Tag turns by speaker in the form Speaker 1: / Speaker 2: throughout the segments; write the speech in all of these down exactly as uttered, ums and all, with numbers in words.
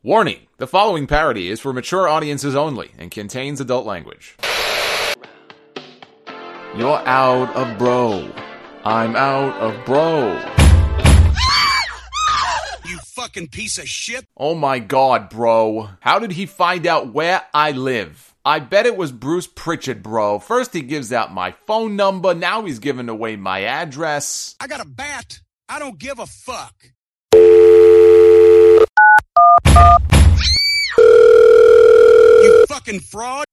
Speaker 1: Warning, the following parody is for mature audiences only and contains adult language. You're out of bro. I'm out of bro.
Speaker 2: You fucking piece of shit.
Speaker 1: Oh my god, bro. How did he find out where I live? I bet it was Bruce Pritchard, bro. First he gives out my phone number, now he's giving away my address.
Speaker 2: I got a bat. I don't give a fuck. You fucking fraud.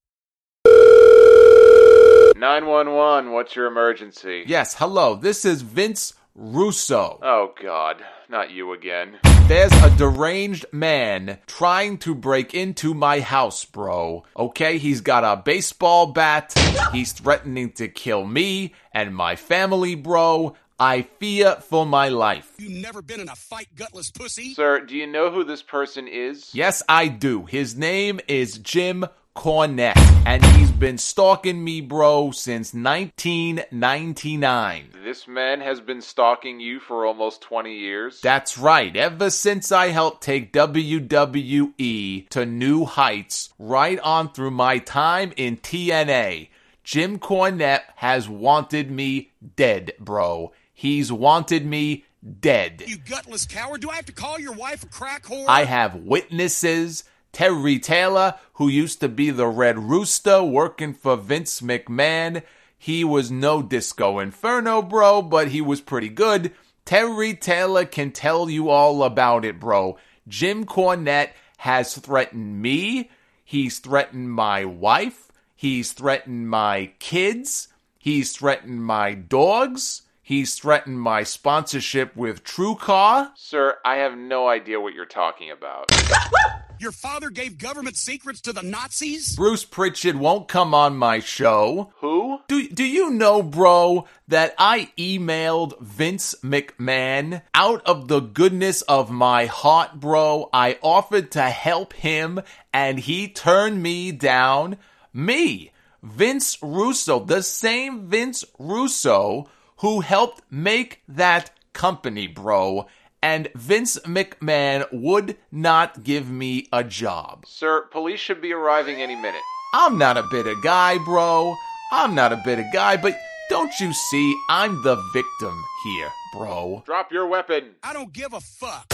Speaker 1: nine one one, what's your emergency? Yes, hello, this is Vince Russo. Oh god, not you again. There's a deranged man trying to break into my house, bro. Okay, he's got a baseball bat. He's threatening to kill me and my family, bro. I fear for my life.
Speaker 2: You never been in a fight, gutless pussy?
Speaker 1: Sir, do you know who this person is? Yes, I do. His name is Jim Cornette, and he's been stalking me, bro, since nineteen ninety-nine. This man has been stalking you for almost twenty years? That's right. Ever since I helped take W W E to new heights, right on through my time in T N A, Jim Cornette has wanted me dead, bro. He's wanted me dead.
Speaker 2: You gutless coward. Do I have to call your wife a crack whore?
Speaker 1: I have witnesses. Terry Taylor, who used to be the Red Rooster working for Vince McMahon. He was no Disco Inferno, bro, but he was pretty good. Terry Taylor can tell you all about it, bro. Jim Cornette has threatened me. He's threatened my wife. He's threatened my kids. He's threatened my dogs. He's threatened my sponsorship with TrueCar. Sir, I have no idea what you're talking about.
Speaker 2: Your father gave government secrets to the Nazis?
Speaker 1: Bruce Pritchard won't come on my show. Who? Do, do you know, bro, that I emailed Vince McMahon out of the goodness of my heart, bro? I offered to help him, and he turned me down. Me, Vince Russo, the same Vince Russo who helped make that company, bro. And Vince McMahon would not give me a job. Sir, police should be arriving any minute. I'm not a bitter guy, bro. I'm not a bitter guy, but don't you see, I'm the victim here, bro. Drop your weapon.
Speaker 2: I don't give a fuck.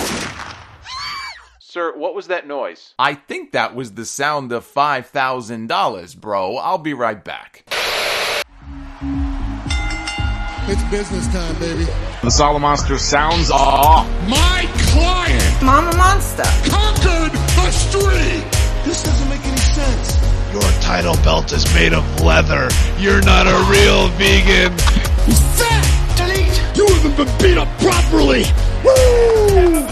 Speaker 1: Sir, what was that noise? I think that was the sound of five thousand dollars, bro. I'll be right back.
Speaker 3: It's business time, baby.
Speaker 4: The Salamonster sounds off.
Speaker 3: My client!
Speaker 5: Mama Monster.
Speaker 3: Conquered the street! This doesn't make any sense.
Speaker 4: Your title belt is made of leather. You're not a real vegan.
Speaker 3: He's fat! Delete! You haven't been beat up properly! Woo!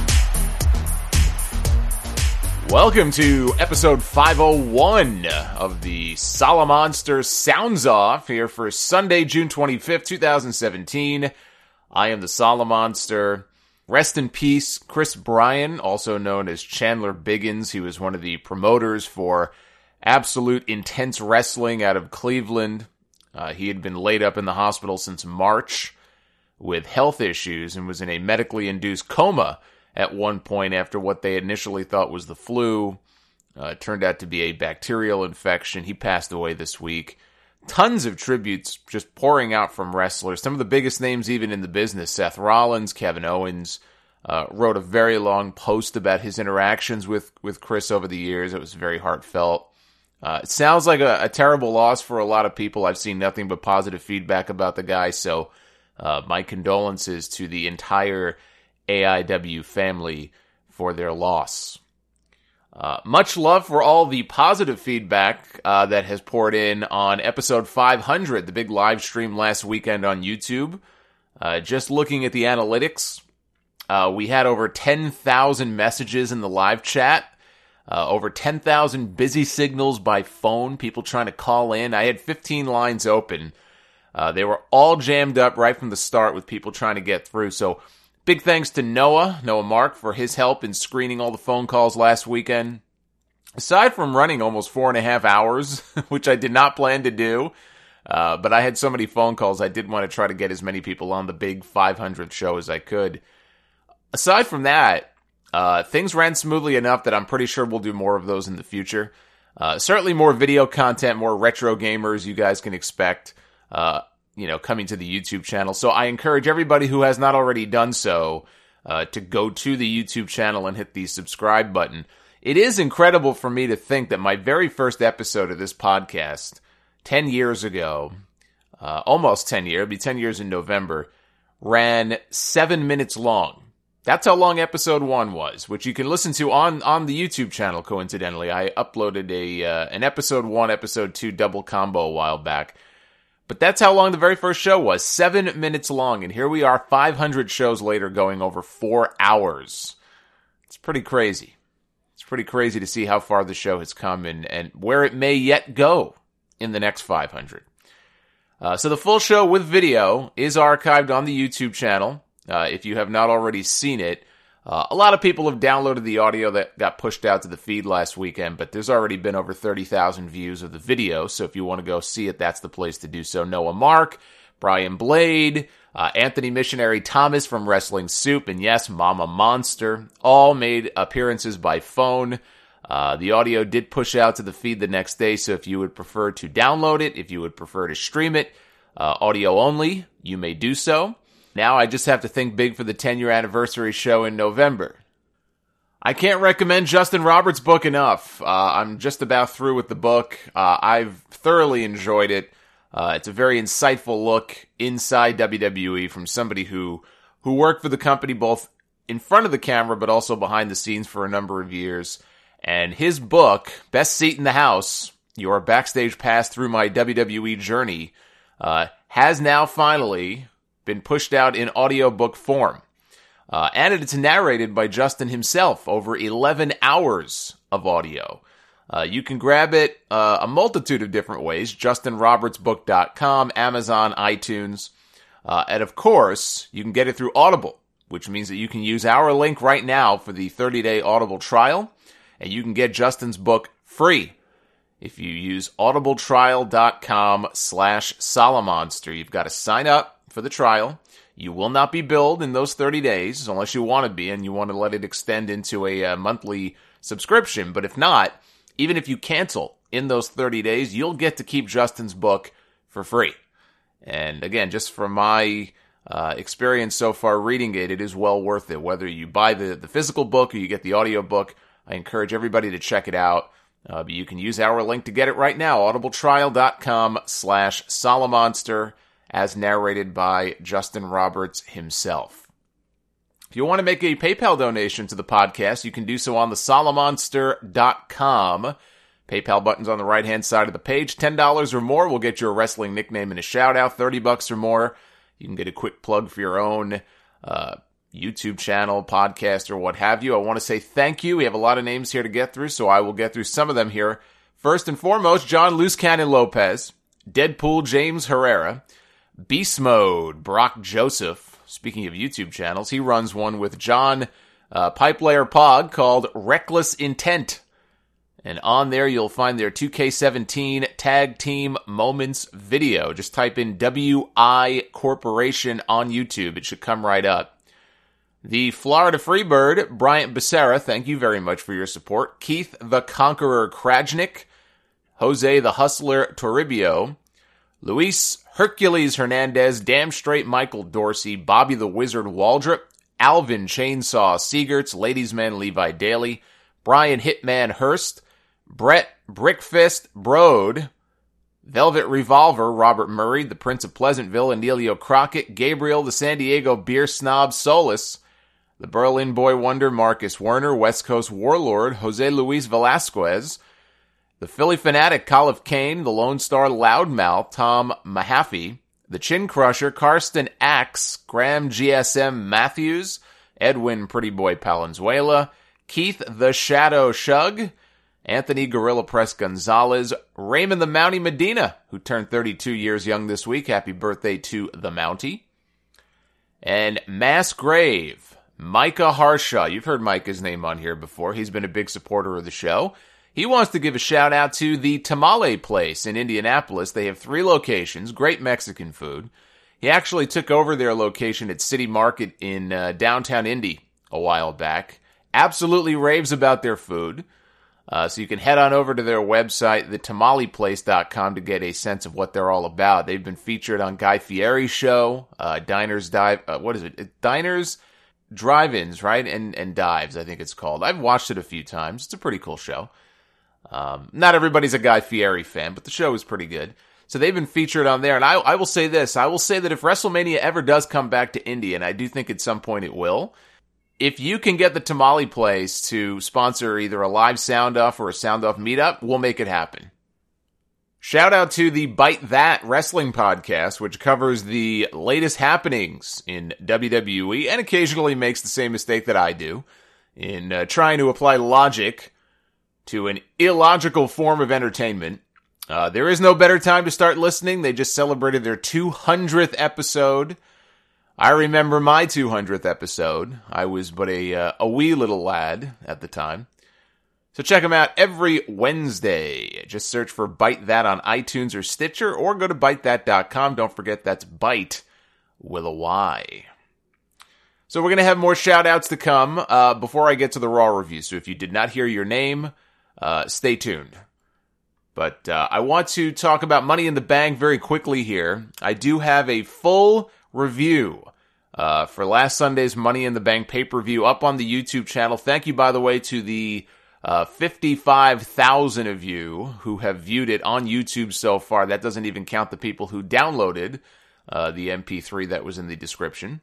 Speaker 1: Welcome to episode five oh one of the Salamonster Sounds Off here for Sunday, June twenty-fifth, twenty seventeen. I am the Salamonster. Rest in peace, Chris Bryan, also known as Chandler Biggins. He was one of the promoters for Absolute Intense Wrestling out of Cleveland. Uh, he had been laid up in the hospital since March with health issues and was in a medically induced coma at one point after what they initially thought was the flu. Uh, it turned out to be a bacterial infection. He passed away this week. Tons of tributes just pouring out from wrestlers. Some of the biggest names even in the business. Seth Rollins, Kevin Owens, uh, wrote a very long post about his interactions with, with Chris over the years. It was very heartfelt. Uh, it sounds like a, a terrible loss for a lot of people. I've seen nothing but positive feedback about the guy, so uh, my condolences to the entire A I W family for their loss. Uh, much love for all the positive feedback uh, that has poured in on episode five hundred, the big live stream last weekend on YouTube. Uh, just looking at the analytics, uh, we had over ten thousand messages in the live chat, uh, over ten thousand busy signals by phone, people trying to call in. I had fifteen lines open. Uh, they were all jammed up right from the start with people trying to get through, so big thanks to Noah, Noah Mark, for his help in screening all the phone calls last weekend. Aside from running almost four and a half hours, which I did not plan to do, uh, but I had so many phone calls, I did want to try to get as many people on the big five hundredth show as I could. Aside from that, Uh, things ran smoothly enough that I'm pretty sure we'll do more of those in the future. Uh, certainly more video content, more retro gamers you guys can expect, uh, you know, coming to the YouTube channel. So I encourage everybody who has not already done so, uh, to go to the YouTube channel and hit the subscribe button. It is incredible for me to think that my very first episode of this podcast, ten years ago, uh, almost ten years, it'll be ten years in November, ran seven minutes long. That's how long episode one was, which you can listen to on, on the YouTube channel, coincidentally. I uploaded a uh, an episode one, episode two double combo a while back. But that's how long the very first show was, seven minutes long. And here we are, five hundred shows later, going over four hours. It's pretty crazy. It's pretty crazy to see how far the show has come and, and where it may yet go in the next five hundred. Uh, so the full show with video is archived on the YouTube channel. Uh, if you have not already seen it, uh, a lot of people have downloaded the audio that got pushed out to the feed last weekend, but there's already been over thirty thousand views of the video, so if you want to go see it, that's the place to do so. Noah Mark, Brian Blade, uh, Anthony Missionary Thomas from Wrestling Soup, and yes, Mama Monster, all made appearances by phone. Uh, the audio did push out to the feed the next day, so if you would prefer to download it, if you would prefer to stream it, uh, audio only, you may do so. Now I just have to think big for the ten-year anniversary show in November. I can't recommend Justin Roberts' book enough. Uh, I'm just about through with the book. Uh, I've thoroughly enjoyed it. Uh, it's a very insightful look inside W W E from somebody who who worked for the company both in front of the camera but also behind the scenes for a number of years. And his book, Best Seat in the House, Your Backstage Pass Through My W W E Journey, uh, has now finally been pushed out in audiobook form. Uh, and it's narrated by Justin himself, over eleven hours of audio. Uh, you can grab it uh, a multitude of different ways, justin roberts book dot com, Amazon, iTunes, uh, and of course, you can get it through Audible, which means that you can use our link right now for the thirty-day Audible trial, and you can get Justin's book free. If you use audibletrial.com slash Salamonster, you've got to sign up for the trial. You will not be billed in those thirty days unless you want to be and you want to let it extend into a uh, monthly subscription. But if not, even if you cancel in those thirty days, you'll get to keep Justin's book for free. And again, just from my uh, experience so far reading it, it is well worth it. Whether you buy the, the physical book or you get the audio book, I encourage everybody to check it out. Uh, but you can use our link to get it right now, audibletrial.com slash Salamonster, as narrated by Justin Roberts himself. If you want to make a PayPal donation to the podcast, you can do so on the salamonster dot com. PayPal button's on the right-hand side of the page. ten dollars or more will get you a wrestling nickname and a shout-out. thirty bucks or more, you can get a quick plug for your own uh, YouTube channel, podcast, or what have you. I want to say thank you. We have a lot of names here to get through, so I will get through some of them here. First and foremost, John Loose Cannon Lopez, Deadpool James Herrera, Beast Mode Brock Joseph. Speaking of YouTube channels, he runs one with John uh, Pipelayer Pog called Reckless Intent. And on there, you'll find their two K seventeen Tag Team Moments video. Just type in W I Corporation on YouTube. It should come right up. The Florida Freebird, Bryant Becerra, thank you very much for your support. Keith the Conqueror Krajnik, Jose the Hustler Toribio, Luis Hercules Hernandez, Damn Straight Michael Dorsey, Bobby the Wizard Waldrop, Alvin Chainsaw Siegerts, Ladies Man Levi Daly, Brian Hitman Hurst, Brett Brickfist Broad, Velvet Revolver Robert Murray, the Prince of Pleasantville Emilio Crockett, Gabriel the San Diego Beer Snob Solis, the Berlin Boy Wonder Marcus Werner, West Coast Warlord Jose Luis Velasquez, the Philly Fanatic, Colif Kane, the Lone Star Loudmouth, Tom Mahaffey, the Chin Crusher, Karsten Axe, Graham G S M Matthews, Edwin Pretty Boy Palenzuela, Keith the Shadow Shug, Anthony Gorilla Press Gonzalez, Raymond the Mountie Medina, who turned thirty-two years young this week. Happy birthday to the Mountie. And Mass Grave, Micah Harshaw. You've heard Micah's name on here before. He's been a big supporter of the show. He wants to give a shout out to the Tamale Place in Indianapolis. They have three locations, great Mexican food. He actually took over their location at City Market in uh, downtown Indy a while back. absolutely raves about their food. Uh, so you can head on over to their website, the tamale place dot com, to get a sense of what they're all about. They've been featured on Guy Fieri's show, uh, Diners Dive, uh, what is it? Diners, Drive-Ins, right? And, and Dives, I think it's called. I've watched it a few times. It's a pretty cool show. Um, not everybody's a Guy Fieri fan, but the show is pretty good. So they've been featured on there. And I, I will say this, I will say that if WrestleMania ever does come back to Indy, and I do think at some point it will, if you can get the Tamale Place to sponsor either a live sound-off or a sound-off meetup, we'll make it happen. Shout out to the Bite That Wrestling Podcast, which covers the latest happenings in W W E and occasionally makes the same mistake that I do in uh, trying to apply logic to an illogical form of entertainment. Uh, there is no better time to start listening. They just celebrated their two hundredth episode. I remember my two hundredth episode. I was but a uh, a wee little lad at the time. So check them out every Wednesday. Just search for Bite That on iTunes or Stitcher, or go to bite that dot com. Don't forget that's Bite with a Y. So we're going to have more shout-outs to come uh, before I get to the Raw review. So if you did not hear your name, uh, stay tuned. But uh, I want to talk about Money in the Bank very quickly here. I do have a full review uh, for last Sunday's Money in the Bank pay-per-view up on the YouTube channel. Thank you, by the way, to the uh, fifty-five thousand of you who have viewed it on YouTube so far. That doesn't even count the people who downloaded uh, the M P three that was in the description.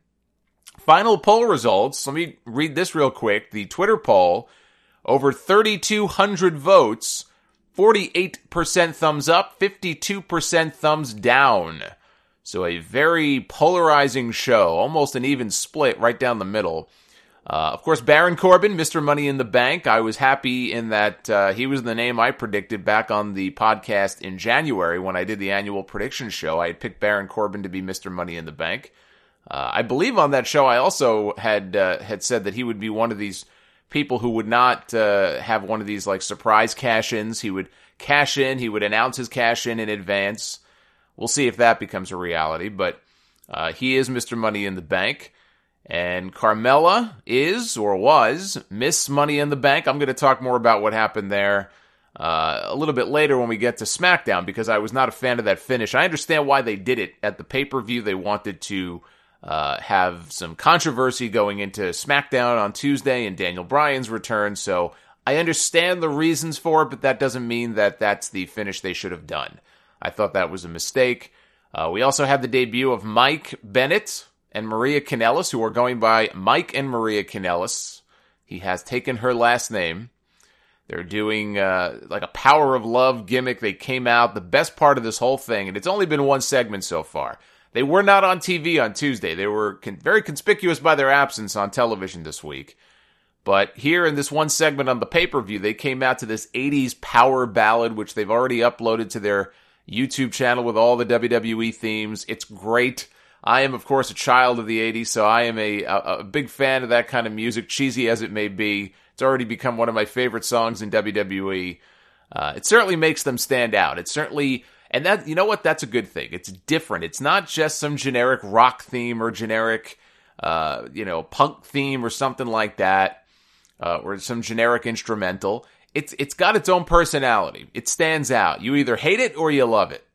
Speaker 1: Final poll results. Let me read this real quick. The Twitter poll, over thirty-two hundred votes, forty-eight percent thumbs up, fifty-two percent thumbs down. So a very polarizing show, almost an even split right down the middle. Uh, of course, Baron Corbin, Mister Money in the Bank. I was happy in that uh, he was the name I predicted back on the podcast in January when I did the annual prediction show. I had picked Baron Corbin to be Mister Money in the Bank. Uh, I believe on that show I also had uh, had said that he would be one of these people who would not uh, have one of these like surprise cash-ins. He would cash in, he would announce his cash-in in advance. We'll see if that becomes a reality, but uh, he is Mister Money in the Bank. And Carmella is, or was, Miss Money in the Bank. I'm going to talk more about what happened there uh, a little bit later when we get to SmackDown, because I was not a fan of that finish. I understand why they did it at the pay-per-view. They wanted to uh, have some controversy going into SmackDown on Tuesday and Daniel Bryan's return, so I understand the reasons for it, but that doesn't mean that that's the finish they should have done. I thought that was a mistake. Uh, we also had the debut of Mike Bennett and Maria Kanellis, who are going by Mike and Maria Kanellis. He has taken her last name. They're doing uh, like a Power of Love gimmick. They came out, the best part of this whole thing, and it's only been one segment so far. They were not on T V on Tuesday. They were con- very conspicuous by their absence on television this week. But here in this one segment on the pay-per-view, they came out to this eighties power ballad, which they've already uploaded to their YouTube channel with all the W W E themes. It's great. I am, of course, a child of the eighties, so I am a, a, a big fan of that kind of music, cheesy as it may be. It's already become one of my favorite songs in W W E. Uh, it certainly makes them stand out. It certainly, and that, you know what, that's a good thing. It's different. It's not just some generic rock theme or generic, uh, you know, punk theme or something like that, uh, or some generic instrumental. It's It's got its own personality. It stands out. You either hate it or you love it.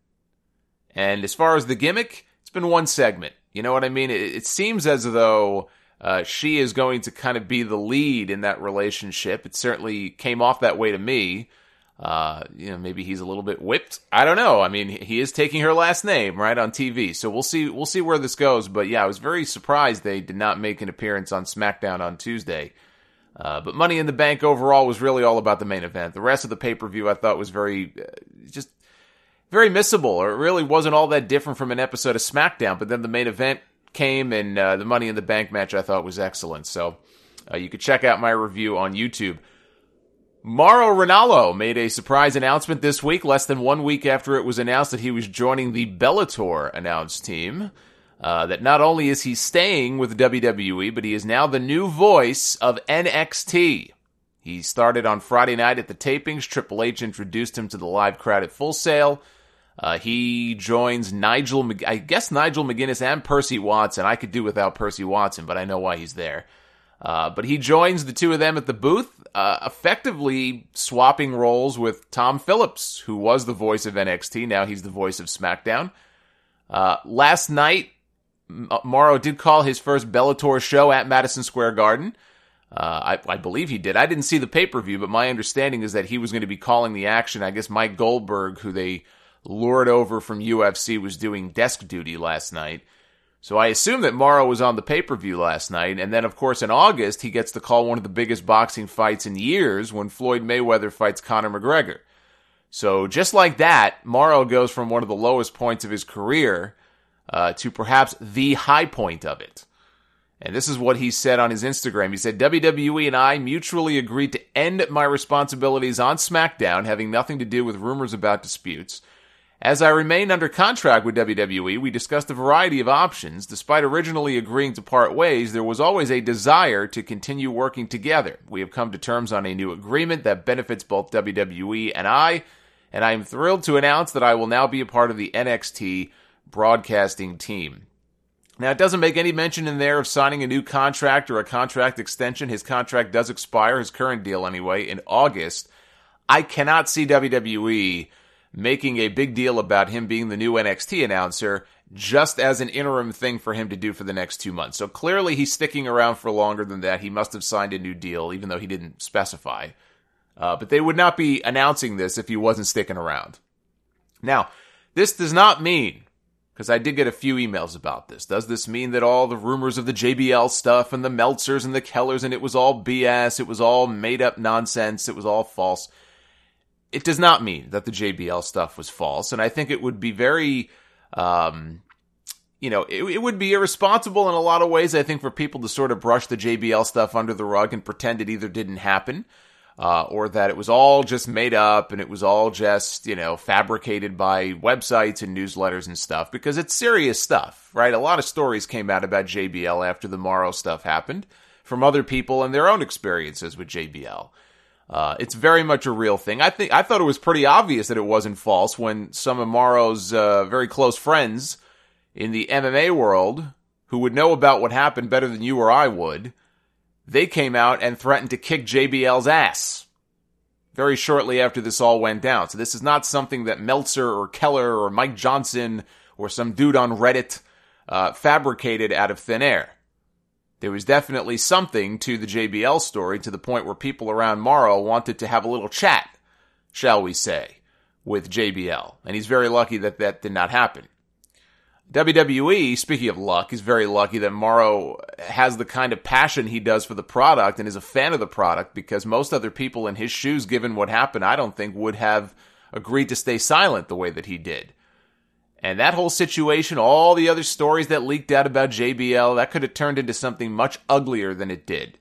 Speaker 1: And as far as the gimmick, it's been one segment. You know what I mean? It, it seems as though uh, she is going to kind of be the lead in that relationship. It certainly came off that way to me. Uh, you know, maybe he's a little bit whipped. I don't know. I mean, he is taking her last name, right, on T V. So we'll see. We'll see where this goes. But yeah, I was very surprised they did not make an appearance on SmackDown on Tuesday. Uh, but Money in the Bank overall was really all about the main event. The rest of the pay-per-view I thought was very, uh, just very missable, or it really wasn't all that different from an episode of SmackDown. But then the main event came, and uh, the Money in the Bank match I thought was excellent. So uh, you could check out my review on YouTube. Mauro Ranallo made a surprise announcement this week, less than one week after it was announced that he was joining the Bellator announce team. Uh, that not only is he staying with W W E, but he is now the new voice of N X T. He started on Friday night at the tapings. Triple H introduced him to the live crowd at Full Sail. Uh, he joins Nigel, I guess Nigel McGuinness and Percy Watson. I could do without Percy Watson, but I know why he's there. Uh, but he joins the two of them at the booth, uh, effectively swapping roles with Tom Phillips, who was the voice of N X T. Now he's the voice of SmackDown. Uh, last night, Morrow did call his first Bellator show at Madison Square Garden. Uh, I, I believe he did. I didn't see the pay-per-view, but my understanding is that he was going to be calling the action. I guess Mike Goldberg, who they lured over from U F C, was doing desk duty last night. So I assume that Morrow was on the pay-per-view last night. And then, of course, in August, he gets to call one of the biggest boxing fights in years when Floyd Mayweather fights Conor McGregor. So just like that, Morrow goes from one of the lowest points of his career uh, to perhaps the high point of it. And this is what he said on his Instagram. He said, W W E and I mutually agreed to end my responsibilities on SmackDown, having nothing to do with rumors about disputes. As I remained under contract with W W E, we discussed a variety of options. Despite originally agreeing to part ways, there was always a desire to continue working together. We have come to terms on a new agreement that benefits both W W E and I, and I am thrilled to announce that I will now be a part of the N X T broadcasting team. Now, it doesn't make any mention in there of signing a new contract or a contract extension. His contract does expire, his current deal anyway, in August. I cannot see W W E making a big deal about him being the new N X T announcer just as an interim thing for him to do for the next two months. So clearly he's sticking around for longer than that. He must have signed a new deal, even though he didn't specify. Uh, but they would not be announcing this if he wasn't sticking around. Now, this does not mean, because I did get a few emails about this, does this mean that all the rumors of the J B L stuff and the Meltzers and the Kellers and it was all B S, it was all made up nonsense, it was all false? It does not mean that the J B L stuff was false, and I think it would be very, um, you know, it, it would be irresponsible in a lot of ways, I think, for people to sort of brush the J B L stuff under the rug and pretend it either didn't happen, uh, or that it was all just made up and it was all just, you know, fabricated by websites and newsletters and stuff, because it's serious stuff, right? A lot of stories came out about J B L after the Morrow stuff happened from other people and their own experiences with J B L. Uh, it's very much a real thing. I think I thought it was pretty obvious that it wasn't false when some of Morrow's uh, very close friends in the M M A world, who would know about what happened better than you or I would, they came out and threatened to kick J B L's ass very shortly after this all went down. So this is not something that Meltzer or Keller or Mike Johnson or some dude on Reddit uh, fabricated out of thin air. There was definitely something to the J B L story, to the point where people around Morrow wanted to have a little chat, shall we say, with J B L. And he's very lucky that that did not happen. W W E, speaking of luck, is very lucky that Morrow has the kind of passion he does for the product and is a fan of the product, because most other people in his shoes, given what happened, I don't think would have agreed to stay silent the way that he did. And that whole situation, all the other stories that leaked out about J B L, that could have turned into something much uglier than it did.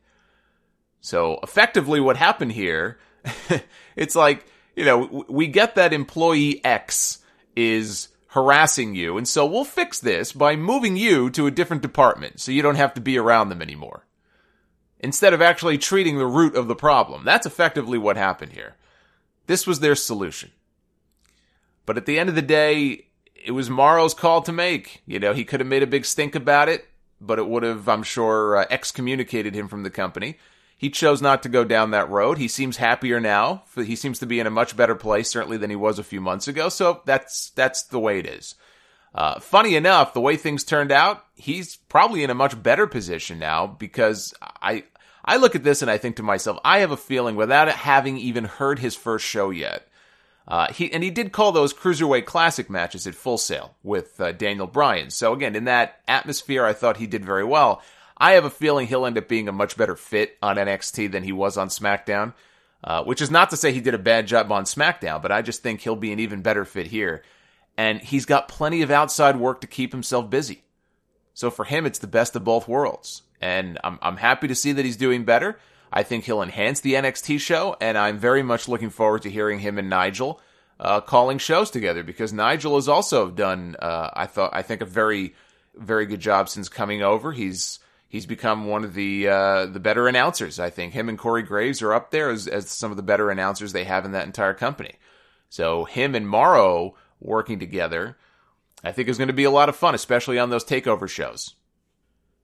Speaker 1: So effectively what happened here, it's like, you know, we get that employee X is harassing you, and so we'll fix this by moving you to a different department so you don't have to be around them anymore, instead of actually treating the root of the problem. That's effectively what happened here. This was their solution. But at the end of the day, it was Morrow's call to make. You know, he could have made a big stink about it, but it would have, I'm sure, uh, excommunicated him from the company. He chose not to go down that road. He seems happier now. He seems to be in a much better place, certainly, than he was a few months ago. So that's that's the way it is. Uh, funny enough, the way things turned out, he's probably in a much better position now, because I I look at this and I think to myself, I have a feeling, without having even heard his first show yet, Uh, he and he did call those Cruiserweight Classic matches at Full Sail with uh, Daniel Bryan. So again, in that atmosphere, I thought he did very well. I have a feeling he'll end up being a much better fit on N X T than he was on SmackDown, uh, which is not to say he did a bad job on SmackDown, but I just think he'll be an even better fit here. And he's got plenty of outside work to keep himself busy. So for him, it's the best of both worlds. And I'm I'm happy to see that he's doing better. I think he'll enhance the N X T show, and I'm very much looking forward to hearing him and Nigel uh, calling shows together, because Nigel has also done, uh, I thought, I think, a very, very good job since coming over. He's he's become one of the uh, the better announcers. I think him and Corey Graves are up there as, as some of the better announcers they have in that entire company. So him and Morrow working together, I think, is going to be a lot of fun, especially on those takeover shows.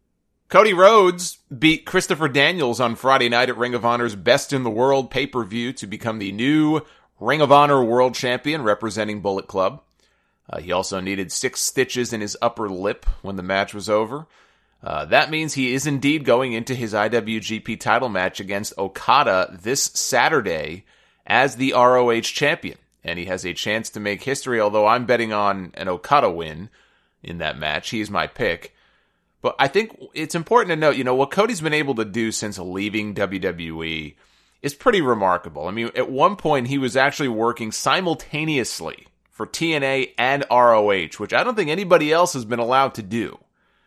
Speaker 1: Cody Rhodes beat Christopher Daniels on Friday night at Ring of Honor's Best in the World pay-per-view to become the new Ring of Honor World Champion representing Bullet Club. Uh, he also needed six stitches in his upper lip when the match was over. Uh, that means he is indeed going into his I W G P title match against Okada this Saturday as the R O H champion. And he has a chance to make history, although I'm betting on an Okada win in that match. He's my pick. But I think it's important to note, you know, what Cody's been able to do since leaving W W E is pretty remarkable. I mean, at one point, he was actually working simultaneously for T N A and R O H, which I don't think anybody else has been allowed to do.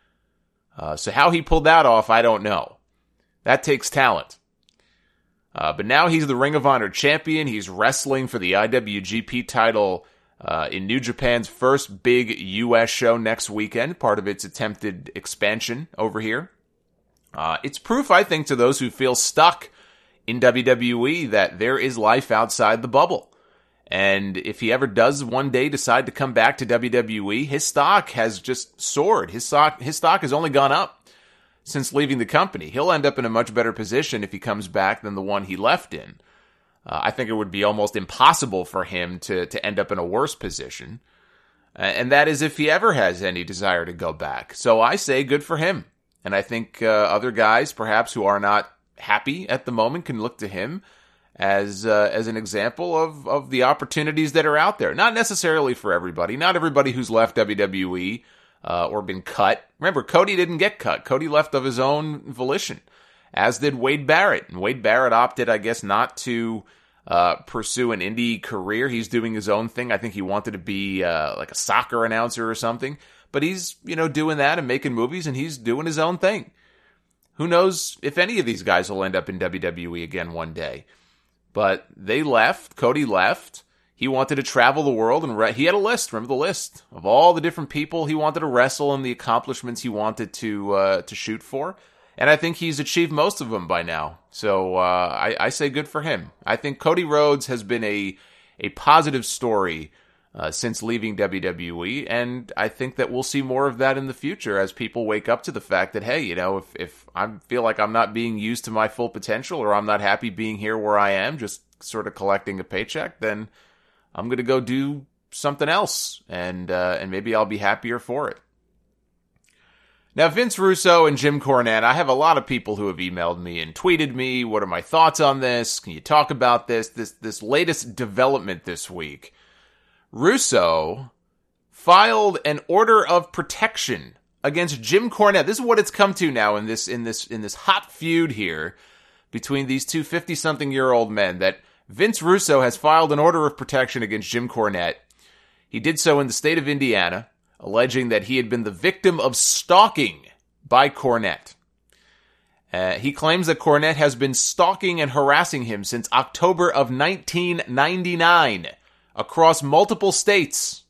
Speaker 1: Uh, so how he pulled that off, I don't know. That takes talent. Uh, but now he's the Ring of Honor champion. He's wrestling for the I W G P title Uh, in New Japan's first big U S show next weekend, part of its attempted expansion over here. Uh, it's proof, I think, to those who feel stuck in W W E that there is life outside the bubble. And if he ever does one day decide to come back to W W E, his stock has just soared. His stock, his stock has only gone up since leaving the company. He'll end up in a much better position if he comes back than the one he left in. Uh, I think it would be almost impossible for him to, to end up in a worse position. Uh, and that is if he ever has any desire to go back. So I say good for him. And I think uh, other guys, perhaps who are not happy at the moment, can look to him as uh, as an example of, of the opportunities that are out there. Not necessarily for everybody. Not everybody who's left W W E uh, or been cut. Remember, Cody didn't get cut. Cody left of his own volition, as did Wade Barrett. And Wade Barrett opted, I guess, not to uh, pursue an indie career. He's doing his own thing. I think he wanted to be uh, like a soccer announcer or something. But he's, you know, doing that and making movies, and he's doing his own thing. Who knows if any of these guys will end up in W W E again one day. But they left. Cody left. He wanted to travel the world, and re- he had a list. Remember the list of all the different people he wanted to wrestle and the accomplishments he wanted to uh, to shoot for. And I think he's achieved most of them by now. So uh, I, I say good for him. I think Cody Rhodes has been a a positive story uh, since leaving W W E, and I think that we'll see more of that in the future as people wake up to the fact that, hey, you know, if if I feel like I'm not being used to my full potential, or I'm not happy being here where I am, just sort of collecting a paycheck, then I'm going to go do something else, and uh, and maybe I'll be happier for it. Now, Vince Russo and Jim Cornette, I have a lot of people who have emailed me and tweeted me, what are my thoughts on this? Can you talk about this? This this latest development this week. Russo filed an order of protection against Jim Cornette. This is what it's come to now in this in this in this hot feud here between these two fifty-something-year-old men, that Vince Russo has filed an order of protection against Jim Cornette. He did so in the state of Indiana, alleging that he had been the victim of stalking by Cornette. Uh, he claims that Cornette has been stalking and harassing him since October of nineteen ninety-nine across multiple states.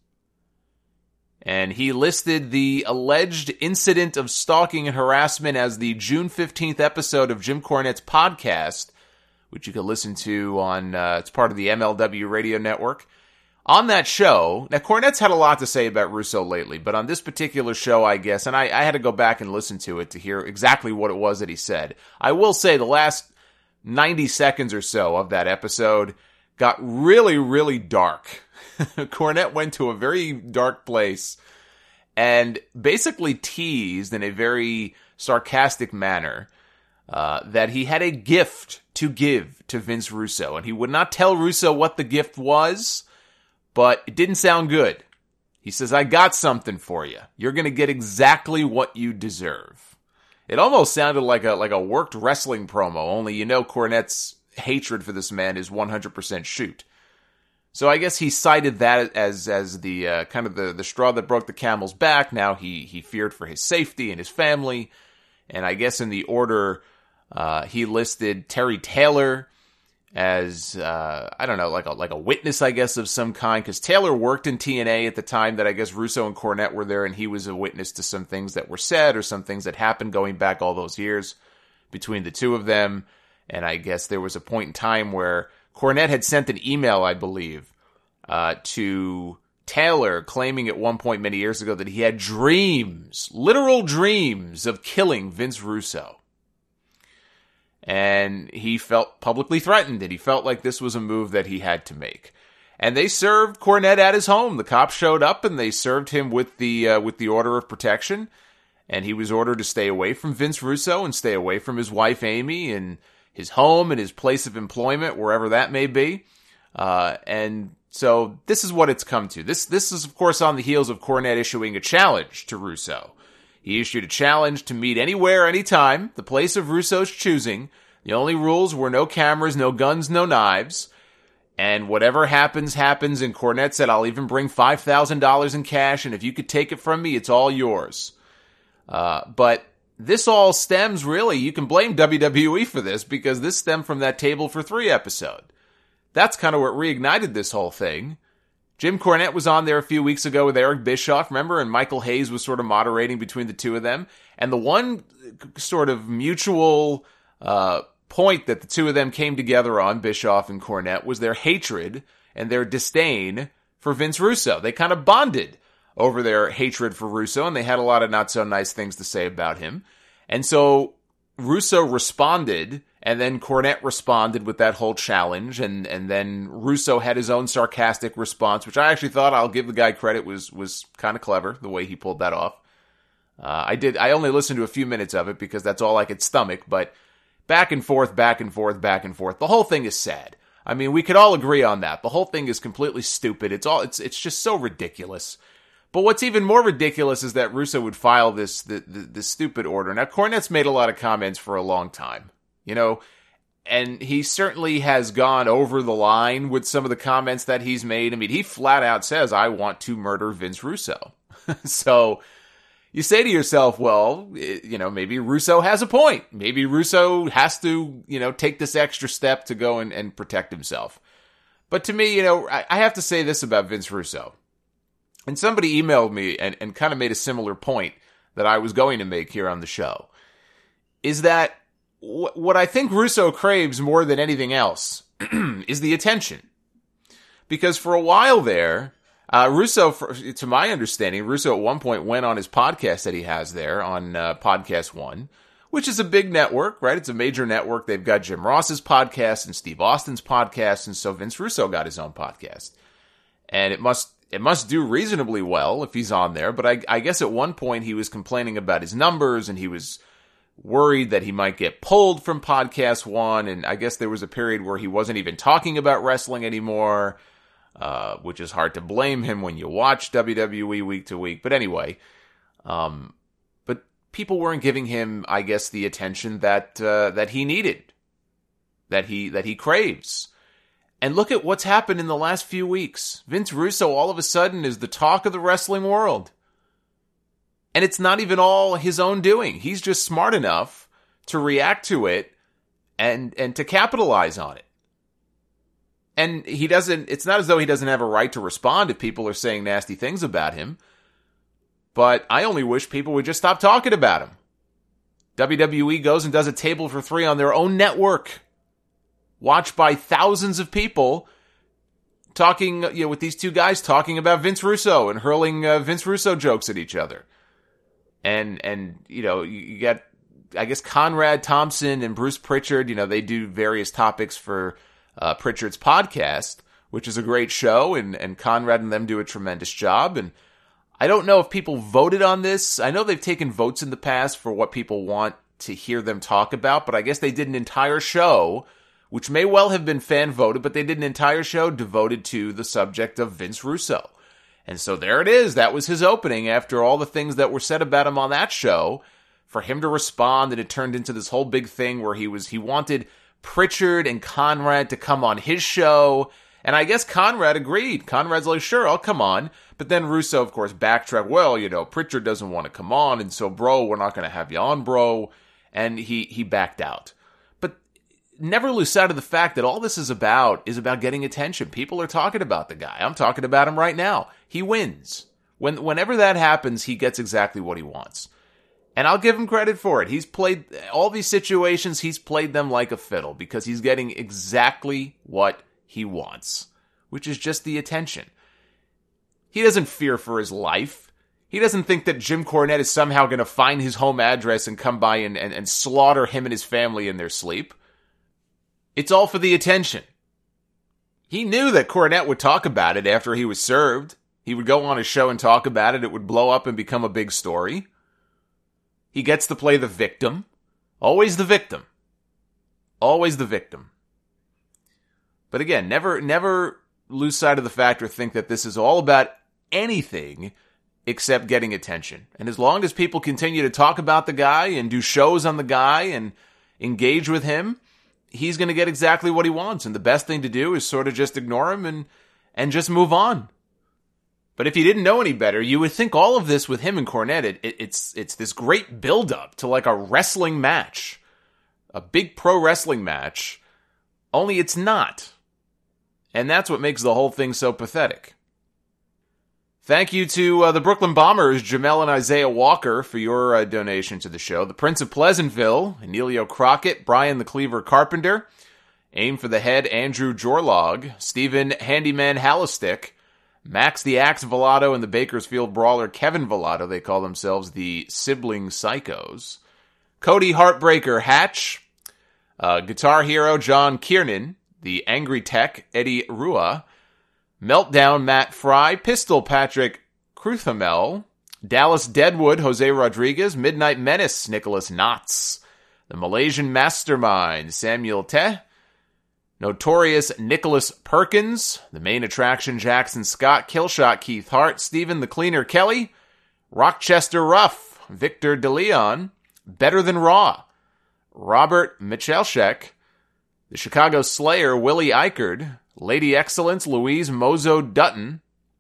Speaker 1: And he listed the alleged incident of stalking and harassment as the June fifteenth episode of Jim Cornette's podcast, which you can listen to on, uh, it's part of the M L W radio network. On that show, now Cornette's had a lot to say about Russo lately, but on this particular show, I guess, and I, I had to go back and listen to it to hear exactly what it was that he said. I will say the last ninety seconds or so of that episode got really, really dark. Cornette went to a very dark place and basically teased in a very sarcastic manner uh, that he had a gift to give to Vince Russo, and he would not tell Russo what the gift was, but it didn't sound good. He says, I got something for you. You're going to get exactly what you deserve. It almost sounded like a like a worked wrestling promo, only you know Cornette's hatred for this man is one hundred percent shoot. So I guess he cited that as as the uh, kind of the, the straw that broke the camel's back. Now he, he feared for his safety and his family. And I guess in the order, uh, he listed Terry Taylor as, uh, I don't know, like a, like a witness, I guess, of some kind, because Taylor worked in T N A at the time that I guess Russo and Cornette were there, and he was a witness to some things that were said or some things that happened going back all those years between the two of them. And I guess there was a point in time where Cornette had sent an email, I believe, uh, to Taylor claiming at one point many years ago that he had dreams, literal dreams of killing Vince Russo. And he felt publicly threatened, and he felt like this was a move that he had to make. And they served Cornette at his home. The cops showed up, and they served him with the uh, with the order of protection. And he was ordered to stay away from Vince Russo and stay away from his wife Amy and his home and his place of employment, wherever that may be. Uh, and so this is what it's come to. This this is, of course, on the heels of Cornette issuing a challenge to Russo. He issued a challenge to meet anywhere, anytime, the place of Russo's choosing. The only rules were no cameras, no guns, no knives. And whatever happens, happens. And Cornette said, I'll even bring five thousand dollars in cash, and if you could take it from me, it's all yours. Uh, but this all stems, really, you can blame W W E for this, because this stemmed from that Table for Three episode. That's kind of what reignited this whole thing. Jim Cornette was on there a few weeks ago with Eric Bischoff, remember? And Michael Hayes was sort of moderating between the two of them. And the one sort of mutual uh, point that the two of them came together on, Bischoff and Cornette, was their hatred and their disdain for Vince Russo. They kind of bonded over their hatred for Russo, and they had a lot of not-so-nice things to say about him. And so Russo responded, and then Cornette responded with that whole challenge, and, and then Russo had his own sarcastic response, which I actually thought, I'll give the guy credit, was was kind of clever, the way he pulled that off. Uh, I did. I only listened to a few minutes of it, because that's all I could stomach, but back and forth, back and forth, back and forth. The whole thing is sad. I mean, we could all agree on that. The whole thing is completely stupid. It's all. It's it's just so ridiculous. But what's even more ridiculous is that Russo would file this the, the, this stupid order. Now, Cornette's made a lot of comments for a long time, you know, and he certainly has gone over the line with some of the comments that he's made. I mean, he flat out says, I want to murder Vince Russo. So you say to yourself, well, you know, maybe Russo has a point. Maybe Russo has to, you know, take this extra step to go and, and protect himself. But to me, you know, I, I have to say this about Vince Russo. And somebody emailed me and, and kind of made a similar point that I was going to make here on the show. Is that w- what I think Russo craves more than anything else is the attention. Because for a while there, uh, Russo, for, to my understanding, Russo at one point went on his podcast that he has there on uh, Podcast One, which is a big network, right? It's a major network. They've got Jim Ross's podcast and Steve Austin's podcast, and so Vince Russo got his own podcast. And it must It must do reasonably well if he's on there, but I, I guess at one point he was complaining about his numbers, and he was worried that he might get pulled from Podcast One, and I guess there was a period where he wasn't even talking about wrestling anymore, uh, which is hard to blame him when you watch W W E week to week. But anyway, um, but people weren't giving him, I guess, the attention that uh, that he needed, that he that he craves. And look at what's happened in the last few weeks. Vince Russo all of a sudden is the talk of the wrestling world. And it's not even all his own doing. He's just smart enough to react to it and and to capitalize on it. And he doesn't, it's not as though he doesn't have a right to respond if people are saying nasty things about him. But I only wish people would just stop talking about him. W W E goes and does a Table for Three on their own network, watched by thousands of people, talking, you know, with these two guys talking about Vince Russo and hurling uh, Vince Russo jokes at each other. And, and, you know, you, you got, I guess, Conrad Thompson and Bruce Pritchard, you know, they do various topics for uh, Pritchard's podcast, which is a great show, and, and Conrad and them do a tremendous job. And I don't know if people voted on this. I know they've taken votes in the past for what people want to hear them talk about, but I guess they did an entire show, which may well have been fan voted, but they did an entire show devoted to the subject of Vince Russo. And so there it is. That was his opening after all the things that were said about him on that show, for him to respond, and it turned into this whole big thing where he was, he wanted Pritchard and Conrad to come on his show. And I guess Conrad agreed. Conrad's like, sure, I'll come on. But then Russo, of course, backtracked. Well, you know, Pritchard doesn't want to come on. And so, bro, we're not going to have you on, bro. And he, he backed out. Never lose sight of the fact that all this is about is about getting attention. People are talking about the guy. I'm talking about him right now. He wins. When, whenever that happens, he gets exactly what he wants. And I'll give him credit for it. He's played all these situations. He's played them like a fiddle, because he's getting exactly what he wants, which is just the attention. He doesn't fear for his life. He doesn't think that Jim Cornette is somehow going to find his home address and come by and, and, and slaughter him and his family in their sleep. It's all for the attention. He knew that Cornette would talk about it after he was served. He would go on his show and talk about it. It would blow up and become a big story. He gets to play the victim. Always the victim. Always the victim. But again, never, never lose sight of the fact or think that this is all about anything except getting attention. And as long as people continue to talk about the guy and do shows on the guy and engage with him, he's going to get exactly what he wants. And the best thing to do is sort of just ignore him and, and just move on. But if you didn't know any better, you would think all of this with him and Cornette, it, it, it's, it's this great build-up to like a wrestling match. A big pro wrestling match. Only it's not. And that's what makes the whole thing so pathetic. Thank you to uh, the Brooklyn Bombers, Jamel and Isaiah Walker, for your uh, donation to the show. The Prince of Pleasantville, Emilio Crockett, Brian the Cleaver Carpenter, Aim for the Head, Andrew Jorlog, Stephen Handyman Hallistick, Max the Axe Villado, and the Bakersfield Brawler Kevin Villado. They call themselves the Sibling Psychos. Cody Heartbreaker Hatch, uh, Guitar Hero John Kiernan, the Angry Tech Eddie Rua, Meltdown Matt Fry, Pistol Patrick Kruthamel, Dallas Deadwood Jose Rodriguez, Midnight Menace Nicholas Knotts, the Malaysian Mastermind Samuel Teh, Notorious Nicholas Perkins, the Main Attraction Jackson Scott, Killshot Keith Hart, Stephen the Cleaner Kelly, Rochester Ruff, Victor DeLeon, Better Than Raw, Robert Michelshek, the Chicago Slayer Willie Eichard, Lady Excellence Louise Mozo Dutton,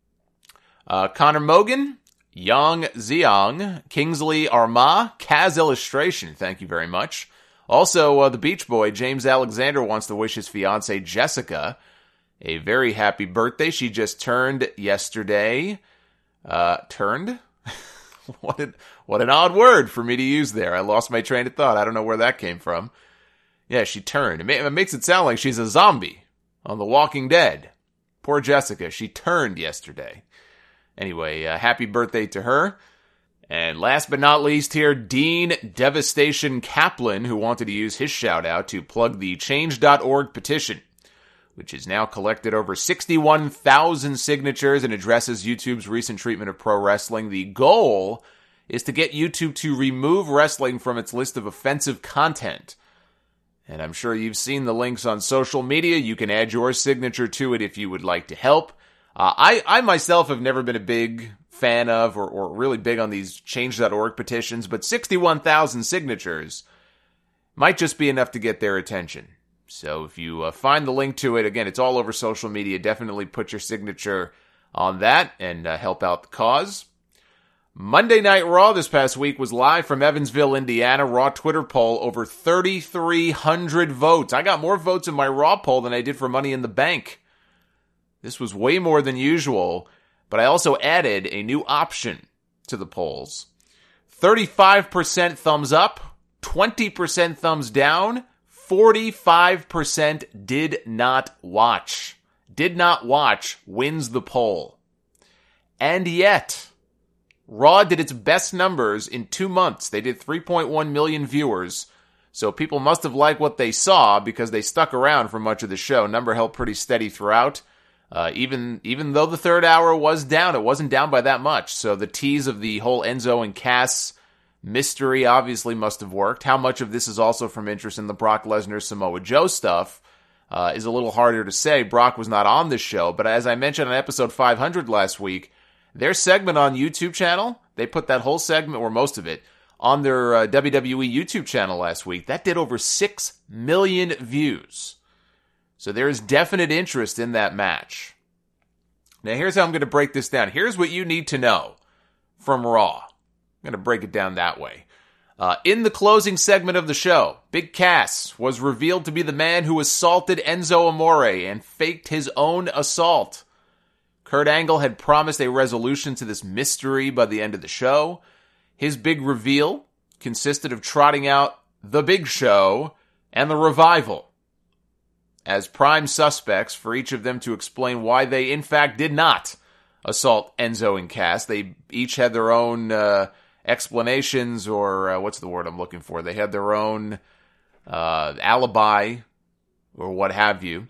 Speaker 1: uh, Connor Mogan, Yang Ziong, Kingsley Arma, Kaz Illustration, thank you very much. Also, uh, the Beach Boy, James Alexander, wants to wish his fiancée, Jessica, a very happy birthday. She just turned yesterday. Uh, turned? what, an, what an odd word for me to use there. I lost my train of thought. I don't know where that came from. Yeah, she turned. It, ma- it makes it sound like she's a zombie on The Walking Dead. Poor Jessica. She turned yesterday. Anyway, uh, happy birthday to her. And last but not least here, Dean Devastation Kaplan, who wanted to use his shout-out to plug the change dot org petition, which has now collected over sixty-one thousand signatures and addresses YouTube's recent treatment of pro wrestling. The goal is to get YouTube to remove wrestling from its list of offensive content. And I'm sure you've seen the links on social media. You can add your signature to it if you would like to help. Uh, I, I myself have never been a big fan of or, or really big on these change dot org petitions, but sixty-one thousand signatures might just be enough to get their attention. So if you uh, find the link to it, again, it's all over social media. Definitely put your signature on that and uh, help out the cause. Monday Night Raw this past week was live from Evansville, Indiana. Raw Twitter poll, over thirty-three hundred votes. I got more votes in my Raw poll than I did for Money in the Bank. This was way more than usual, but I also added a new option to the polls. thirty-five percent thumbs up, twenty percent thumbs down, forty-five percent did not watch. Did not watch wins the poll. And yet, Raw did its best numbers in two months. They did three point one million viewers. So people must have liked what they saw because they stuck around for much of the show. Number held pretty steady throughout. Uh, even even though the third hour was down, it wasn't down by that much. So the tease of the whole Enzo and Cass mystery obviously must have worked. How much of this is also from interest in the Brock Lesnar Samoa Joe stuff uh, is a little harder to say. Brock was not on this show, but as I mentioned on episode five hundred last week, their segment on YouTube channel, they put that whole segment, or most of it, on their uh, W W E YouTube channel last week. That did over six million views. So there is definite interest in that match. Now here's how I'm going to break this down. Here's what you need to know from Raw. I'm going to break it down that way. Uh, in the closing segment of the show, Big Cass was revealed to be the man who assaulted Enzo Amore and faked his own assault. Kurt Angle had promised a resolution to this mystery by the end of the show. His big reveal consisted of trotting out The Big Show and The Revival as prime suspects for each of them to explain why they, in fact, did not assault Enzo and Cass. They each had their own uh, explanations, or uh, what's the word I'm looking for? They had their own uh, alibi, or what have you.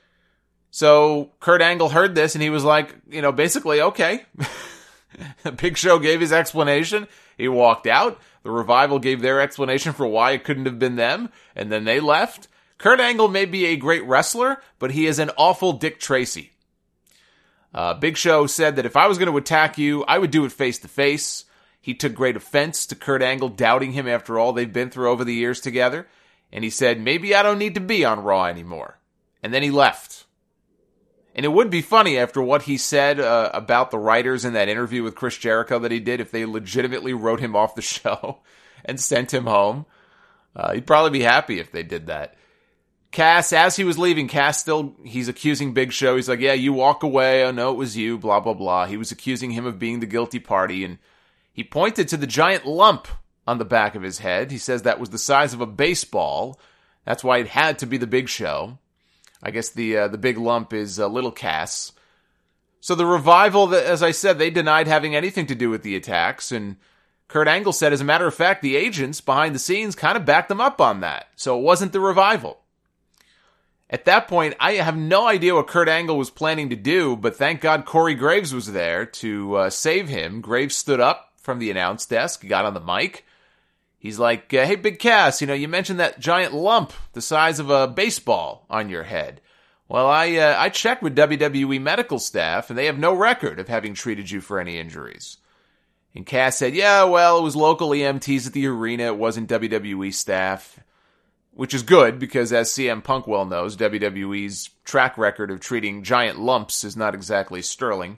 Speaker 1: So Kurt Angle heard this, and he was like, you know, basically, okay. Big Show gave his explanation. He walked out. The Revival gave their explanation for why it couldn't have been them, and then they left. Kurt Angle may be a great wrestler, but he is an awful Dick Tracy. Uh, Big Show said that if I was going to attack you, I would do it face to face. He took great offense to Kurt Angle doubting him after all they've been through over the years together. And he said, maybe I don't need to be on Raw anymore. And then he left. And it would be funny after what he said uh, about the writers in that interview with Chris Jericho that he did, if they legitimately wrote him off the show and sent him home. Uh, he'd probably be happy if they did that. Cass, as he was leaving, Cass still, he's accusing Big Show. He's like, yeah, you walk away. Oh, no, it was you, blah, blah, blah. He was accusing him of being the guilty party. And he pointed to the giant lump on the back of his head. He says that was the size of a baseball. That's why it had to be the Big Show. I guess the uh, the big lump is uh, Little Cass. So the Revival, as I said, they denied having anything to do with the attacks. And Kurt Angle said, as a matter of fact, the agents behind the scenes kind of backed them up on that. So it wasn't the Revival. At that point, I have no idea what Kurt Angle was planning to do, but thank God Corey Graves was there to uh, save him. Graves stood up from the announce desk, got on the mic. He's like, uh, hey, Big Cass, you know, you mentioned that giant lump the size of a baseball on your head. Well, I uh, I checked with W W E medical staff, and they have no record of having treated you for any injuries. And Cass said, yeah, well, it was local E M Ts at the arena. It wasn't W W E staff, which is good because, as C M Punk well knows, W W E's track record of treating giant lumps is not exactly sterling.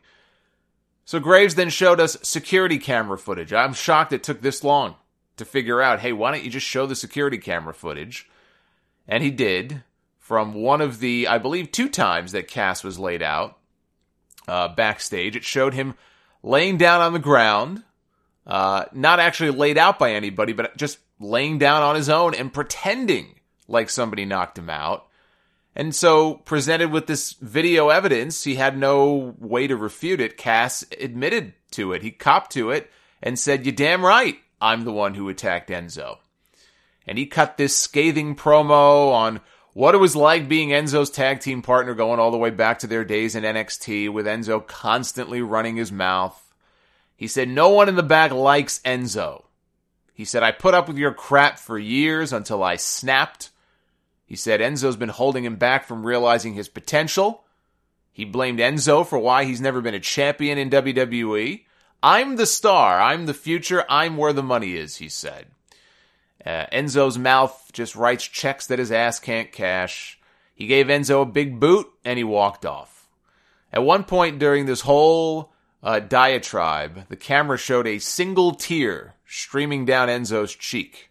Speaker 1: So Graves then showed us security camera footage. I'm shocked it took this long to figure out, hey, why don't you just show the security camera footage? And he did, from one of the, I believe, two times that Cass was laid out uh, backstage. It showed him laying down on the ground, uh, not actually laid out by anybody, but just laying down on his own and pretending like somebody knocked him out. And so, presented with this video evidence, he had no way to refute it. Cass admitted to it. He copped to it and said, you're damn right, I'm the one who attacked Enzo. And he cut this scathing promo on what it was like being Enzo's tag team partner going all the way back to their days in N X T, with Enzo constantly running his mouth. He said, no one in the back likes Enzo. He said, I put up with your crap for years until I snapped. He said Enzo's been holding him back from realizing his potential. He blamed Enzo for why he's never been a champion in W W E. I'm the star. I'm the future. I'm where the money is, he said. Uh, Enzo's mouth just writes checks that his ass can't cash. He gave Enzo a big boot, and he walked off. At one point during this whole uh, diatribe, the camera showed a single tear streaming down Enzo's cheek.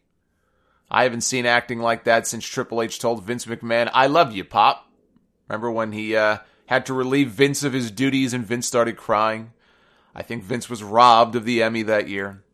Speaker 1: I haven't seen acting like that since Triple H told Vince McMahon, I love you, Pop. Remember when he uh, had to relieve Vince of his duties and Vince started crying? I think Vince was robbed of the Emmy that year.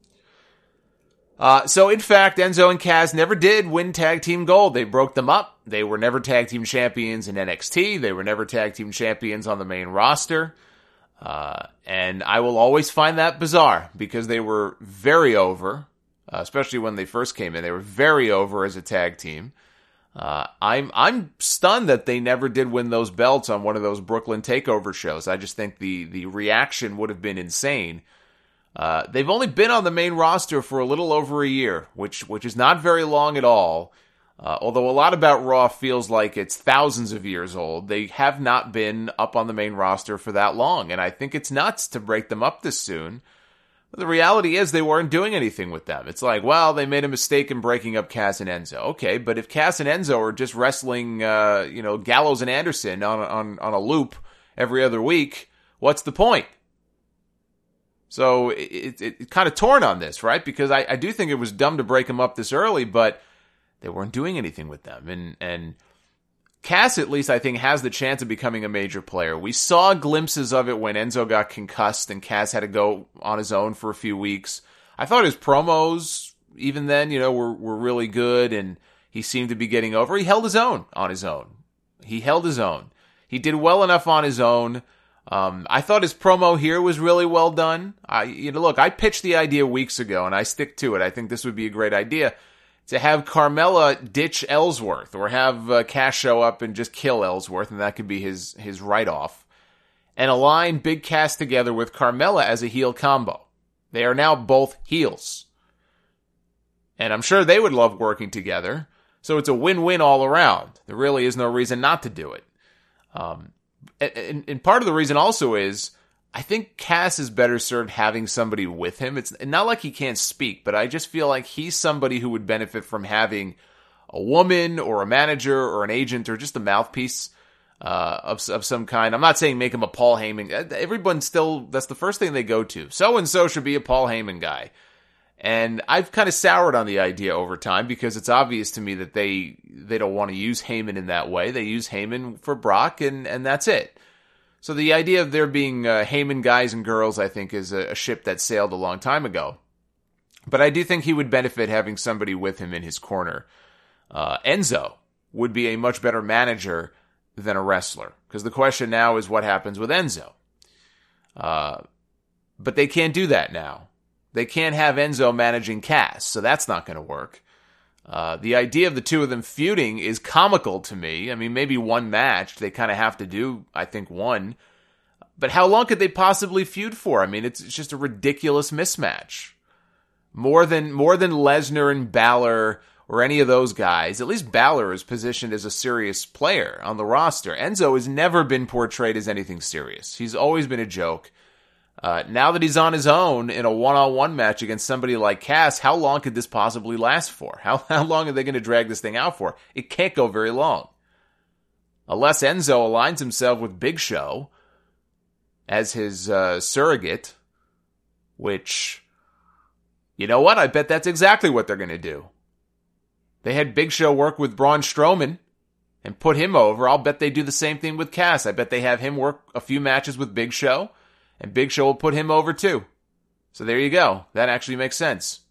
Speaker 1: Uh, so, in fact, Enzo and Cass never did win tag team gold. They broke them up. They were never tag team champions in N X T. They were never tag team champions on the main roster. Uh, and I will always find that bizarre because they were very over, uh, especially when they first came in. They were very over as a tag team. Uh, I'm I'm stunned that they never did win those belts on one of those Brooklyn Takeover shows. I just think the, the reaction would have been insane. Uh, they've only been on the main roster for a little over a year, which which is not very long at all. Uh, although a lot about Raw feels like it's thousands of years old, they have not been up on the main roster for that long, and I think it's nuts to break them up this soon. But the reality is they weren't doing anything with them. It's like, well, they made a mistake in breaking up Cass and Enzo. Okay, but if Cass and Enzo are just wrestling, uh, you know, Gallows and Anderson on on on a loop every other week, what's the point? So it's it, it kind of torn on this, right? Because I, I do think it was dumb to break them up this early, but they weren't doing anything with them. And and Cass, at least, I think, has the chance of becoming a major player. We saw glimpses of it when Enzo got concussed and Cass had to go on his own for a few weeks. I thought his promos, even then, you know, were, were really good, and he seemed to be getting over. He held his own on his own. He held his own. He did well enough on his own. Um, I thought his promo here was really well done. I, you know, look, I pitched the idea weeks ago, and I stick to it. I think this would be a great idea to have Carmella ditch Ellsworth, or have uh, Cass show up and just kill Ellsworth, and that could be his his write-off, and align Big Cass together with Carmella as a heel combo. They are now both heels, and I'm sure they would love working together. So it's a win-win all around. There really is no reason not to do it. Um, and, and part of the reason also is, I think Cass is better served having somebody with him. It's not like he can't speak, but I just feel like he's somebody who would benefit from having a woman or a manager or an agent or just a mouthpiece uh, of, of some kind. I'm not saying make him a Paul Heyman. Everyone still, that's the first thing they go to. So-and-so should be a Paul Heyman guy. And I've kind of soured on the idea over time because it's obvious to me that they they don't want to use Heyman in that way. They use Heyman for Brock, and, and that's it. So the idea of there being uh, Heyman guys and girls, I think, is a, a ship that sailed a long time ago. But I do think he would benefit having somebody with him in his corner. Uh, Enzo would be a much better manager than a wrestler, because the question now is what happens with Enzo. Uh, but they can't do that now. They can't have Enzo managing Cass, so that's not going to work. Uh, the idea of the two of them feuding is comical to me. I mean, maybe one match. They kind of have to do, I think, one. But how long could they possibly feud for? I mean, it's, it's just a ridiculous mismatch. More than more than Lesnar and Balor or any of those guys. At least Balor is positioned as a serious player on the roster. Enzo has never been portrayed as anything serious. He's always been a joke. Uh, now that he's on his own in a one-on-one match against somebody like Cass, how long could this possibly last for? How, how long are they going to drag this thing out for? It can't go very long. Unless Enzo aligns himself with Big Show as his uh, surrogate, which, you know what? I bet that's exactly what they're going to do. They had Big Show work with Braun Strowman and put him over. I'll bet they do the same thing with Cass. I bet they have him work a few matches with Big Show, and Big Show will put him over too. So there you go. That actually makes sense.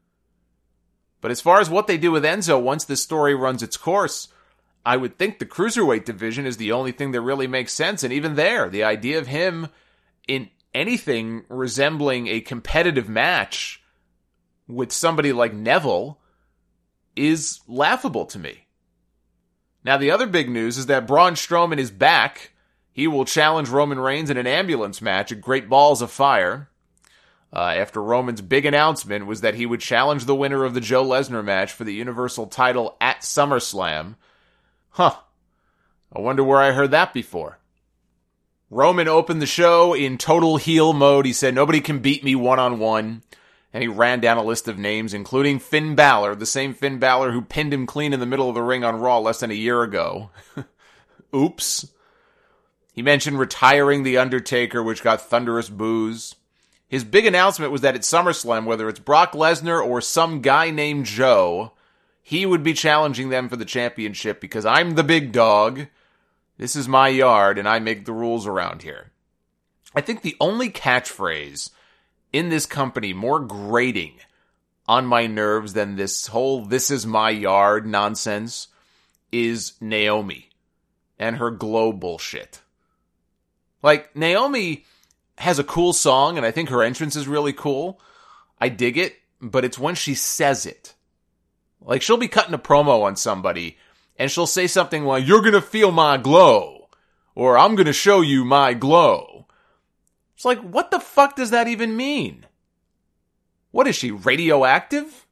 Speaker 1: But as far as what they do with Enzo once this story runs its course, I would think the Cruiserweight division is the only thing that really makes sense. And even there, the idea of him in anything resembling a competitive match with somebody like Neville is laughable to me. Now, the other big news is that Braun Strowman is back. He will challenge Roman Reigns in an ambulance match at Great Balls of Fire. Uh, after Roman's big announcement was that he would challenge the winner of the Joe Lesnar match for the Universal title at SummerSlam. Huh. I wonder where I heard that before. Roman opened the show in total heel mode. He said, "Nobody can beat me one-on-one." And he ran down a list of names, including Finn Balor, the same Finn Balor who pinned him clean in the middle of the ring on Raw less than a year ago. Oops. He mentioned retiring The Undertaker, which got thunderous boos. His big announcement was that at SummerSlam, whether it's Brock Lesnar or some guy named Joe, he would be challenging them for the championship because I'm the big dog. This is my yard, and I make the rules around here. I think the only catchphrase in this company more grating on my nerves than this whole "this is my yard" nonsense is Naomi and her glow bullshit. Like, Naomi has a cool song, and I think her entrance is really cool. I dig it, but it's when she says it. Like, she'll be cutting a promo on somebody, and she'll say something like, "You're gonna feel my glow," or "I'm gonna show you my glow." It's like, what the fuck does that even mean? What is she, radioactive?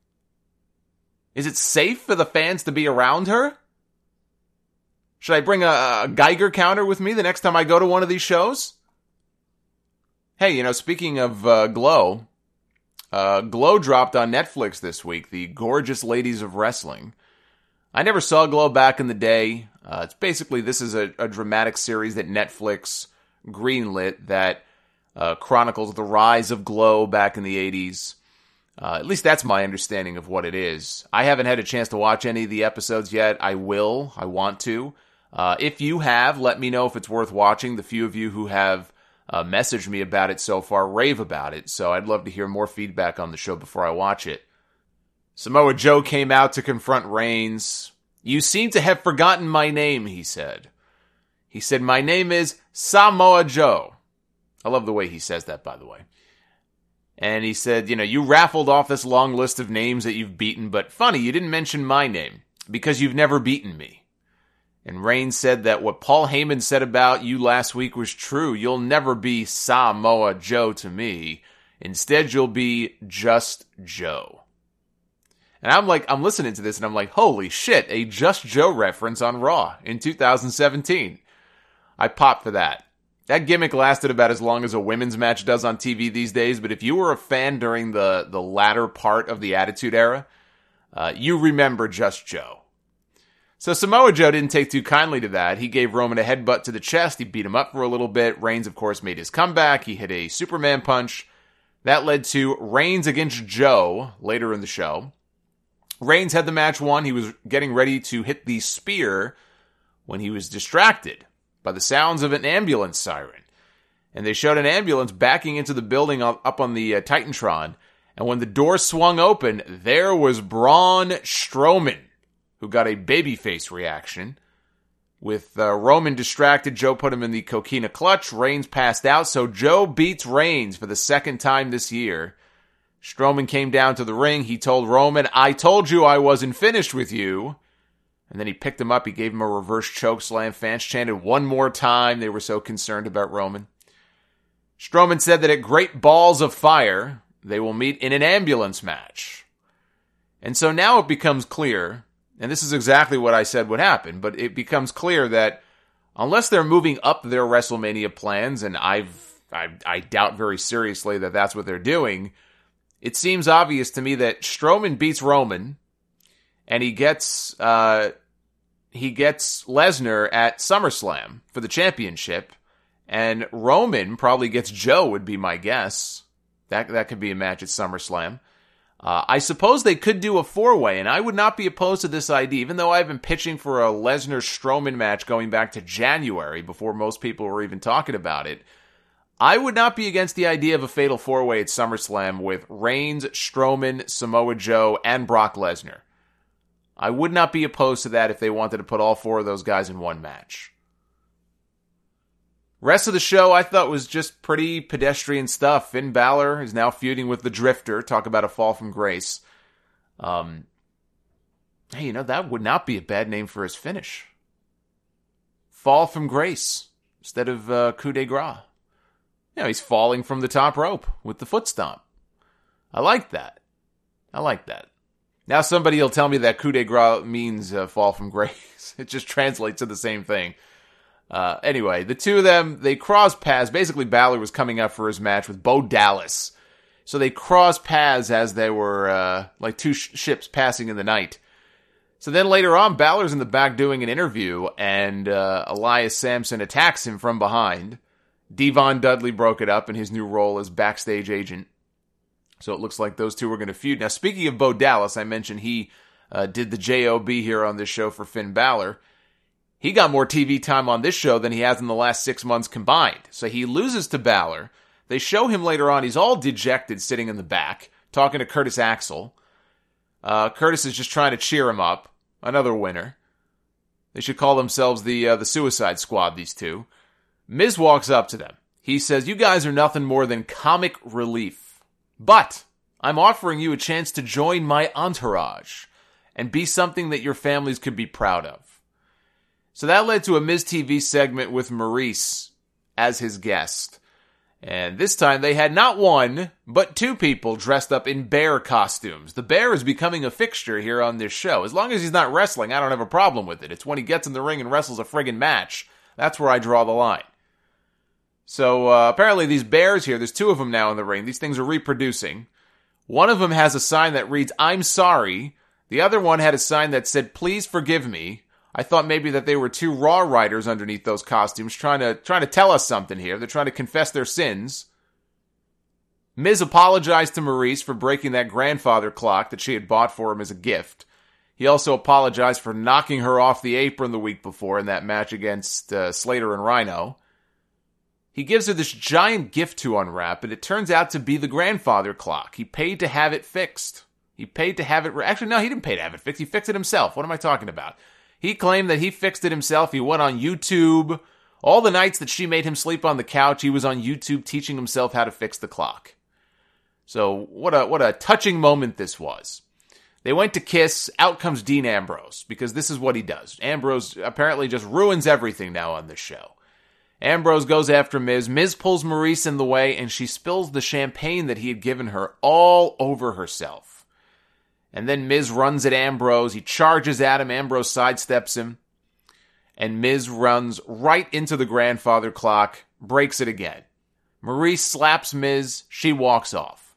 Speaker 1: Is it safe for the fans to be around her? Should I bring a, a Geiger counter with me the next time I go to one of these shows? Hey, you know, speaking of uh, Glow, uh, Glow dropped on Netflix this week, The Gorgeous Ladies of Wrestling. I never saw Glow back in the day. Uh, it's basically, this is a, a dramatic series that Netflix greenlit that uh, chronicles the rise of Glow back in the eighties. Uh, at least that's my understanding of what it is. I haven't had a chance to watch any of the episodes yet. I will. I want to. Uh, if you have, let me know if it's worth watching. The few of you who have uh, messaged me about it so far rave about it, so I'd love to hear more feedback on the show before I watch it. Samoa Joe came out to confront Reigns. "You seem to have forgotten my name," he said. He said, "My name is Samoa Joe. I love the way he says that, by the way. And he said, you know, you raffled off this long list of names that you've beaten, but funny, you didn't mention my name, because you've never beaten me. And Reigns said that what Paul Heyman said about you last week was true. You'll never be Samoa Joe to me. Instead, you'll be just Joe. And I'm like, I'm listening to this and I'm like, holy shit, a Just Joe reference on Raw in two thousand seventeen. I popped for that. That gimmick lasted about as long as a women's match does on T V these days, but if you were a fan during the, the latter part of the Attitude Era, uh, you remember Just Joe. So Samoa Joe didn't take too kindly to that. He gave Roman a headbutt to the chest. He beat him up for a little bit. Reigns, of course, made his comeback. He hit a Superman punch. That led to Reigns against Joe later in the show. Reigns had the match won. He was getting ready to hit the spear when he was distracted by the sounds of an ambulance siren. And they showed an ambulance backing into the building up on the uh, Titantron. And when the door swung open, there was Braun Strowman, who got a babyface reaction. With uh, Roman distracted, Joe put him in the Coquina clutch. Reigns passed out, so Joe beats Reigns for the second time this year. Strowman came down to the ring. He told Roman, I told you I wasn't finished with you. And then he picked him up. He gave him a reverse chokeslam. Fans chanted one more time. They were so concerned about Roman. Strowman said that at Great Balls of Fire, they will meet in an ambulance match. And so now it becomes clear, and this is exactly what I said would happen, but it becomes clear that unless they're moving up their WrestleMania plans, and I've, I, I doubt very seriously that that's what they're doing, it seems obvious to me that Strowman beats Roman, and he gets uh, he gets Lesnar at SummerSlam for the championship, and Roman probably gets Joe, would be my guess. That that could be a match at SummerSlam. Uh, I suppose they could do a four-way, and I would not be opposed to this idea, even though I've been pitching for a Lesnar-Strowman match going back to January, before most people were even talking about it. I would not be against the idea of a fatal four-way at SummerSlam with Reigns, Strowman, Samoa Joe, and Brock Lesnar. I would not be opposed to that if they wanted to put all four of those guys in one match. Rest of the show I thought was just pretty pedestrian stuff. Finn Balor is now feuding with the Drifter. Talk about a fall from grace. Um, hey, you know, that would not be a bad name for his finish. Fall from grace instead of uh, coup de grace. You know, he's falling from the top rope with the foot stomp. I like that. I like that. Now somebody will tell me that coup de grace means uh, fall from grace. It just translates to the same thing. Uh, anyway, the two of them, they crossed paths. Basically, Balor was coming up for his match with Bo Dallas. So they crossed paths as they were, uh, like two sh- ships passing in the night. So then later on, Balor's in the back doing an interview, and, uh, Elias Sampson attacks him from behind. Devon Dudley broke it up in his new role as backstage agent. So it looks like those two were going to feud. Now, speaking of Bo Dallas, I mentioned he, uh, did the J O B here on this show for Finn Balor. He got more T V time on this show than he has in the last six months combined. So he loses to Balor. They show him later on. He's all dejected sitting in the back, talking to Curtis Axel. Uh, Curtis is just trying to cheer him up. Another winner. They should call themselves the uh, the Suicide Squad, these two. Miz walks up to them. He says, you guys are nothing more than comic relief. But I'm offering you a chance to join my entourage and be something that your families could be proud of. So that led to a Miz T V segment with Maurice as his guest. And this time they had not one, but two people dressed up in bear costumes. The bear is becoming a fixture here on this show. As long as he's not wrestling, I don't have a problem with it. It's when he gets in the ring and wrestles a friggin' match. That's where I draw the line. So uh, apparently these bears here, there's two of them now in the ring. These things are reproducing. One of them has a sign that reads, I'm sorry. The other one had a sign that said, please forgive me. I thought maybe that they were two Raw writers underneath those costumes trying to trying to tell us something here. They're trying to confess their sins. Miz apologized to Maurice for breaking that grandfather clock that she had bought for him as a gift. He also apologized for knocking her off the apron the week before in that match against uh, Slater and Rhino. He gives her this giant gift to unwrap, and it turns out to be the grandfather clock. He paid to have it fixed. He paid to have it... Re- Actually, no, he didn't pay to have it fixed. He fixed it himself. What am I talking about? He claimed that he fixed it himself. He went on YouTube, All the nights that she made him sleep on the couch, he was on YouTube teaching himself how to fix the clock. So what a what a touching moment this was. They went to kiss. Out comes Dean Ambrose, because this is what he does. Ambrose apparently just ruins everything now on this show. Ambrose goes after Miz. Miz pulls Maryse in the way, and she spills the champagne that he had given her all over herself. And then Miz runs at Ambrose. He charges at him. Ambrose sidesteps him. And Miz runs right into the grandfather clock, breaks it again. Maryse slaps Miz. She walks off.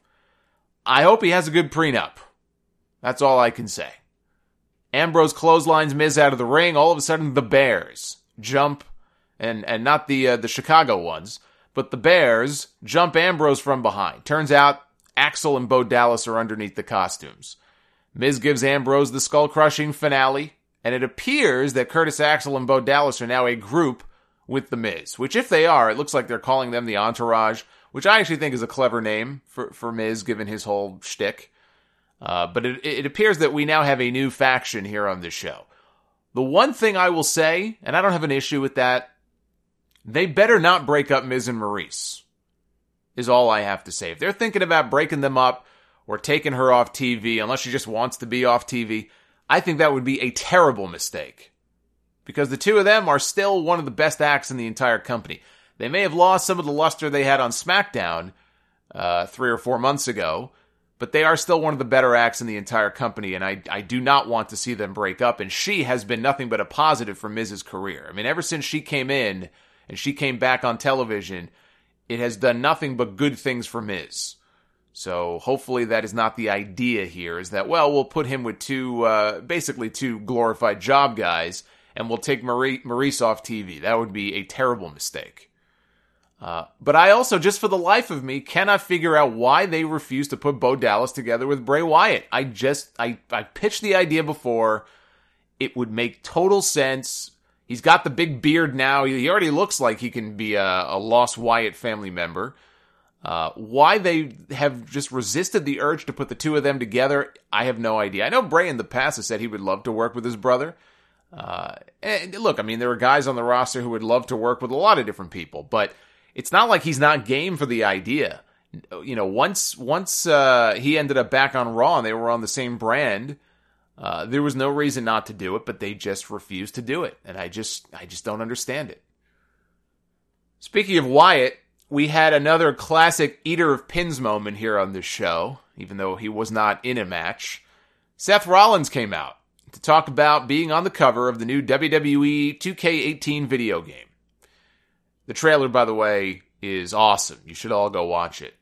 Speaker 1: I hope he has a good prenup. That's all I can say. Ambrose clotheslines Miz out of the ring. All of a sudden, the Bears jump, and and not the uh, the Chicago ones, but the Bears jump Ambrose from behind. Turns out, Axel and Bo Dallas are underneath the costumes. Miz gives Ambrose the skull-crushing finale, and it appears that Curtis Axel and Bo Dallas are now a group with the Miz, which if they are, it looks like they're calling them the Entourage, which I actually think is a clever name for, for Miz, given his whole shtick. Uh, but it, it appears that we now have a new faction here on this show. The one thing I will say, and I don't have an issue with that, they better not break up Miz and Maryse, is all I have to say. If they're thinking about breaking them up or taking her off T V, unless she just wants to be off T V, I think that would be a terrible mistake. Because the two of them are still one of the best acts in the entire company. They may have lost some of the luster they had on SmackDown uh, three or four months ago, but they are still one of the better acts in the entire company, and I, I do not want to see them break up, and she has been nothing but a positive for Miz's career. I mean, ever since she came in, and she came back on television, it has done nothing but good things for Miz. So hopefully that is not the idea here, is that, well, we'll put him with two, uh, basically two glorified job guys, and we'll take Marie, Maryse off T V. That would be a terrible mistake. Uh, but I also, just for the life of me, cannot figure out why they refuse to put Bo Dallas together with Bray Wyatt. I just, I, I pitched the idea before. It would make total sense. He's got the big beard now. He already looks like he can be a, a lost Wyatt family member. Uh, why they have just resisted the urge to put the two of them together, I have no idea. I know Bray in the past has said he would love to work with his brother. Uh, and look, I mean, there are guys on the roster who would love to work with a lot of different people, but it's not like he's not game for the idea. You know, once once uh, he ended up back on Raw and they were on the same brand, uh, there was no reason not to do it, but they just refused to do it. And I just I just don't understand it. Speaking of Wyatt, we had another classic Eater of Pins moment here on this show, even though he was not in a match. Seth Rollins came out to talk about being on the cover of the new W W E two K eighteen video game. The trailer, by the way, is awesome. You should all go watch it.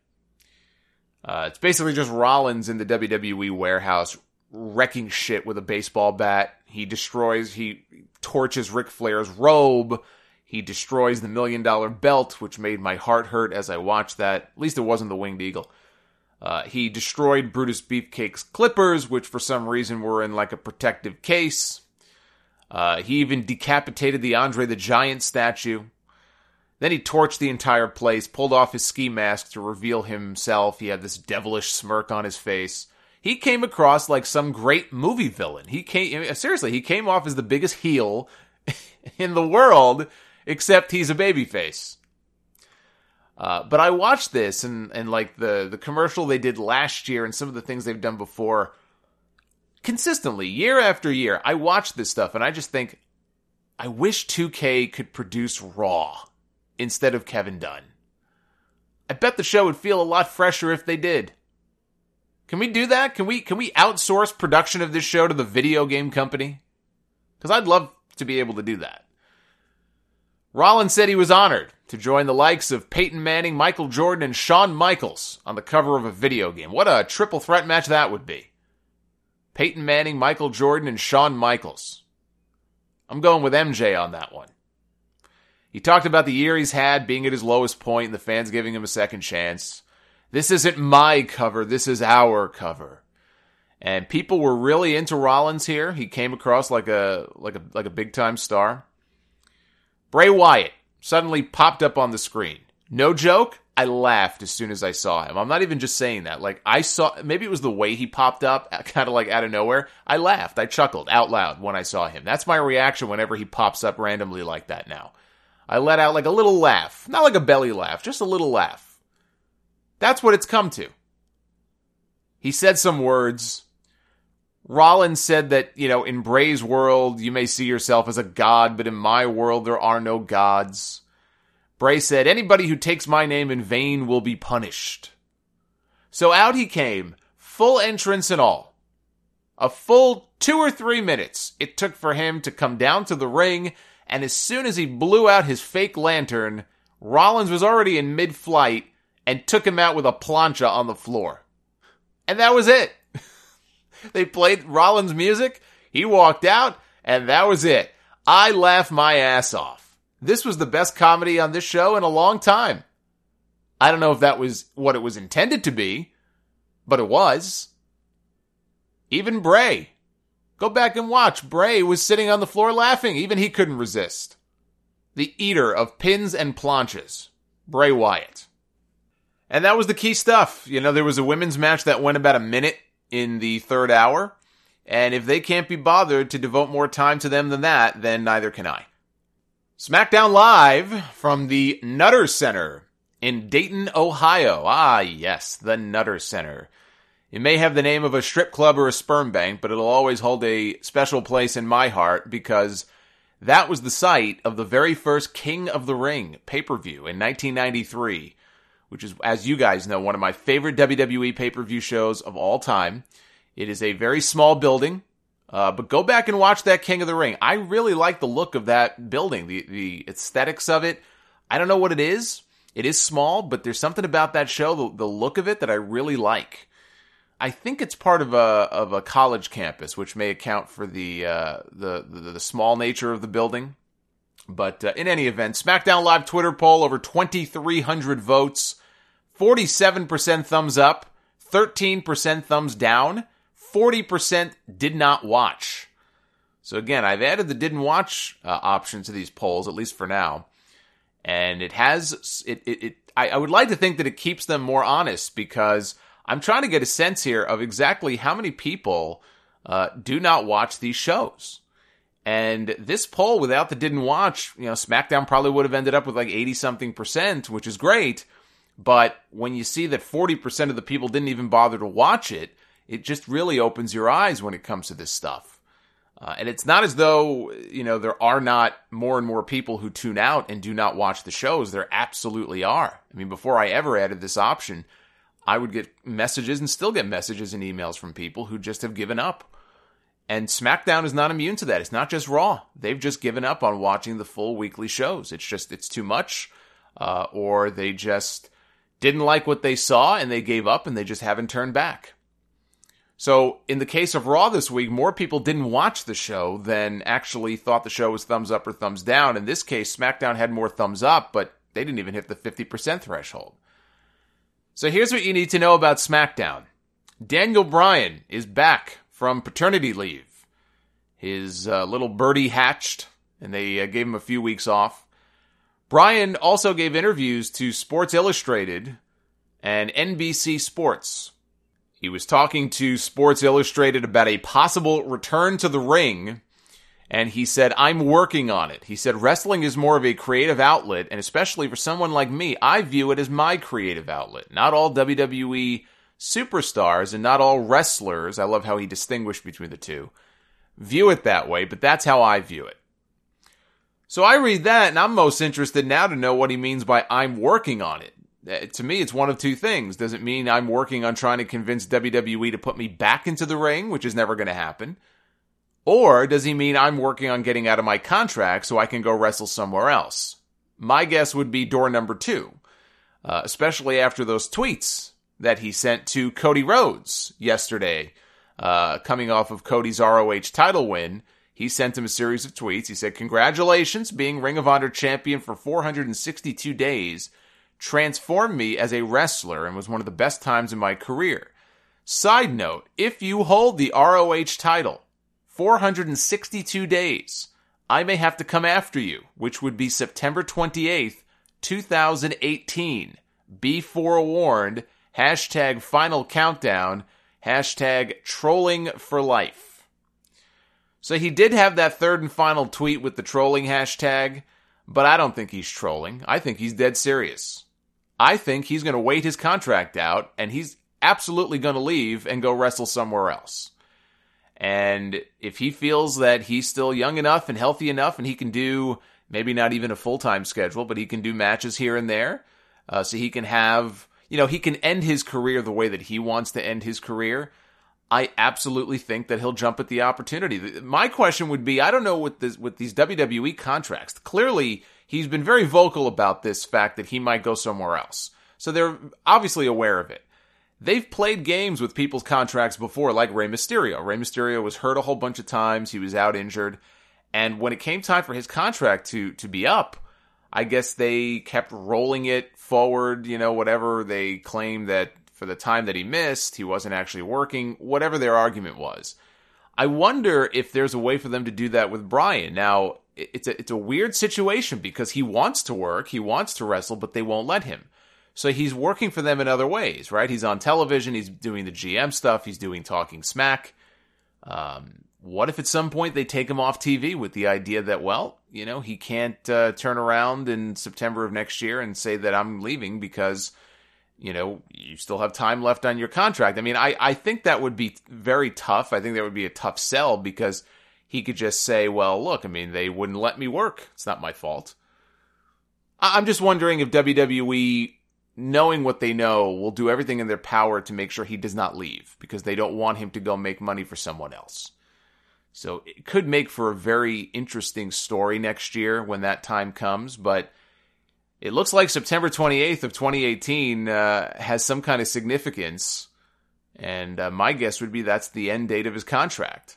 Speaker 1: Uh, it's basically just Rollins in the W W E warehouse wrecking shit with a baseball bat. He destroys, he torches Ric Flair's robe. He destroys the Million Dollar Belt, which made my heart hurt as I watched that. At least it wasn't the Winged Eagle. Uh, he destroyed Brutus Beefcake's clippers, which for some reason were in like a protective case. Uh, he even decapitated the Andre the Giant statue. Then he torched the entire place, pulled off his ski mask to reveal himself. He had this devilish smirk on his face. He came across like some great movie villain. He came, seriously, he came off as the biggest heel in the world, except he's a babyface. Uh, but I watched this and, and like the, the commercial they did last year and some of the things they've done before. Consistently, year after year, I watch this stuff and I just think, I wish two K could produce Raw instead of Kevin Dunn. I bet the show would feel a lot fresher if they did. Can we do that? Can we can we outsource production of this show to the video game company? Because I'd love to be able to do that. Rollins said he was honored to join the likes of Peyton Manning, Michael Jordan, and Shawn Michaels on the cover of a video game. What a triple threat match that would be. Peyton Manning, Michael Jordan, and Shawn Michaels. I'm going with M J on that one. He talked about the year he's had being at his lowest point and the fans giving him a second chance. This isn't my cover, this is our cover. And people were really into Rollins here. He came across like a like a like a big time star. Bray Wyatt suddenly popped up on the screen. No joke, I laughed as soon as I saw him. I'm not even just saying that. Like I saw, maybe it was the way he popped up, kind of like out of nowhere. I laughed, I chuckled out loud when I saw him. That's my reaction whenever he pops up randomly like that now. I let out like a little laugh. Not like a belly laugh, just a little laugh. That's what it's come to. He said some words. Rollins said that, you know, in Bray's world, you may see yourself as a god, but in my world, there are no gods. Bray said, anybody who takes my name in vain will be punished. So out he came, full entrance and all. A full two or three minutes it took for him to come down to the ring, and as soon as he blew out his fake lantern, Rollins was already in mid-flight and took him out with a plancha on the floor. And that was it. They played Rollins' music, he walked out, and that was it. I laughed my ass off. This was the best comedy on this show in a long time. I don't know if that was what it was intended to be, but it was. Even Bray. Go back and watch. Bray was sitting on the floor laughing. Even he couldn't resist. The eater of pins and planches. Bray Wyatt. And that was the key stuff. You know, there was a women's match that went about a minute in the third hour. And if they can't be bothered to devote more time to them than that, then neither can I. SmackDown Live from the Nutter Center in Dayton, Ohio. Ah, yes, the Nutter Center. It may have the name of a strip club or a sperm bank, but it'll always hold a special place in my heart because that was the site of the very first King of the Ring pay-per-view in nineteen ninety-three, which is, as you guys know, one of my favorite W W E pay-per-view shows of all time. It is a very small building, uh, but go back and watch that King of the Ring. I really like the look of that building, the, the aesthetics of it. I don't know what it is. It is small, but there's something about that show, the, the look of it, that I really like. I think it's part of a of a college campus, which may account for the uh, the, the the small nature of the building. But uh, in any event, SmackDown Live Twitter poll, over twenty-three hundred votes, forty-seven percent thumbs up, thirteen percent thumbs down, forty percent did not watch. So again, I've added the didn't watch uh, option to these polls, at least for now. And it has, it, it, it I, I would like to think that it keeps them more honest, because I'm trying to get a sense here of exactly how many people uh, do not watch these shows. And this poll, without the didn't watch, you know, SmackDown probably would have ended up with like eighty something percent, which is great. But when you see that forty percent of the people didn't even bother to watch it, it just really opens your eyes when it comes to this stuff. Uh, and it's not as though, you know, there are not more and more people who tune out and do not watch the shows. There absolutely are. I mean, before I ever added this option, I would get messages and still get messages and emails from people who just have given up. And SmackDown is not immune to that. It's not just Raw. They've just given up on watching the full weekly shows. It's just, it's too much. Uh, or they just didn't like what they saw and they gave up and they just haven't turned back. So in the case of Raw this week, more people didn't watch the show than actually thought the show was thumbs up or thumbs down. In this case, SmackDown had more thumbs up, but they didn't even hit the fifty percent threshold. So here's what you need to know about SmackDown. Daniel Bryan is back from paternity leave. His uh, little birdie hatched, and they uh, gave him a few weeks off. Bryan also gave interviews to Sports Illustrated and N B C Sports. He was talking to Sports Illustrated about a possible return to the ring, and he said, I'm working on it. He said, wrestling is more of a creative outlet, and especially for someone like me, I view it as my creative outlet. Not all W W E superstars and not all wrestlers, I love how he distinguished between the two, view it that way, but that's how I view it. So I read that, and I'm most interested now to know what he means by I'm working on it. Uh, to me, it's one of two things. Does it mean I'm working on trying to convince W W E to put me back into the ring, which is never going to happen? Or does he mean I'm working on getting out of my contract so I can go wrestle somewhere else? My guess would be door number two, uh, especially after those tweets that he sent to Cody Rhodes yesterday, uh, coming off of Cody's R O H title win. He sent him a series of tweets. He said, congratulations, being Ring of Honor champion for four hundred sixty-two days transformed me as a wrestler and was one of the best times in my career. Side note, if you hold the R O H title four hundred sixty-two days, I may have to come after you, which would be September twenty-eighth, twenty eighteen. Be forewarned. Hashtag final countdown. Hashtag trolling for life. So he did have that third and final tweet with the trolling hashtag. but I don't think he's trolling. I think he's dead serious. I think he's going to wait his contract out, and he's absolutely going to leave and go wrestle somewhere else. And if he feels that he's still young enough and healthy enough and he can do maybe not even a full-time schedule, but he can do matches here and there, uh, so he can have, you know, he can end his career the way that he wants to end his career, I absolutely think that he'll jump at the opportunity. My question would be, I don't know with this, with these W W E contracts, clearly he's been very vocal about this fact that he might go somewhere else. So they're obviously aware of it. They've played games with people's contracts before, like Rey Mysterio. Rey Mysterio was hurt a whole bunch of times. He was out injured. And when it came time for his contract to, to be up, I guess they kept rolling it forward, you know, whatever they claimed that for the time that he missed, he wasn't actually working, whatever their argument was. I wonder if there's a way for them to do that with Bryan. Now, it's a, it's a weird situation because he wants to work, he wants to wrestle, but they won't let him. So he's working for them in other ways, right? He's on television, he's doing the G M stuff, he's doing Talking Smack. Um, what if at some point they take him off T V with the idea that, well, you know, he can't uh, turn around in September of next year and say that I'm leaving because, you know, you still have time left on your contract. I mean, I, I think that would be very tough. I think that would be a tough sell because he could just say, well, look, I mean, they wouldn't let me work. It's not my fault. I'm just wondering if W W E, knowing what they know, will do everything in their power to make sure he does not leave because they don't want him to go make money for someone else. So it could make for a very interesting story next year when that time comes, but it looks like September twenty-eighth of twenty eighteen uh, has some kind of significance, and uh, my guess would be that's the end date of his contract.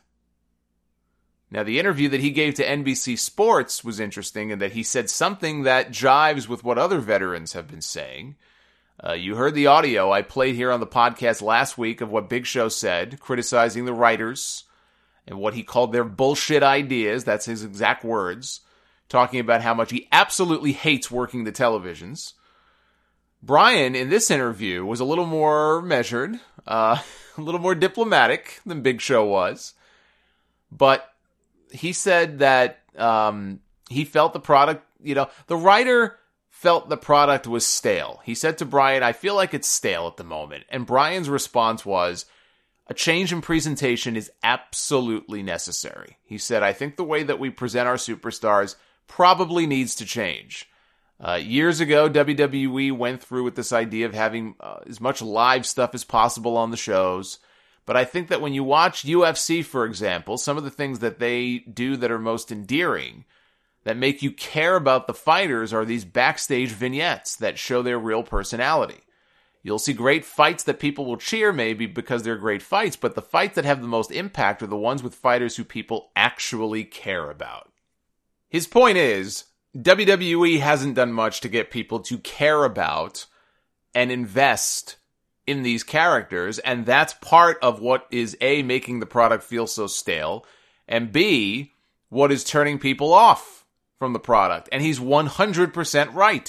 Speaker 1: Now, the interview that he gave to N B C Sports was interesting in that he said something that jives with what other veterans have been saying. Uh, you heard the audio I played here on the podcast last week of what Big Show said, criticizing the writers and what he called their bullshit ideas. That's his exact words. Talking about how much he absolutely hates working the televisions. Bryan, in this interview, was a little more measured, uh, a little more diplomatic than Big Show was. But he said that um, he felt the product, you know, the writer felt the product was stale. He said to Bryan, I feel like it's stale at the moment. And Bryan's response was, a change in presentation is absolutely necessary. He said, I think the way that we present our superstars probably needs to change. Uh, years ago, W W E went through with this idea of having uh, as much live stuff as possible on the shows. But I think that when you watch U F C, for example, some of the things that they do that are most endearing, that make you care about the fighters, are these backstage vignettes that show their real personality. You'll see great fights that people will cheer maybe because they're great fights, but the fights that have the most impact are the ones with fighters who people actually care about. His point is, W W E hasn't done much to get people to care about and invest in these characters, and that's part of what is A, making the product feel so stale, and B, what is turning people off from the product. And he's one hundred percent right.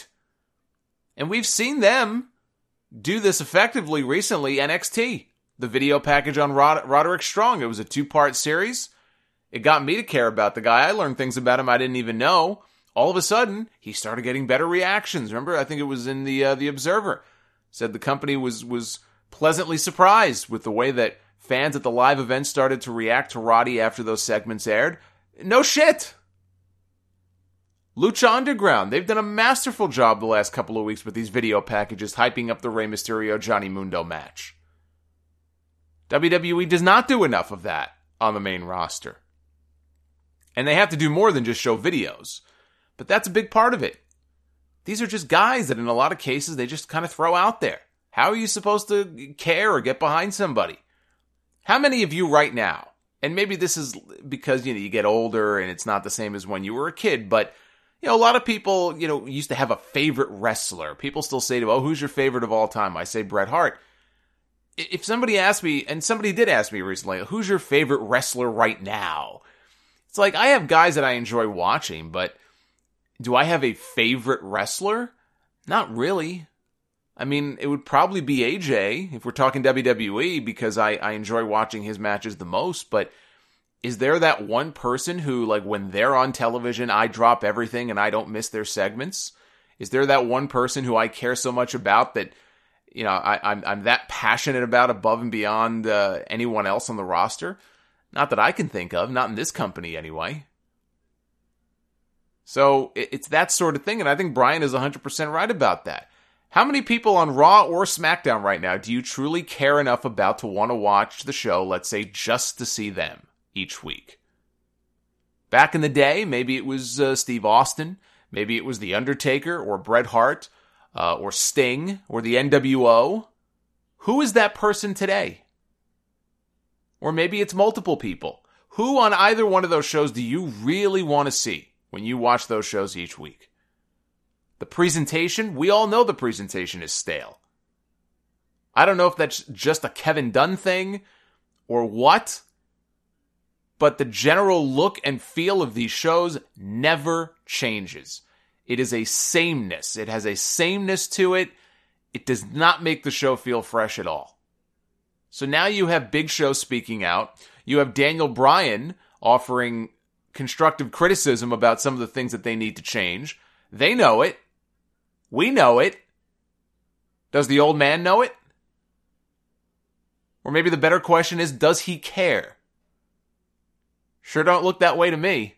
Speaker 1: And we've seen them do this effectively recently. N X T, the video package on Rod- Roderick Strong, it was a two-part series. It got me to care about the guy. I learned things about him I didn't even know. All of a sudden, he started getting better reactions. Remember, I think it was in the uh, the Observer. Said the company was was pleasantly surprised with the way that fans at the live event started to react to Roddy after those segments aired. No shit! Lucha Underground, they've done a masterful job the last couple of weeks with these video packages hyping up the Rey Mysterio-Johnny Mundo match. W W E does not do enough of that on the main roster. And they have to do more than just show videos. But that's a big part of it. These are just guys that in a lot of cases they just kind of throw out there. How are you supposed to care or get behind somebody? How many of you right now, and maybe this is because, you know, you get older and it's not the same as when you were a kid, but, you know, a lot of people, you know, used to have a favorite wrestler. People still say to, oh, who's your favorite of all time? I say Bret Hart. If somebody asked me, and somebody did ask me recently, who's your favorite wrestler right now? It's like, I have guys that I enjoy watching, but do I have a favorite wrestler? Not really. I mean, it would probably be A J if we're talking W W E because I, I enjoy watching his matches the most, but Is there that one person who, like, when they're on television, I drop everything and I don't miss their segments? Is there that one person who I care so much about that, you know, I, I'm I'm that passionate about above and beyond uh, anyone else on the roster? Not that I can think of, not in this company anyway. So it, it's that sort of thing, and I think Brian is one hundred percent right about that. How many people on Raw or SmackDown right now do you truly care enough about to want to watch the show, let's say, just to see them each week? Back in the day, maybe it was uh, Steve Austin, maybe it was The Undertaker or Bret Hart, uh, or Sting, or the N W O. Who is that person today? Or maybe it's multiple people. Who on either one of those shows do you really want to see when you watch those shows each week? The presentation, we all know the presentation is stale. I don't know if that's just a Kevin Dunn thing or what, but the general look and feel of these shows never changes. It is a sameness. It has a sameness to it. It does not make the show feel fresh at all. So now you have Big Show speaking out. You have Daniel Bryan offering constructive criticism about some of the things that they need to change. They know it. We know it. Does the old man know it? Or maybe the better question is, does he care? Sure don't look that way to me.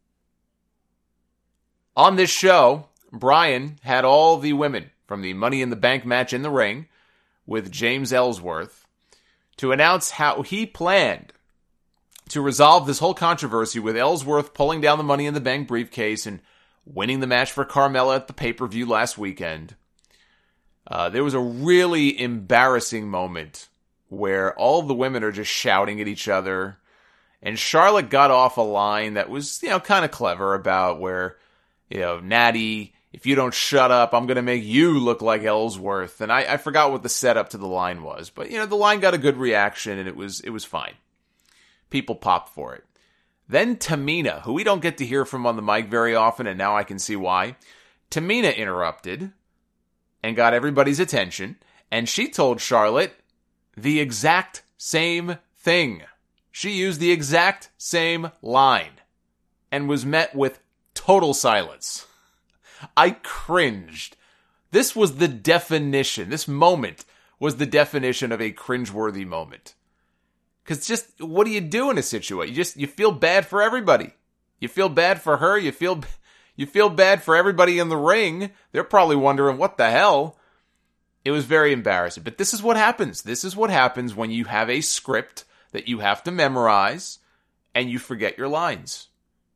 Speaker 1: On this show, Bryan had all the women from the Money in the Bank match in the ring with James Ellsworth to announce how he planned to resolve this whole controversy with Ellsworth pulling down the Money in the Bank briefcase and winning the match for Carmella at the pay-per-view last weekend. Uh, there was a really embarrassing moment where all the women are just shouting at each other, and Charlotte got off a line that was, you know, kind of clever about where, you know, Natty, if you don't shut up, I'm going to make you look like Ellsworth. And I, I forgot what the setup to the line was, but, you know, the line got a good reaction, and it was it was fine. People popped for it. Then Tamina, who we don't get to hear from on the mic very often, and now I can see why. Tamina interrupted and got everybody's attention, and she told Charlotte the exact same thing. She used the exact same line and was met with total silence. I cringed. This was the definition. This moment was the definition of a cringeworthy moment. Because just, what do you do in a situation? You just, you feel bad for everybody. You feel bad for her. You feel, you feel bad for everybody in the ring. They're probably wondering, what the hell? It was very embarrassing. But this is what happens. This is what happens when you have a script that you have to memorize and you forget your lines.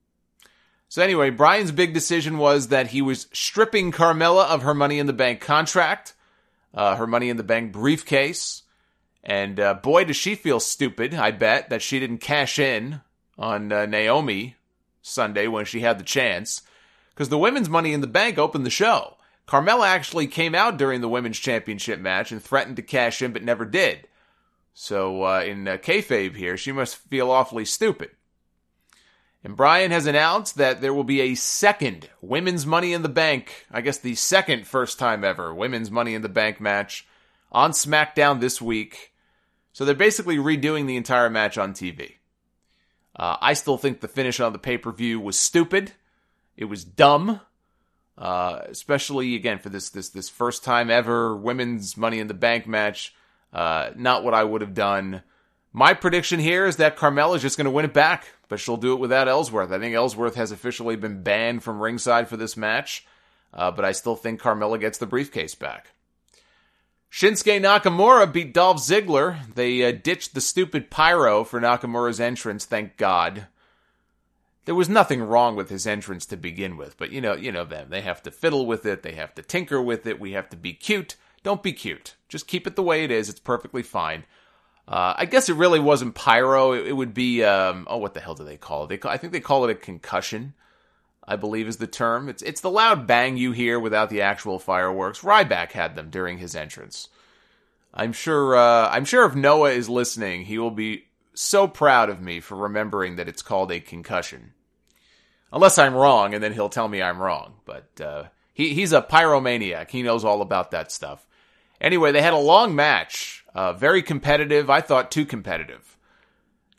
Speaker 1: So anyway, Bryan's big decision was that he was stripping Carmella of her Money in the Bank contract, uh, her Money in the Bank briefcase. And uh, boy, does she feel stupid, I bet, that she didn't cash in on uh, Naomi Sunday when she had the chance. Because the women's Money in the Bank opened the show. Carmella actually came out during the women's championship match and threatened to cash in, but never did. So uh, in uh, kayfabe here, she must feel awfully stupid. And Bryan has announced that there will be a second women's Money in the Bank, I guess the second first time ever women's Money in the Bank match on SmackDown this week. So they're basically redoing the entire match on T V. Uh, I still think the finish on the pay-per-view was stupid. It was dumb. Uh, especially, again, for this this this first time ever women's Money in the Bank match. Uh, not what I would have done. My prediction here is that Carmella is just going to win it back, but she'll do it without Ellsworth. I think Ellsworth has officially been banned from ringside for this match, uh, but I still think Carmella gets the briefcase back. Shinsuke Nakamura beat Dolph Ziggler. They uh, ditched the stupid pyro for Nakamura's entrance, thank God. There was nothing wrong with his entrance to begin with, but you know, you know them. They have to fiddle with it. They have to tinker with it. We have to be cute. Don't be cute. Just keep it the way it is. It's perfectly fine. Uh, I guess it really wasn't pyro. It, it would be, um, oh, what the hell do they call it? They call, I think they call it a concussion, I believe is the term. It's it's the loud bang you hear without the actual fireworks. Ryback had them during his entrance. I'm sure, uh, I'm sure if Noah is listening, he will be so proud of me for remembering that it's called a concussion. Unless I'm wrong, and then he'll tell me I'm wrong. But uh, he he's a pyromaniac. He knows all about that stuff. Anyway, they had a long match. Uh, very competitive. I thought too competitive.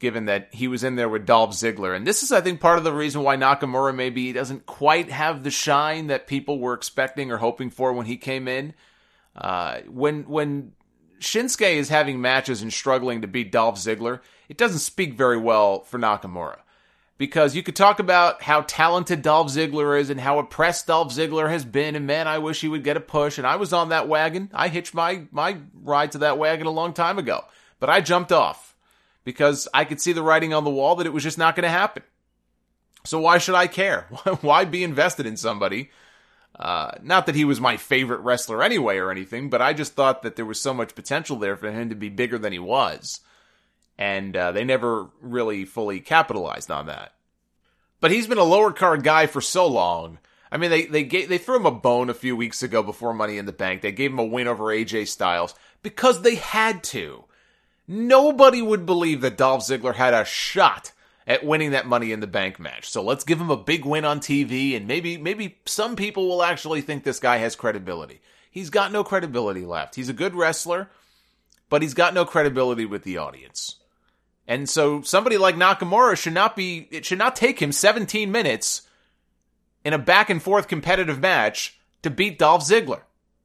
Speaker 1: given that he was in there with Dolph Ziggler. And this is, I think, part of the reason why Nakamura maybe doesn't quite have the shine that people were expecting or hoping for when he came in. Uh, when when Shinsuke is having matches and struggling to beat Dolph Ziggler, it doesn't speak very well for Nakamura. Because you could talk about how talented Dolph Ziggler is and how oppressed Dolph Ziggler has been, and man, I wish he would get a push. And I was on that wagon. I hitched my, my ride to that wagon a long time ago. But I jumped off because I could see the writing on the wall that it was just not going to happen. So why should I care? Why be invested in somebody? Uh, not that he was my favorite wrestler anyway or anything, but I just thought that there was so much potential there for him to be bigger than he was. And uh, they never really fully capitalized on that. But he's been a lower card guy for so long. I mean, they they gave, they threw him a bone a few weeks ago before Money in the Bank. They gave him a win over A J Styles because they had to. Nobody would believe that Dolph Ziggler had a shot at winning that Money in the Bank match. So let's give him a big win on T V, and maybe maybe some people will actually think this guy has credibility. He's got no credibility left. He's a good wrestler, but he's got no credibility with the audience. And so somebody like Nakamura should not be, it should not take him seventeen minutes in a back and forth competitive match to beat Dolph Ziggler.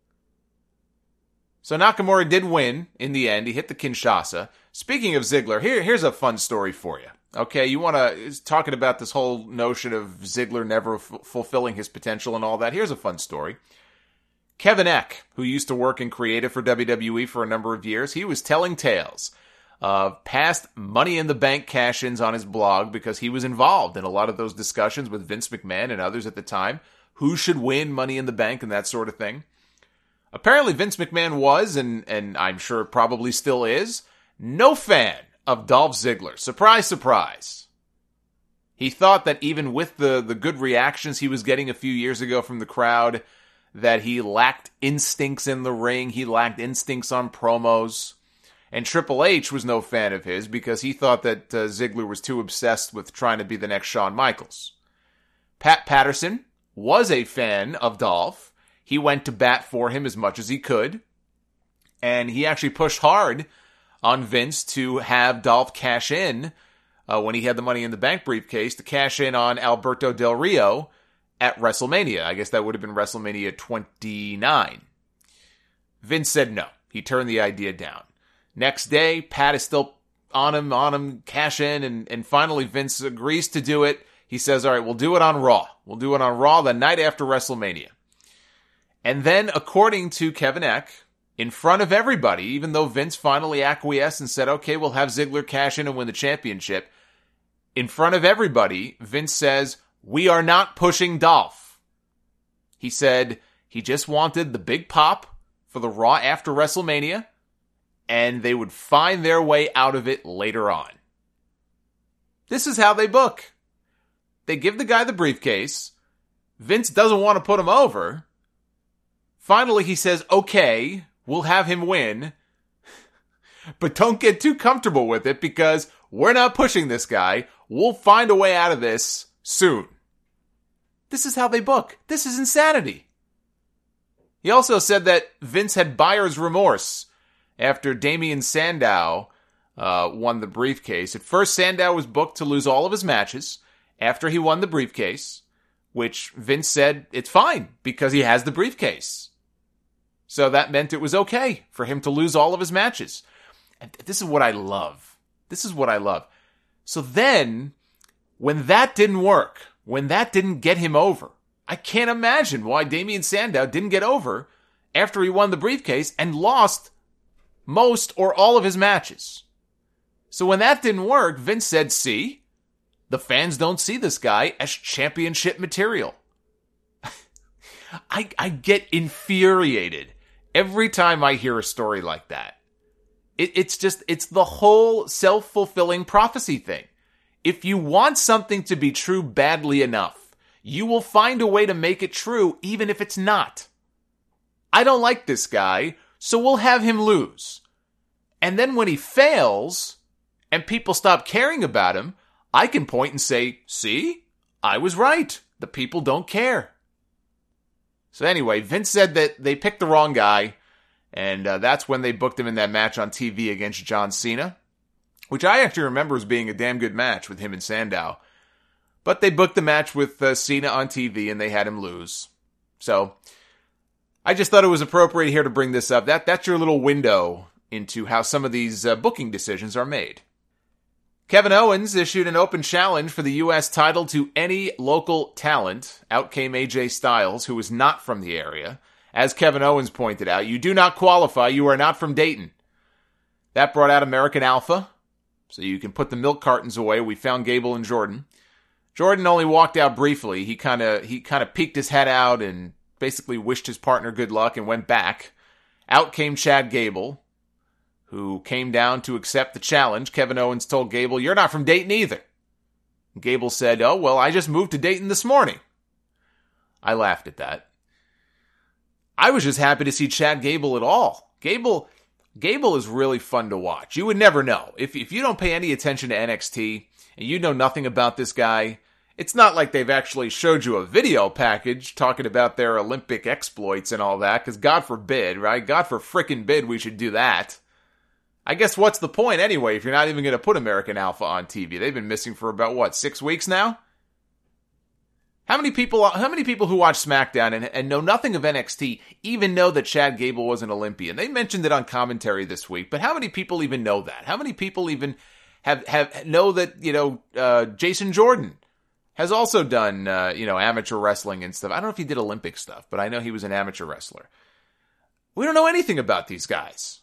Speaker 1: So Nakamura did win in the end. He hit the Kinshasa. Speaking of Ziggler, here, here's a fun story for you. Okay, you want to, talking about this whole notion of Ziggler never f- fulfilling his potential and all that. Here's a fun story. Kevin Eck, who used to work in creative for W W E for a number of years, he was telling tales of past Money in the Bank cash-ins on his blog because he was involved in a lot of those discussions with Vince McMahon and others at the time. Who should win Money in the Bank and that sort of thing. Apparently Vince McMahon was, and, and I'm sure probably still is, no fan of Dolph Ziggler. Surprise, surprise. He thought that even with the, the good reactions he was getting a few years ago from the crowd, that he lacked instincts in the ring, he lacked instincts on promos. And Triple H was no fan of his because he thought that uh, Ziggler was too obsessed with trying to be the next Shawn Michaels. Pat Patterson was a fan of Dolph. He went to bat for him as much as he could. And he actually pushed hard on Vince to have Dolph cash in uh, when he had the Money in the Bank briefcase to cash in on Alberto Del Rio at WrestleMania. I guess that would have been WrestleMania twenty-nine. Vince said no. He turned the idea down. Next day, Pat is still on him, on him, cash in, and, and finally Vince agrees to do it. He says, all right, we'll do it on Raw. We'll do it on Raw the night after WrestleMania. And then, according to Kevin Eck, in front of everybody, even though Vince finally acquiesced and said, okay, we'll have Ziggler cash in and win the championship, in front of everybody, Vince says, we are not pushing Dolph. He said he just wanted the big pop for the Raw after WrestleMania, and they would find their way out of it later on. This is how they book. They give the guy the briefcase. Vince doesn't want to put him over. Finally, he says, okay, we'll have him win. But don't get too comfortable with it because we're not pushing this guy. We'll find a way out of this soon. This is how they book. This is insanity. He also said that Vince had buyer's remorse after Damien Sandow uh, won the briefcase. At first, Sandow was booked to lose all of his matches after he won the briefcase, which Vince said it's fine because he has the briefcase. So that meant it was okay for him to lose all of his matches. And this is what I love. This is what I love. So then, when that didn't work, when that didn't get him over, I can't imagine why Damien Sandow didn't get over after he won the briefcase and lost most or all of his matches. So when that didn't work, Vince said, see, the fans don't see this guy as championship material. I, I get infuriated every time I hear a story like that. It, it's just, it's the whole self-fulfilling prophecy thing. If you want something to be true badly enough, you will find a way to make it true even if it's not. I don't like this guy, so we'll have him lose. And then when he fails, and people stop caring about him, I can point and say, see, I was right. The people don't care. So anyway, Vince said that they picked the wrong guy, and uh, that's when they booked him in that match on T V against John Cena. which I actually remember as being a damn good match with him and Sandow. But they booked the match with uh, Cena on T V, and they had him lose. So, I just thought it was appropriate here to bring this up. That That's your little window into how some of these uh, booking decisions are made. Kevin Owens issued an open challenge for the U S title to any local talent. Out came A J Styles, who was not from the area. As Kevin Owens pointed out, you do not qualify, you are not from Dayton. That brought out American Alpha, so you can put the milk cartons away. We found Gable and Jordan. Jordan only walked out briefly. He kind of he kind of peeked his head out and basically wished his partner good luck and went back. Out came Chad Gable, who came down to accept the challenge. Kevin Owens told Gable, "You're not from Dayton either." Gable said, "Oh, well, I just moved to Dayton this morning." I laughed at that. I was just happy to see Chad Gable at all. Gable Gable is really fun to watch. You would never know. If, if you don't pay any attention to N X T and you know nothing about this guy, it's not like they've actually showed you a video package talking about their Olympic exploits and all that, because God forbid, right? God for frickin' bid we should do that. I guess what's the point anyway if you're not even going to put American Alpha on T V? They've been missing for about, what, six weeks now? How many people How many people who watch SmackDown and, and know nothing of N X T even know that Chad Gable was an Olympian? They mentioned it on commentary this week, but how many people even know that? How many people even have, have know that, you know, uh, Jason Jordan has also done, uh, you know, amateur wrestling and stuff. I don't know if he did Olympic stuff, but I know he was an amateur wrestler. We don't know anything about these guys.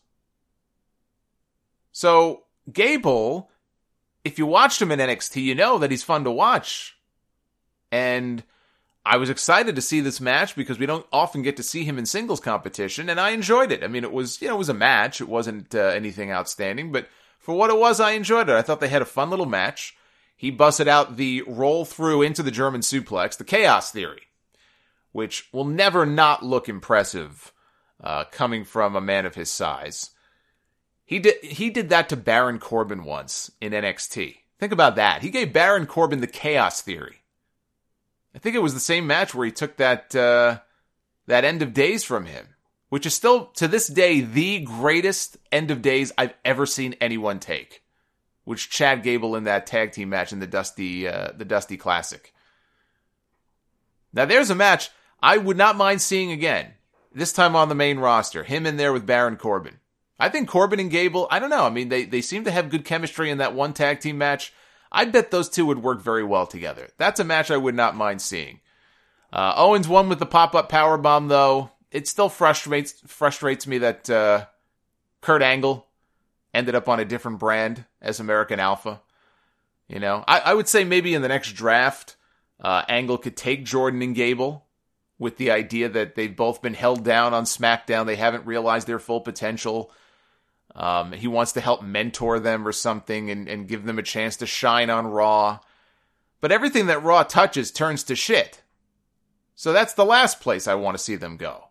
Speaker 1: So, Gable, if you watched him in N X T, you know that he's fun to watch. And I was excited to see this match because we don't often get to see him in singles competition, and I enjoyed it. I mean, it was, you know, it was a match. It wasn't uh, anything outstanding, but for what it was, I enjoyed it. I thought they had a fun little match. He busted out the roll through into the German suplex, the Chaos Theory, which will never not look impressive uh, coming from a man of his size. He did he did that to Baron Corbin once in N X T. Think about that. He gave Baron Corbin the Chaos Theory. I think it was the same match where he took that uh, that End of Days from him, which is still, to this day, the greatest End of Days I've ever seen anyone take. Which Chad Gable in that tag team match in the Dusty uh, the Dusty Classic. Now there's a match I would not mind seeing again. This time on the main roster. Him in there with Baron Corbin. I think Corbin and Gable, I don't know. I mean, they, they seem to have good chemistry in that one tag team match. I bet those two would work very well together. That's a match I would not mind seeing. Uh, Owens won with the pop-up powerbomb, though. It still frustrates frustrates me that uh, Kurt Angle ended up on a different brand as American Alpha. You know, I, I would say maybe in the next draft, uh, Angle could take Jordan and Gable with the idea that they've both been held down on SmackDown. They haven't realized their full potential. Um, he wants to help mentor them or something and, and give them a chance to shine on Raw. But everything that Raw touches turns to shit. So that's the last place I want to see them go.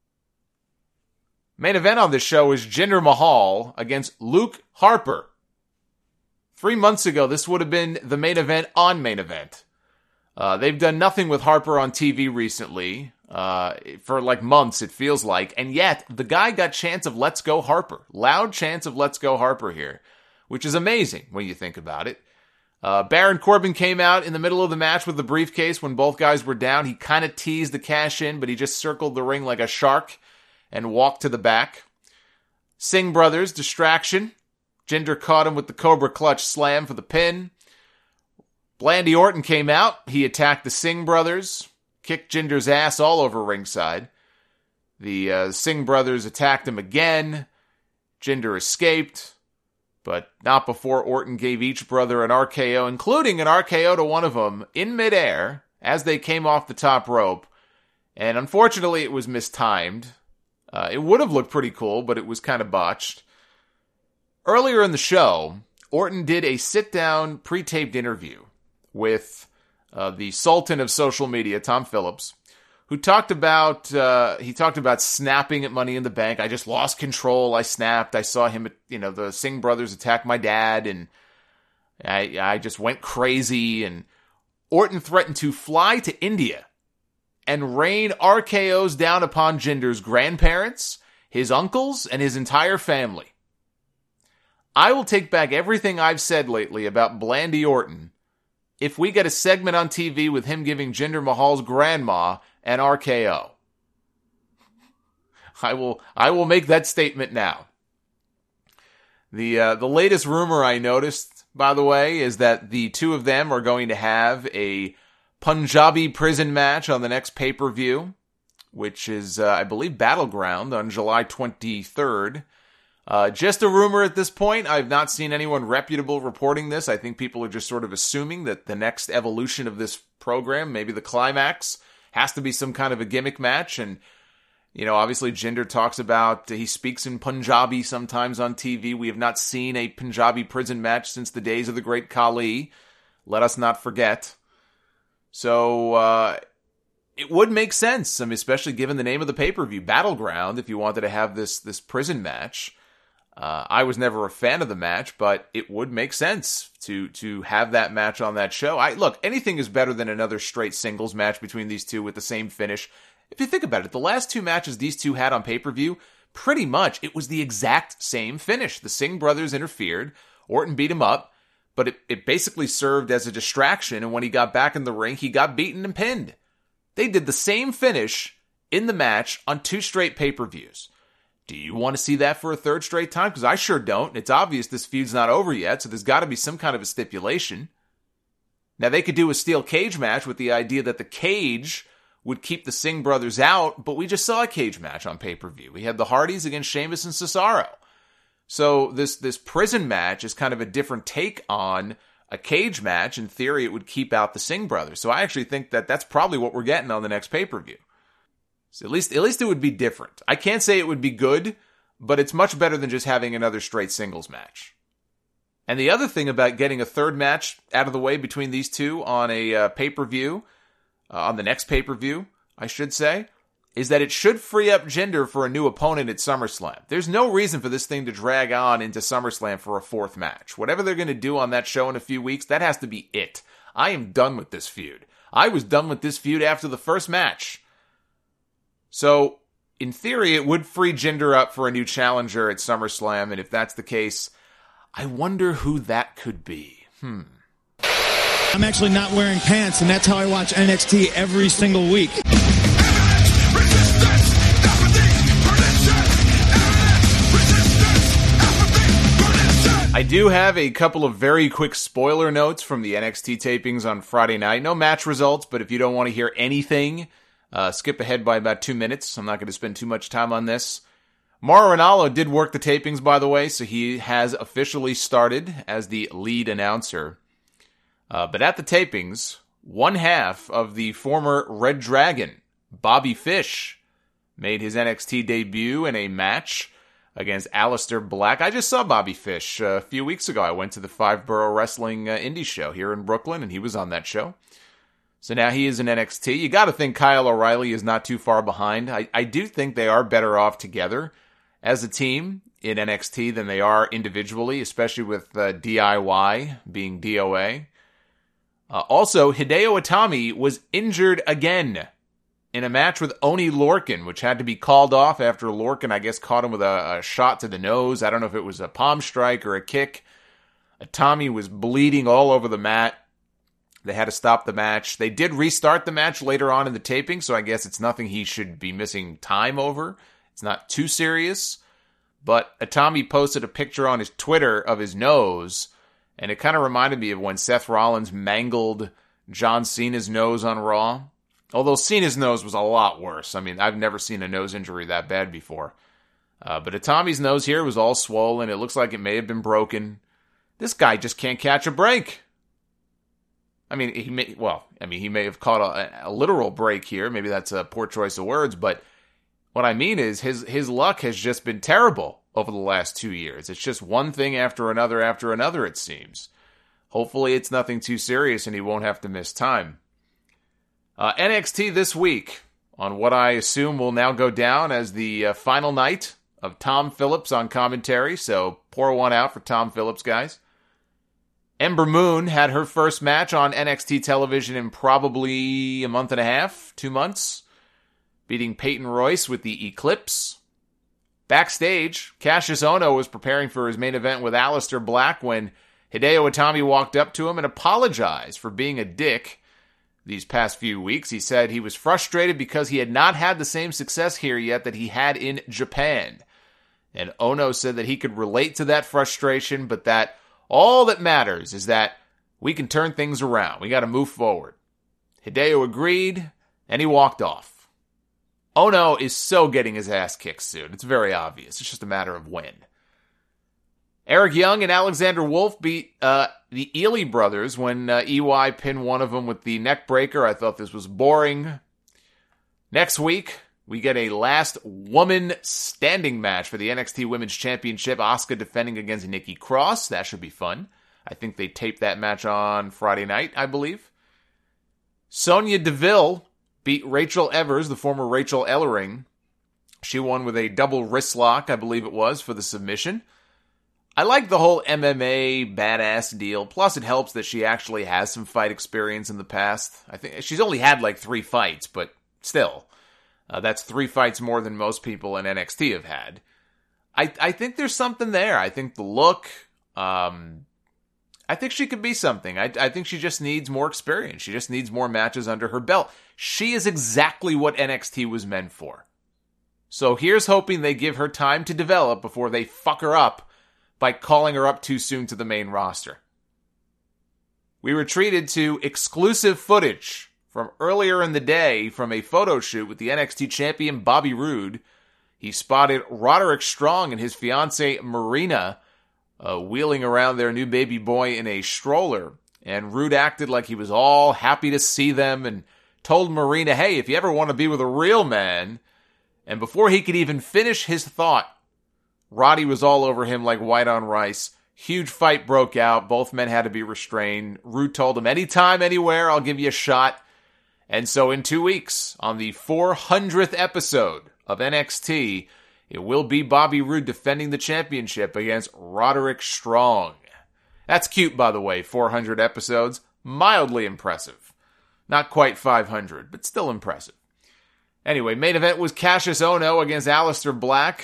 Speaker 1: Main event on this show is Jinder Mahal against Luke Harper. Three months ago, this would have been the main event on Main Event. Uh, they've done nothing with Harper on T V recently. Uh, for like months, it feels like. And yet, the guy got chance of Let's Go Harper. Loud chance of Let's Go Harper here. Which is amazing when you think about it. Uh, Baron Corbin came out in the middle of the match with the briefcase when both guys were down. He kind of teased the cash in, but he just circled the ring like a shark and walked to the back. Singh brothers, distraction. Jinder caught him with the Cobra Clutch slam for the pin. Blandy Orton came out. He attacked the Singh brothers, kicked Jinder's ass all over ringside. The uh, Singh brothers attacked him again. Jinder escaped, but not before Orton gave each brother an R K O, including an R K O to one of them in midair as they came off the top rope. And unfortunately, it was mistimed. Uh, it would have looked pretty cool, but it was kind of botched. Earlier in the show, Orton did a sit-down, pre-taped interview with uh, the Sultan of social media, Tom Phillips, who talked about, uh, he talked about snapping at Money in the Bank. I just lost control. I snapped. I saw him, you know, the Singh brothers attack my dad, and I, I just went crazy. And Orton threatened to fly to India and rain R K Os down upon Jinder's grandparents, his uncles, and his entire family. I will take back everything I've said lately about Blandy Orton if we get a segment on T V with him giving Jinder Mahal's grandma an R K O. I will I will make that statement now. The uh, the latest rumor I noticed, by the way, is that the two of them are going to have a Punjabi prison match on the next pay-per-view, which is, uh, I believe, Battleground on July twenty-third. Uh, just a rumor at this point. I've not seen anyone reputable reporting this. I think people are just sort of assuming that the next evolution of this program, maybe the climax, has to be some kind of a gimmick match. And, you know, obviously Jinder talks about, uh, he speaks in Punjabi sometimes on T V. We have not seen a Punjabi prison match since the days of the great Khali. Let us not forget. So, uh, it would make sense, I mean, especially given the name of the pay-per-view, Battleground, if you wanted to have this, this prison match. Uh, I was never a fan of the match, but it would make sense to to have that match on that show. I look, anything is better than another straight singles match between these two with the same finish. If you think about it, the last two matches these two had on pay-per-view, pretty much it was the exact same finish. The Singh brothers interfered, Orton beat him up, but it, it basically served as a distraction, and when he got back in the ring, he got beaten and pinned. They did the same finish in the match on two straight pay-per-views. Do you want to see that for a third straight time? Because I sure don't. It's obvious this feud's not over yet, so there's got to be some kind of a stipulation. Now, they could do a steel cage match with the idea that the cage would keep the Singh brothers out, but we just saw a cage match on pay-per-view. We had the Hardys against Sheamus and Cesaro. So this, this prison match is kind of a different take on a cage match. In theory, it would keep out the Singh brothers. So I actually think that that's probably what we're getting on the next pay-per-view. So at least, at least it would be different. I can't say it would be good, but it's much better than just having another straight singles match. And the other thing about getting a third match out of the way between these two on a uh, pay-per-view, uh, on the next pay-per-view, I should say, is that it should free up Jinder for a new opponent at SummerSlam. There's no reason for this thing to drag on into SummerSlam for a fourth match. Whatever they're going to do on that show in a few weeks, that has to be it. I am done with this feud. I was done with this feud after the first match. So, in theory, it would free Jinder up for a new challenger at SummerSlam, and if that's the case, I wonder who that could be. Hmm.
Speaker 5: I'm actually not wearing pants, and that's how I watch N X T every single week.
Speaker 1: I do have a couple of very quick spoiler notes from the N X T tapings on Friday night. No match results, but if you don't want to hear anything, Uh, skip ahead by about two minutes. I'm not going to spend too much time on this. Mauro Ranallo did work the tapings, by the way, so he has officially started as the lead announcer. Uh, but at the tapings, one half of the former Red Dragon, Bobby Fish, made his N X T debut in a match against Aleister Black. I just saw Bobby Fish uh, a few weeks ago. I went to the Five Borough Wrestling uh, Indie show here in Brooklyn, and he was on that show. So now he is in N X T. You got to think Kyle O'Reilly is not too far behind. I, I do think they are better off together as a team in N X T than they are individually, especially with uh, D I Y being D O A. Uh, also, Hideo Itami was injured again in a match with Oney Lorcan, which had to be called off after Lorcan, I guess, caught him with a, a shot to the nose. I don't know if it was a palm strike or a kick. Itami was bleeding all over the mat. They had to stop the match. They did restart the match later on in the taping, so I guess it's nothing he should be missing time over. It's not too serious. But Itami posted a picture on his Twitter of his nose, and it kind of reminded me of when Seth Rollins mangled John Cena's nose on Raw. Although Cena's nose was a lot worse. I mean, I've never seen a nose injury that bad before. Uh, but Itami's nose here was all swollen. It looks like it may have been broken. This guy just can't catch a break. I mean, he may, well, I mean, he may have caught a, a literal break here. Maybe that's a poor choice of words, but what I mean is his, his luck has just been terrible over the last two years. It's just one thing after another after another, it seems. Hopefully it's nothing too serious and he won't have to miss time. Uh, N X T this week on what I assume will now go down as the uh, final night of Tom Phillips on commentary, so pour one out for Tom Phillips, guys. Ember Moon had her first match on N X T television in probably a month and a half, two months, beating Peyton Royce with the Eclipse. Backstage, Cassius Ohno was preparing for his main event with Aleister Black when Hideo Itami walked up to him and apologized for being a dick these past few weeks. He said he was frustrated because he had not had the same success here yet that he had in Japan. And Ohno said that he could relate to that frustration, but that all that matters is that we can turn things around. We got to move forward. Hideo agreed, and he walked off. Ohno is so getting his ass kicked soon. It's very obvious. It's just a matter of when. Eric Young and Alexander Wolf beat uh, the Ely brothers when uh, E Y pinned one of them with the neck breaker. I thought this was boring. Next week, we get a last woman standing match for the N X T Women's Championship. Asuka defending against Nikki Cross. That should be fun. I think they taped that match on Friday night, I believe. Sonya Deville beat Rachel Evers, the former Rachel Ellering. She won with a double wrist lock, I believe it was, for the submission. I like the whole M M A badass deal. Plus, it helps that she actually has some fight experience in the past. I think she's only had like three fights, but still. Uh, that's three fights more than most people in N X T have had. I I think there's something there. I think the look, um, I think she could be something. I, I think she just needs more experience. She just needs more matches under her belt. She is exactly what N X T was meant for. So here's hoping they give her time to develop before they fuck her up by calling her up too soon to the main roster. We were treated to exclusive footage from earlier in the day from a photo shoot with the N X T champion Bobby Roode. He spotted Roderick Strong and his fiancée Marina uh, wheeling around their new baby boy in a stroller. And Roode acted like he was all happy to see them and told Marina, hey, if you ever want to be with a real man. And before he could even finish his thought, Roddy was all over him like white on rice. Huge fight broke out. Both men had to be restrained. Roode told him, anytime, anywhere, I'll give you a shot. And so in two weeks, on the four hundredth episode of N X T, it will be Bobby Roode defending the championship against Roderick Strong. That's cute, by the way, four hundred episodes. Mildly impressive. Not quite five hundred, but still impressive. Anyway, main event was Cassius Ohno against Aleister Black.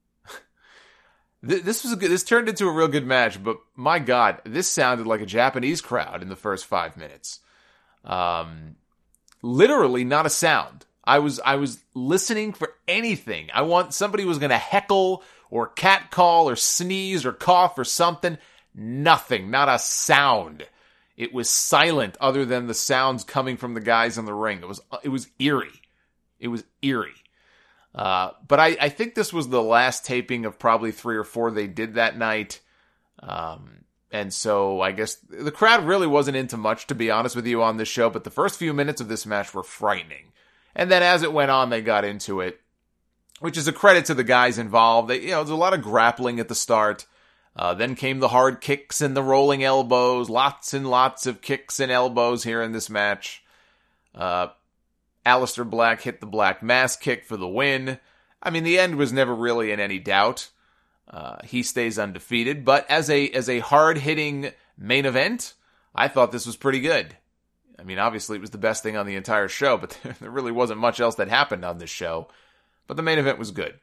Speaker 1: This was a good, this turned into a real good match, but my God, this sounded like a Japanese crowd in the first five minutes. Um, literally not a sound. I was I was listening for anything. I want somebody was going to heckle or catcall or sneeze or cough or something. Nothing, not a sound. It was silent other than the sounds coming from the guys in the ring. It was it was eerie. It was eerie. Uh, but I, I think this was the last taping of probably three or four they did that night. Um, and so I guess the crowd really wasn't into much, to be honest with you, on this show. But the first few minutes of this match were frightening. And then as it went on, they got into it, which is a credit to the guys involved. They, you know, there's a lot of grappling at the start. Uh, then came the hard kicks and the rolling elbows. Lots and lots of kicks and elbows here in this match. Uh, Aleister Black hit the Black Mass kick for the win. I mean, the end was never really in any doubt. Uh, he stays undefeated, but as a as a hard-hitting main event, I thought this was pretty good. I mean, obviously it was the best thing on the entire show, but there really wasn't much else that happened on this show. But the main event was good.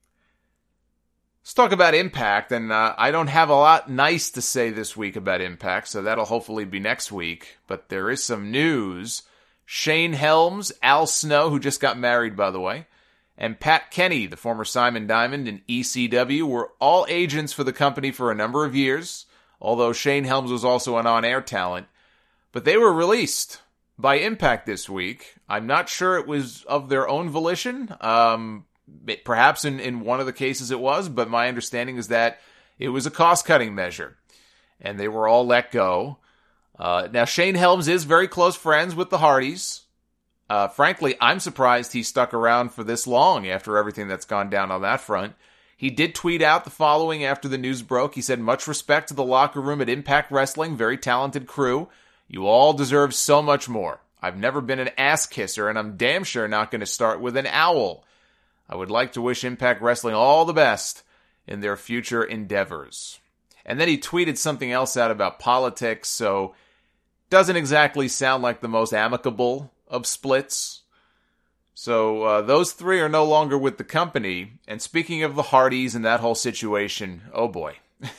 Speaker 1: Let's talk about Impact, and uh, I don't have a lot nice to say this week about Impact, so that'll hopefully be next week. But there is some news. Shane Helms, Al Snow, who just got married, by the way, and Pat Kenny, the former Simon Diamond in E C W, were all agents for the company for a number of years, although Shane Helms was also an on-air talent. But they were released by Impact this week. I'm not sure it was of their own volition. Um, it, perhaps in, in one of the cases it was, but my understanding is that it was a cost-cutting measure, and they were all let go. Uh, now, Shane Helms is very close friends with the Hardys. Uh, frankly, I'm surprised he stuck around for this long after everything that's gone down on that front. He did tweet out the following after the news broke. He said, much respect to the locker room at Impact Wrestling, very talented crew. You all deserve so much more. I've never been an ass kisser, and I'm damn sure not going to start with an owl. I would like to wish Impact Wrestling all the best in their future endeavors. And then he tweeted something else out about politics, so doesn't exactly sound like the most amicable of splits. So uh, those three are no longer with the company. And speaking of the Hardys and that whole situation, oh boy.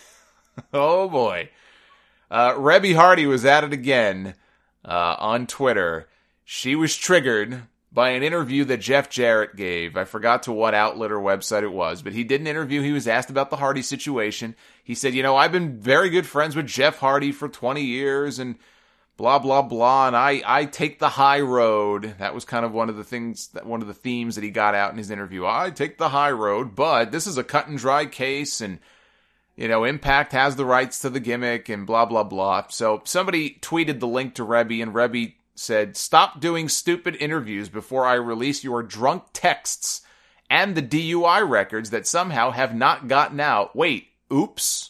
Speaker 1: oh boy. Uh, Rebby Hardy was at it again uh, on Twitter. She was triggered by an interview that Jeff Jarrett gave. I forgot to what outlet or website it was, but he did an interview. He was asked about the Hardy situation. He said, you know, I've been very good friends with Jeff Hardy for twenty years and blah, blah, blah, and I, I take the high road. That was kind of one of the things, that one of the themes that he got out in his interview. I take the high road, but this is a cut and dry case, and, you know, Impact has the rights to the gimmick, and blah, blah, blah. So somebody tweeted the link to Rebby, and Rebby said, stop doing stupid interviews before I release your drunk texts and the D U I records that somehow have not gotten out. Wait, oops.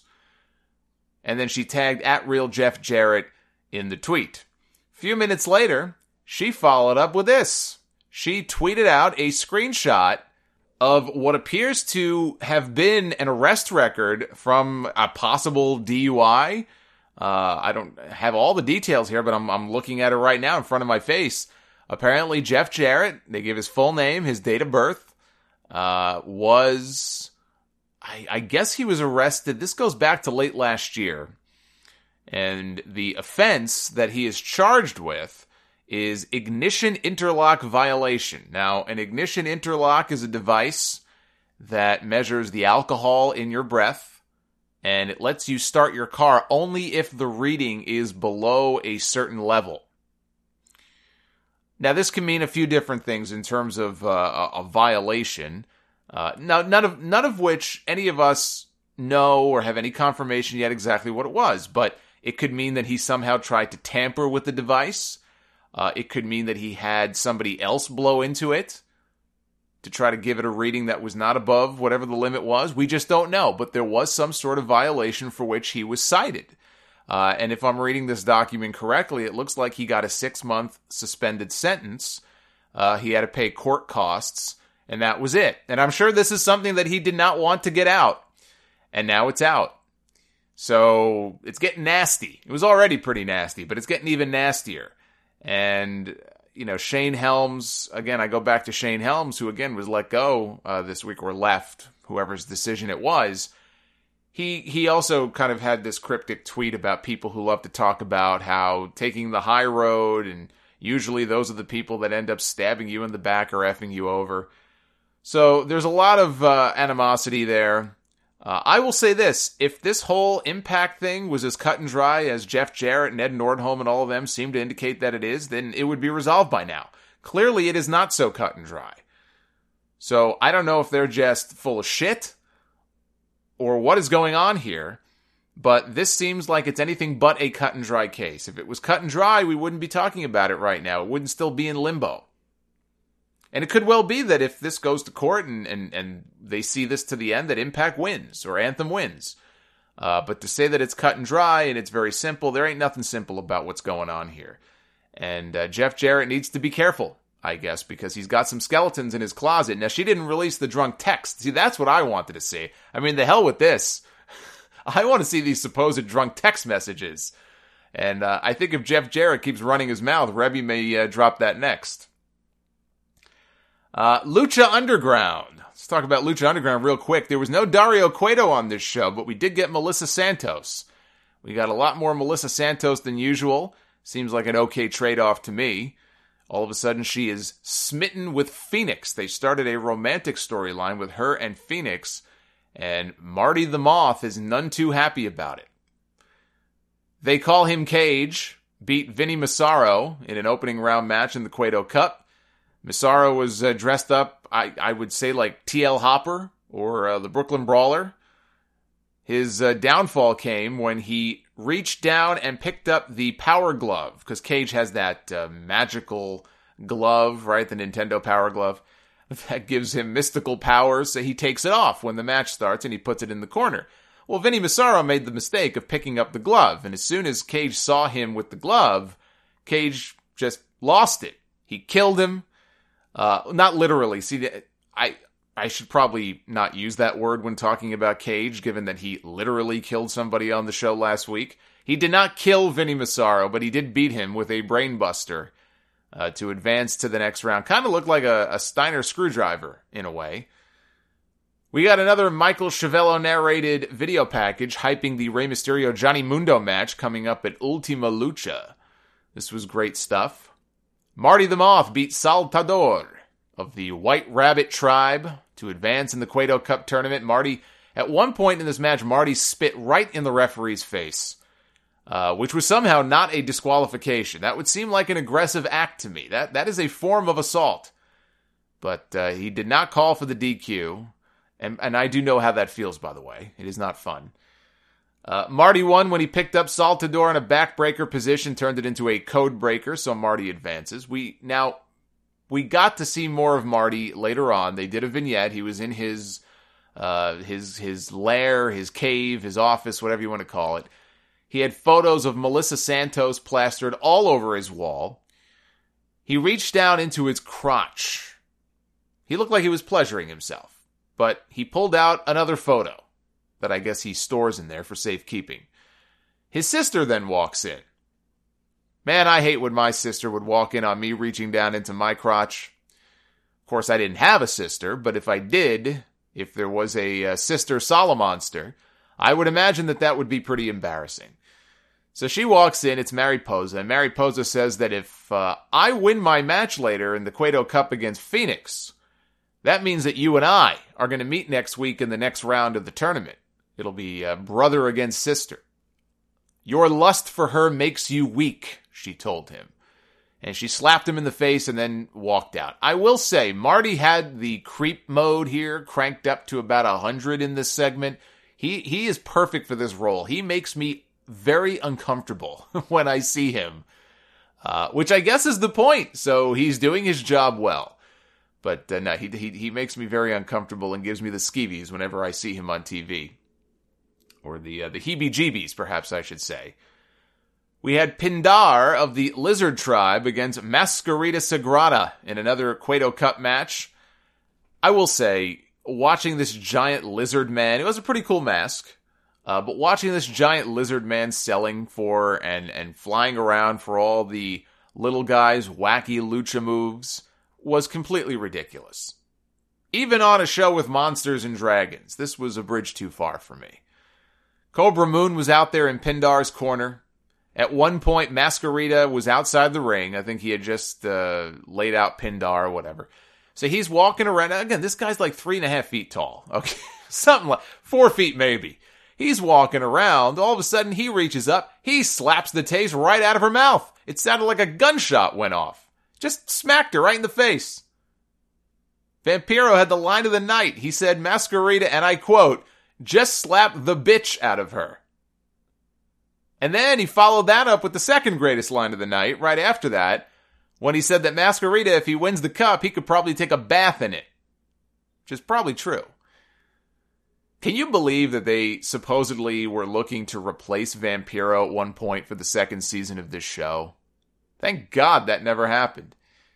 Speaker 1: And then she tagged at Real Jeff Jarrett in the tweet. A few minutes later, she followed up with this. She tweeted out a screenshot of what appears to have been an arrest record from a possible D U I. Uh, I don't have all the details here, but I'm, I'm looking at it right now in front of my face. Apparently, Jeff Jarrett, they give his full name, his date of birth, uh, was, I, I guess he was arrested. This goes back to late last year. And the offense that he is charged with is ignition interlock violation. Now, an ignition interlock is a device that measures the alcohol in your breath, and it lets you start your car only if the reading is below a certain level. Now, this can mean a few different things in terms of uh, a violation. Uh, now, none of none of which any of us know or have any confirmation yet exactly what it was. But it could mean that he somehow tried to tamper with the device. Uh, it could mean that he had somebody else blow into it to try to give it a reading that was not above whatever the limit was. We just don't know. But there was some sort of violation for which he was cited. Uh, and if I'm reading this document correctly, it looks like he got a six-month suspended sentence. Uh, he had to pay court costs, and that was it. And I'm sure this is something that he did not want to get out. And now it's out. So it's getting nasty. It was already pretty nasty, but it's getting even nastier. And, you know, Shane Helms, again, I go back to Shane Helms, who again was let go uh, this week, or left, whoever's decision it was. He he also kind of had this cryptic tweet about people who love to talk about how taking the high road, and usually those are the people that end up stabbing you in the back or effing you over. So there's a lot of uh, animosity there. Uh, I will say this, if this whole Impact thing was as cut and dry as Jeff Jarrett and Ed Nordholm and all of them seem to indicate that it is, then it would be resolved by now. Clearly, it is not so cut and dry. So I don't know if they're just full of shit or what is going on here, but this seems like it's anything but a cut and dry case. If it was cut and dry, we wouldn't be talking about it right now. It wouldn't still be in limbo. And it could well be that if this goes to court and, and, and they see this to the end, that Impact wins or Anthem wins. Uh, but to say that it's cut and dry and it's very simple, there ain't nothing simple about what's going on here. And uh, Jeff Jarrett needs to be careful, I guess, because he's got some skeletons in his closet. Now, she didn't release the drunk text. See, that's what I wanted to see. I mean, the hell with this. I want to see these supposed drunk text messages. And uh, I think if Jeff Jarrett keeps running his mouth, Rebby may uh, drop that next. Uh, Lucha Underground. Let's talk about Lucha Underground real quick. There was no Dario Cueto on this show, but we did get Melissa Santos. We got a lot more Melissa Santos than usual. Seems like an okay trade-off to me. All of a sudden, she is smitten with Phoenix. They started a romantic storyline with her and Phoenix, and Marty the Moth is none too happy about it. They Call Him Cage beat Vinny Massaro in an opening round match in the Cueto Cup. Massaro was uh, dressed up, I, I would say, like T L Hopper or uh, the Brooklyn Brawler. His uh, downfall came when he reached down and picked up the Power Glove, because Cage has that uh, magical glove, right, the Nintendo Power Glove, that gives him mystical powers, so he takes it off when the match starts and he puts it in the corner. Well, Vinny Massaro made the mistake of picking up the glove, and as soon as Cage saw him with the glove, Cage just lost it. He killed him. Uh, not literally. See, I I should probably not use that word when talking about Cage, given that he literally killed somebody on the show last week. He did not kill Vinny Massaro, but he did beat him with a brainbuster uh, to advance to the next round. Kind of looked like a, a Steiner screwdriver in a way. We got another Michael Chiavello narrated video package hyping the Rey Mysterio Johnny Mundo match coming up at Ultima Lucha. This was great stuff. Marty the Moth beat Saltador of the White Rabbit tribe to advance in the Cueto Cup tournament. Marty, at one point in this match, Marty spit right in the referee's face, uh, which was somehow not a disqualification. That would seem like an aggressive act to me. That That is a form of assault. But uh, he did not call for the D Q. And, and I do know how that feels, by the way. It is not fun. Uh, Marty won when he picked up Saltador in a backbreaker position, turned it into a code breaker, so Marty advances. We Now, we got to see more of Marty later on. They did a vignette. He was in his, uh, his, his lair, his cave, his office, whatever you want to call it. He had photos of Melissa Santos plastered all over his wall. He reached down into his crotch. He looked like he was pleasuring himself. But he pulled out another photo that I guess he stores in there for safekeeping. His sister then walks in. Man, I hate when my sister would walk in on me reaching down into my crotch. Of course, I didn't have a sister, but if I did, if there was a, a sister Salamonster, I would imagine that that would be pretty embarrassing. So she walks in, it's Mariposa, and Mariposa says that if uh, I win my match later in the Cueto Cup against Phoenix, that means that you and I are going to meet next week in the next round of the tournament. It'll be uh, brother against sister. Your lust for her makes you weak, she told him. And she slapped him in the face and then walked out. I will say, Marty had the creep mode here cranked up to about one hundred in this segment. He, he is perfect for this role. He makes me very uncomfortable when I see him, uh, which I guess is the point. So he's doing his job well. But uh, no, he, he he makes me very uncomfortable and gives me the skeevies whenever I see him on T V. Or the uh, the heebie-jeebies, perhaps I should say. We had Pindar of the Lizard Tribe against Mascarita Sagrada in another Cueto Cup match. I will say, watching this giant lizard man, it was a pretty cool mask, uh, but watching this giant lizard man selling for and, and flying around for all the little guys' wacky lucha moves was completely ridiculous. Even on a show with monsters and dragons, this was a bridge too far for me. Cobra Moon was out there in Pindar's corner. At one point, Mascarita was outside the ring. I think he had just uh, laid out Pindar or whatever. So he's walking around. Again, this guy's like three and a half feet tall. Okay, something like four feet maybe. He's walking around. All of a sudden, he reaches up. He slaps the taste right out of her mouth. It sounded like a gunshot went off. Just smacked her right in the face. Vampiro had the line of the night. He said Mascarita, and I quote, just slapped the bitch out of her. And then he followed that up with the second greatest line of the night, right after that, when he said that Mascarita, if he wins the cup, he could probably take a bath in it. Which is probably true. Can you believe that they supposedly were looking to replace Vampiro at one point for the second season of this show? Thank God that never happened.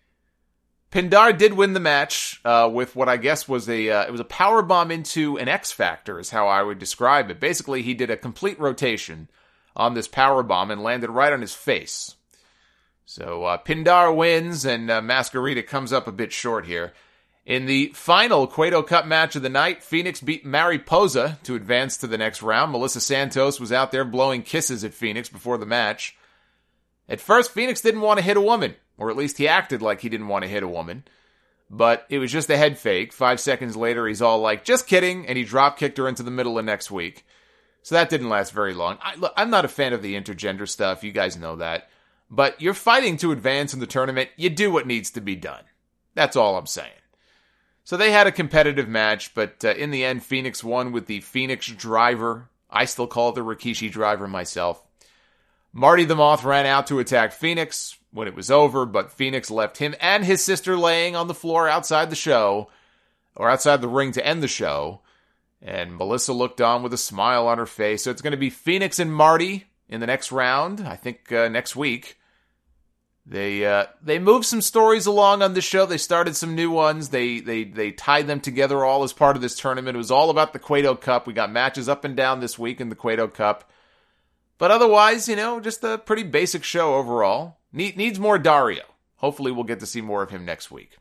Speaker 1: Pindar did win the match uh, with what I guess was a uh, it was a power bomb into an X Factor is how I would describe it. Basically, he did a complete rotation on this power bomb and landed right on his face. So uh, Pindar wins and uh, Mascarita comes up a bit short here. In the final Cueto Cup match of the night, Phoenix beat Mariposa to advance to the next round. Melissa Santos was out there blowing kisses at Phoenix before the match. At first, Phoenix didn't want to hit a woman, or at least he acted like he didn't want to hit a woman. But it was just a head fake. Five seconds later, he's all like, just kidding, and he drop-kicked her into the middle of next week. So that didn't last very long. I, look, I'm not a fan of the intergender stuff, you guys know that. But you're fighting to advance in the tournament, you do what needs to be done. That's all I'm saying. So they had a competitive match, but uh, in the end, Phoenix won with the Phoenix Driver. I still call it the Rikishi Driver myself. Marty the Moth ran out to attack Phoenix when it was over, but Phoenix left him and his sister laying on the floor outside the show, or outside the ring to end the show, and Melissa looked on with a smile on her face. So it's going to be Phoenix and Marty in the next round, I think uh, next week. They uh, they moved some stories along on the show. They started some new ones. They they they tied them together all as part of this tournament. It was all about the Cueto Cup. We got matches up and down this week in the Cueto Cup. But otherwise, you know, just a pretty basic show overall. Need, needs more Dario. hopefully we'll get to see more of him next week.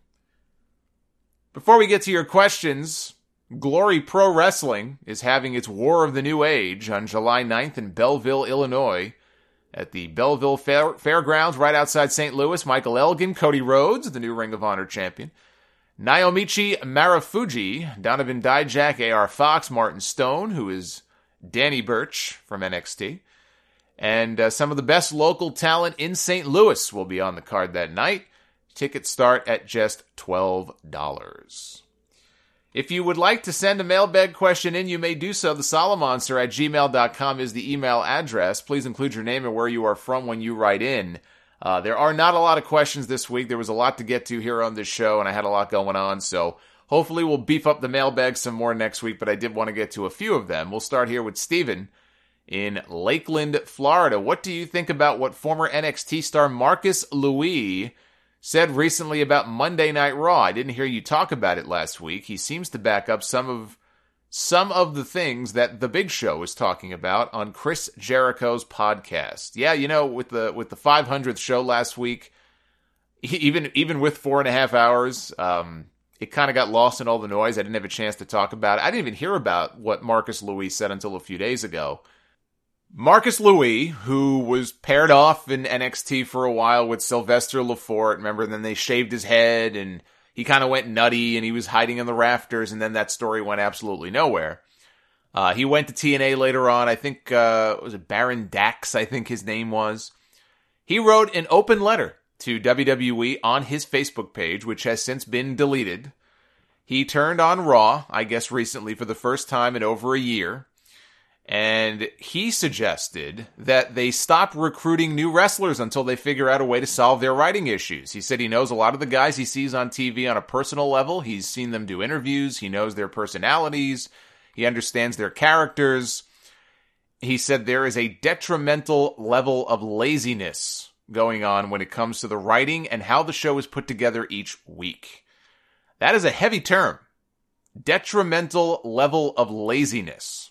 Speaker 1: Before we get to your questions, Glory Pro Wrestling is having its War of the New Age on July ninth in Belleville, Illinois, at the Belleville Fair- Fairgrounds right outside Saint Louis. Michael Elgin, Cody Rhodes, the new Ring of Honor champion, Naomichi Marufuji, Donovan Dijak, A R Fox, Martin Stone, who is Danny Burch from N X T, and uh, some of the best local talent in Saint Louis will be on the card that night. Tickets start at just twelve dollars. If you would like to send a mailbag question in, you may do so. The Solomonster at gmail dot com is the email address. Please include your name and where you are from when you write in. Uh, there are not a lot of questions this week. There was a lot to get to here on this show, and I had a lot going on, so hopefully we'll beef up the mailbag some more next week, but I did want to get to a few of them. We'll start here with Steven in Lakeland, Florida. What do you think about what former N X T star Marcus Louis said recently about Monday Night Raw? I didn't hear you talk about it last week. He seems to back up some of some of the things that The Big Show is talking about on Chris Jericho's podcast. Yeah, you know, with the with the five hundredth show last week, even even with four and a half hours, um, it kind of got lost in all the noise. I didn't have a chance to talk about it. I didn't even hear about what Marcus Louis said until a few days ago. Marcus Louis, who was paired off in N X T for a while with Sylvester Lefort, remember, then they shaved his head and he kind of went nutty and he was hiding in the rafters, and then that story went absolutely nowhere. Uh, he went to T N A later on. I think, uh, was it Baron Dax, I think his name was. He wrote an open letter to W W E on his Facebook page, which has since been deleted. He turned on Raw, I guess recently, for the first time in over a year. And he suggested that they stop recruiting new wrestlers until they figure out a way to solve their writing issues. He said he knows a lot of the guys he sees on T V on a personal level. He's seen them do interviews. He knows their personalities. He understands their characters. He said there is a detrimental level of laziness going on when it comes to the writing and how the show is put together each week. That is a heavy term. Detrimental level of laziness.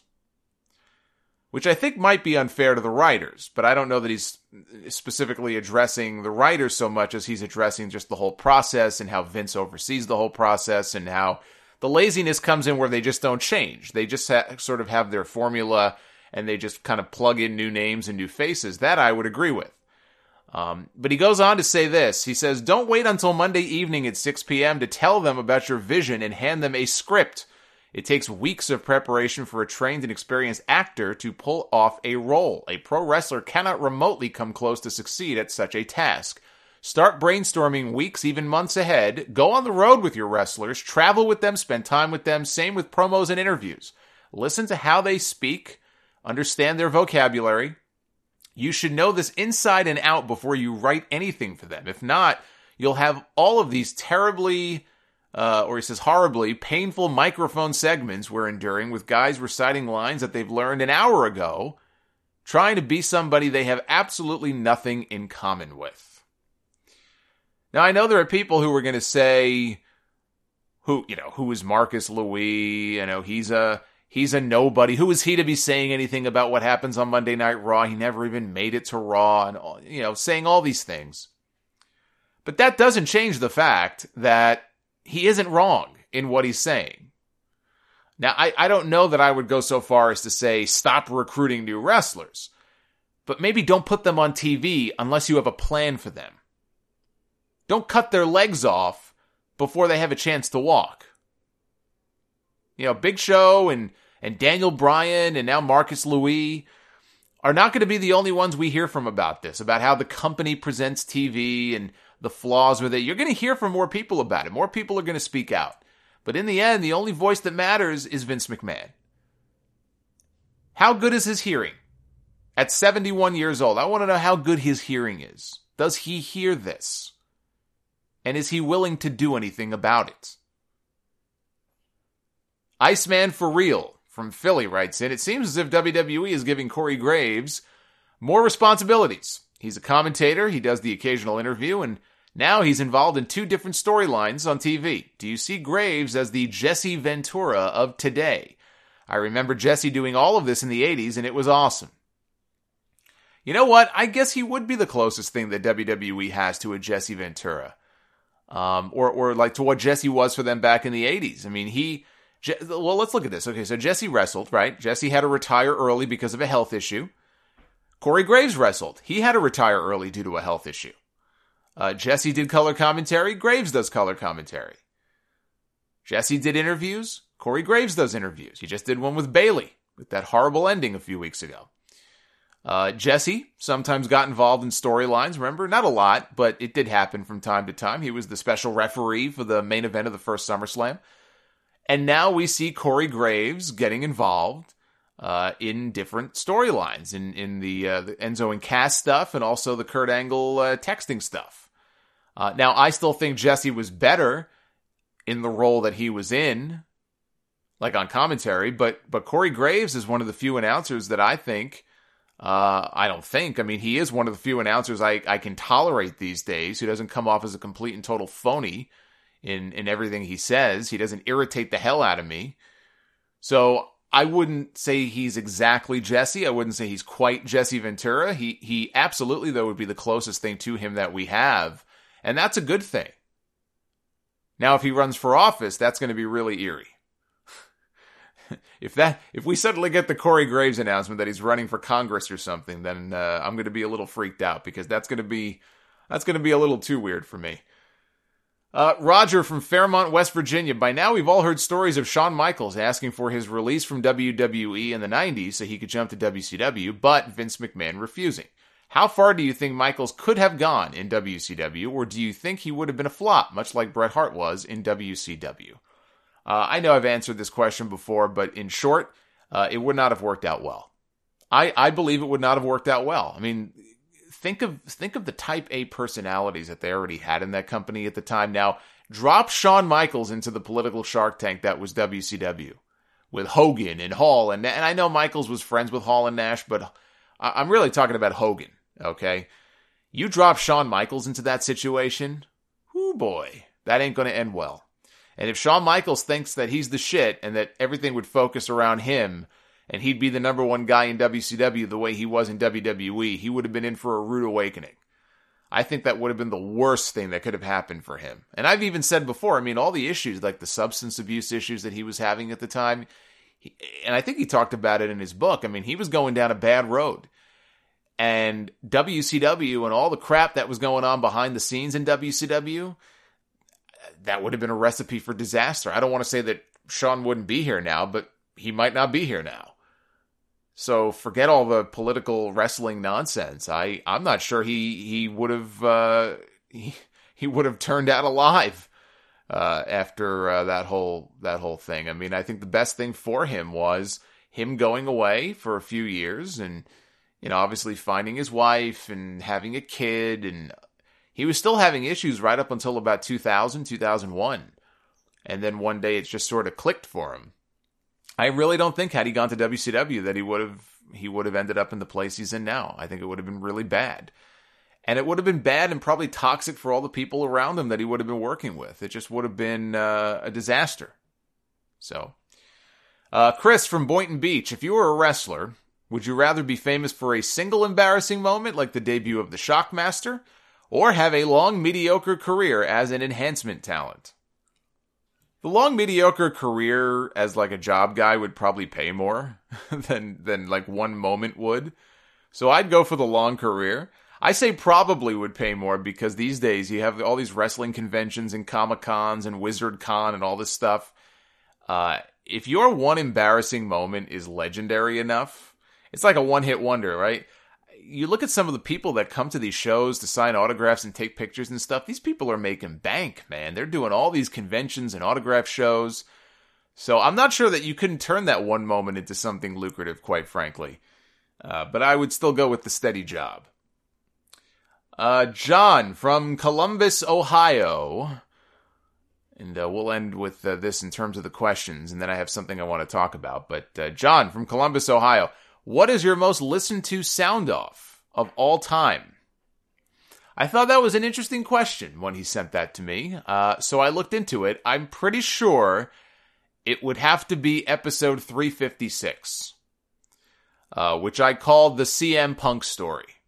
Speaker 1: Which I think might be unfair to the writers, but I don't know that he's specifically addressing the writers so much as he's addressing just the whole process and how Vince oversees the whole process and how the laziness comes in where they just don't change. They just ha- sort of have their formula and they just kind of plug in new names and new faces. That I would agree with. Um, but he goes on to say this. He says, don't wait until Monday evening at six p.m. to tell them about your vision and hand them a script. It takes weeks of preparation for a trained and experienced actor to pull off a role. A pro wrestler cannot remotely come close to succeed at such a task. Start brainstorming weeks, even months ahead. Go on the road with your wrestlers. Travel with them. Spend time with them. Same with promos and interviews. Listen to how they speak. Understand their vocabulary. You should know this inside and out before you write anything for them. If not, you'll have all of these terribly... Uh, or he says horribly, painful microphone segments we're enduring with guys reciting lines that they've learned an hour ago, trying to be somebody they have absolutely nothing in common with. Now, I know there are people who are going to say, who, you know, who is Marcus Louis? You know, he's a, he's a nobody. Who is he to be saying anything about what happens on Monday Night Raw? He never even made it to Raw and, you know, saying all these things. But that doesn't change the fact that he isn't wrong in what he's saying. Now, I, I don't know that I would go so far as to say stop recruiting new wrestlers, but maybe don't put them on T V unless you have a plan for them. Don't cut their legs off before they have a chance to walk. You know, Big Show and, and Daniel Bryan and now Marcus Louis are not going to be the only ones we hear from about this, about how the company presents T V and the flaws with it. You're going to hear from more people about it. More people are going to speak out. But in the end, the only voice that matters is Vince McMahon. How good is his hearing? At seventy-one years old, I want to know how good his hearing is. Does he hear this? And is he willing to do anything about it? Iceman for Real from Philly writes in, it seems as if W W E is giving Corey Graves more responsibilities. He's a commentator, he does the occasional interview, and now he's involved in two different storylines on T V. Do you see Graves as the Jesse Ventura of today? I remember Jesse doing all of this in the eighties, and it was awesome. You know what? I guess he would be the closest thing that W W E has to a Jesse Ventura. Um, or, or like to what Jesse was for them back in the eighties. I mean, he, Je- well, let's look at this. Okay, so Jesse wrestled, right? Jesse had to retire early because of a health issue. Corey Graves wrestled. He had to retire early due to a health issue. Uh, Jesse did color commentary. Graves does color commentary. Jesse did interviews. Corey Graves does interviews. He just did one with Bayley with that horrible ending a few weeks ago. Uh, Jesse sometimes got involved in storylines, remember? Not a lot, but it did happen from time to time. He was the special referee for the main event of the first SummerSlam. And now we see Corey Graves getting involved uh, in different storylines, in, in the, uh, the Enzo and Cass stuff and also the Kurt Angle uh, texting stuff. Uh, now, I still think Jesse was better in the role that he was in, like on commentary, but, but Corey Graves is one of the few announcers that I think... Uh, I don't think. I mean, he is one of the few announcers I, I can tolerate these days who doesn't come off as a complete and total phony in, in everything he says. He doesn't irritate the hell out of me. So I wouldn't say he's exactly Jesse. I wouldn't say he's quite Jesse Ventura. He, he absolutely, though, would be the closest thing to him that we have. And that's a good thing. Now, if he runs for office, that's going to be really eerie. If that, if we suddenly get the Corey Graves announcement that he's running for Congress or something, then uh, I'm going to be a little freaked out because that's going to be, that's going to be a little too weird for me. Uh, Roger from Fairmont, West Virginia. By now, we've all heard stories of Shawn Michaels asking for his release from W W E in the nineties so he could jump to W C W, but Vince McMahon refusing. How far do you think Michaels could have gone in W C W, or do you think he would have been a flop, much like Bret Hart was in W C W? Uh, I know I've answered this question before, but in short, uh, it would not have worked out well. I, I believe it would not have worked out well. I mean, think of think of the Type A personalities that they already had in that company at the time. Now, drop Shawn Michaels into the political Shark Tank that was W C W with Hogan and Hall. And, and I know Michaels was friends with Hall and Nash, but I'm really talking about Hogan, okay? You drop Shawn Michaels into that situation, whoo boy, that ain't going to end well. And if Shawn Michaels thinks that he's the shit and that everything would focus around him and he'd be the number one guy in W C W the way he was in W W E, he would have been in for a rude awakening. I think that would have been the worst thing that could have happened for him. And I've even said before, I mean, all the issues, like the substance abuse issues that he was having at the time, he, and I think he talked about it in his book. I mean, he was going down a bad road. And W C W and all the crap that was going on behind the scenes in W C W... that would have been a recipe for disaster. I don't want to say that Shawn wouldn't be here now, but he might not be here now. So forget all the political wrestling nonsense. I, I'm not sure he, he would have, uh, he, he would have turned out alive, uh, after, uh, that whole, that whole thing. I mean, I think the best thing for him was him going away for a few years and, you know, obviously finding his wife and having a kid, and he was still having issues right up until about two thousand, two thousand one. And then one day it just sort of clicked for him. I really don't think had he gone to W C W that he would have he would have ended up in the place he's in now. I think it would have been really bad. And it would have been bad and probably toxic for all the people around him that he would have been working with. It just would have been uh, a disaster. So, uh, Chris from Boynton Beach, if you were a wrestler, would you rather be famous for a single embarrassing moment like the debut of the Shockmaster, or have a long, mediocre career as an enhancement talent? The long, mediocre career as like a job guy would probably pay more than, than like one moment would. So I'd go for the long career. I say probably would pay more because these days you have all these wrestling conventions and Comic-Cons and Wizard Con and all this stuff. Uh, if your one embarrassing moment is legendary enough, it's like a one-hit wonder, right? You look at some of the people that come to these shows to sign autographs and take pictures and stuff. These people are making bank, man. They're doing all these conventions and autograph shows. So I'm not sure that you couldn't turn that one moment into something lucrative, quite frankly. Uh, but I would still go with the steady job. Uh, John from Columbus, Ohio. And uh, we'll end with uh, this in terms of the questions, and then I have something I want to talk about. But uh, John from Columbus, Ohio. What is your most listened to sound off of all time? I thought that was an interesting question when he sent that to me. Uh, so I looked into it. I'm pretty sure it would have to be episode three fifty-six, uh, which I called the C M Punk story.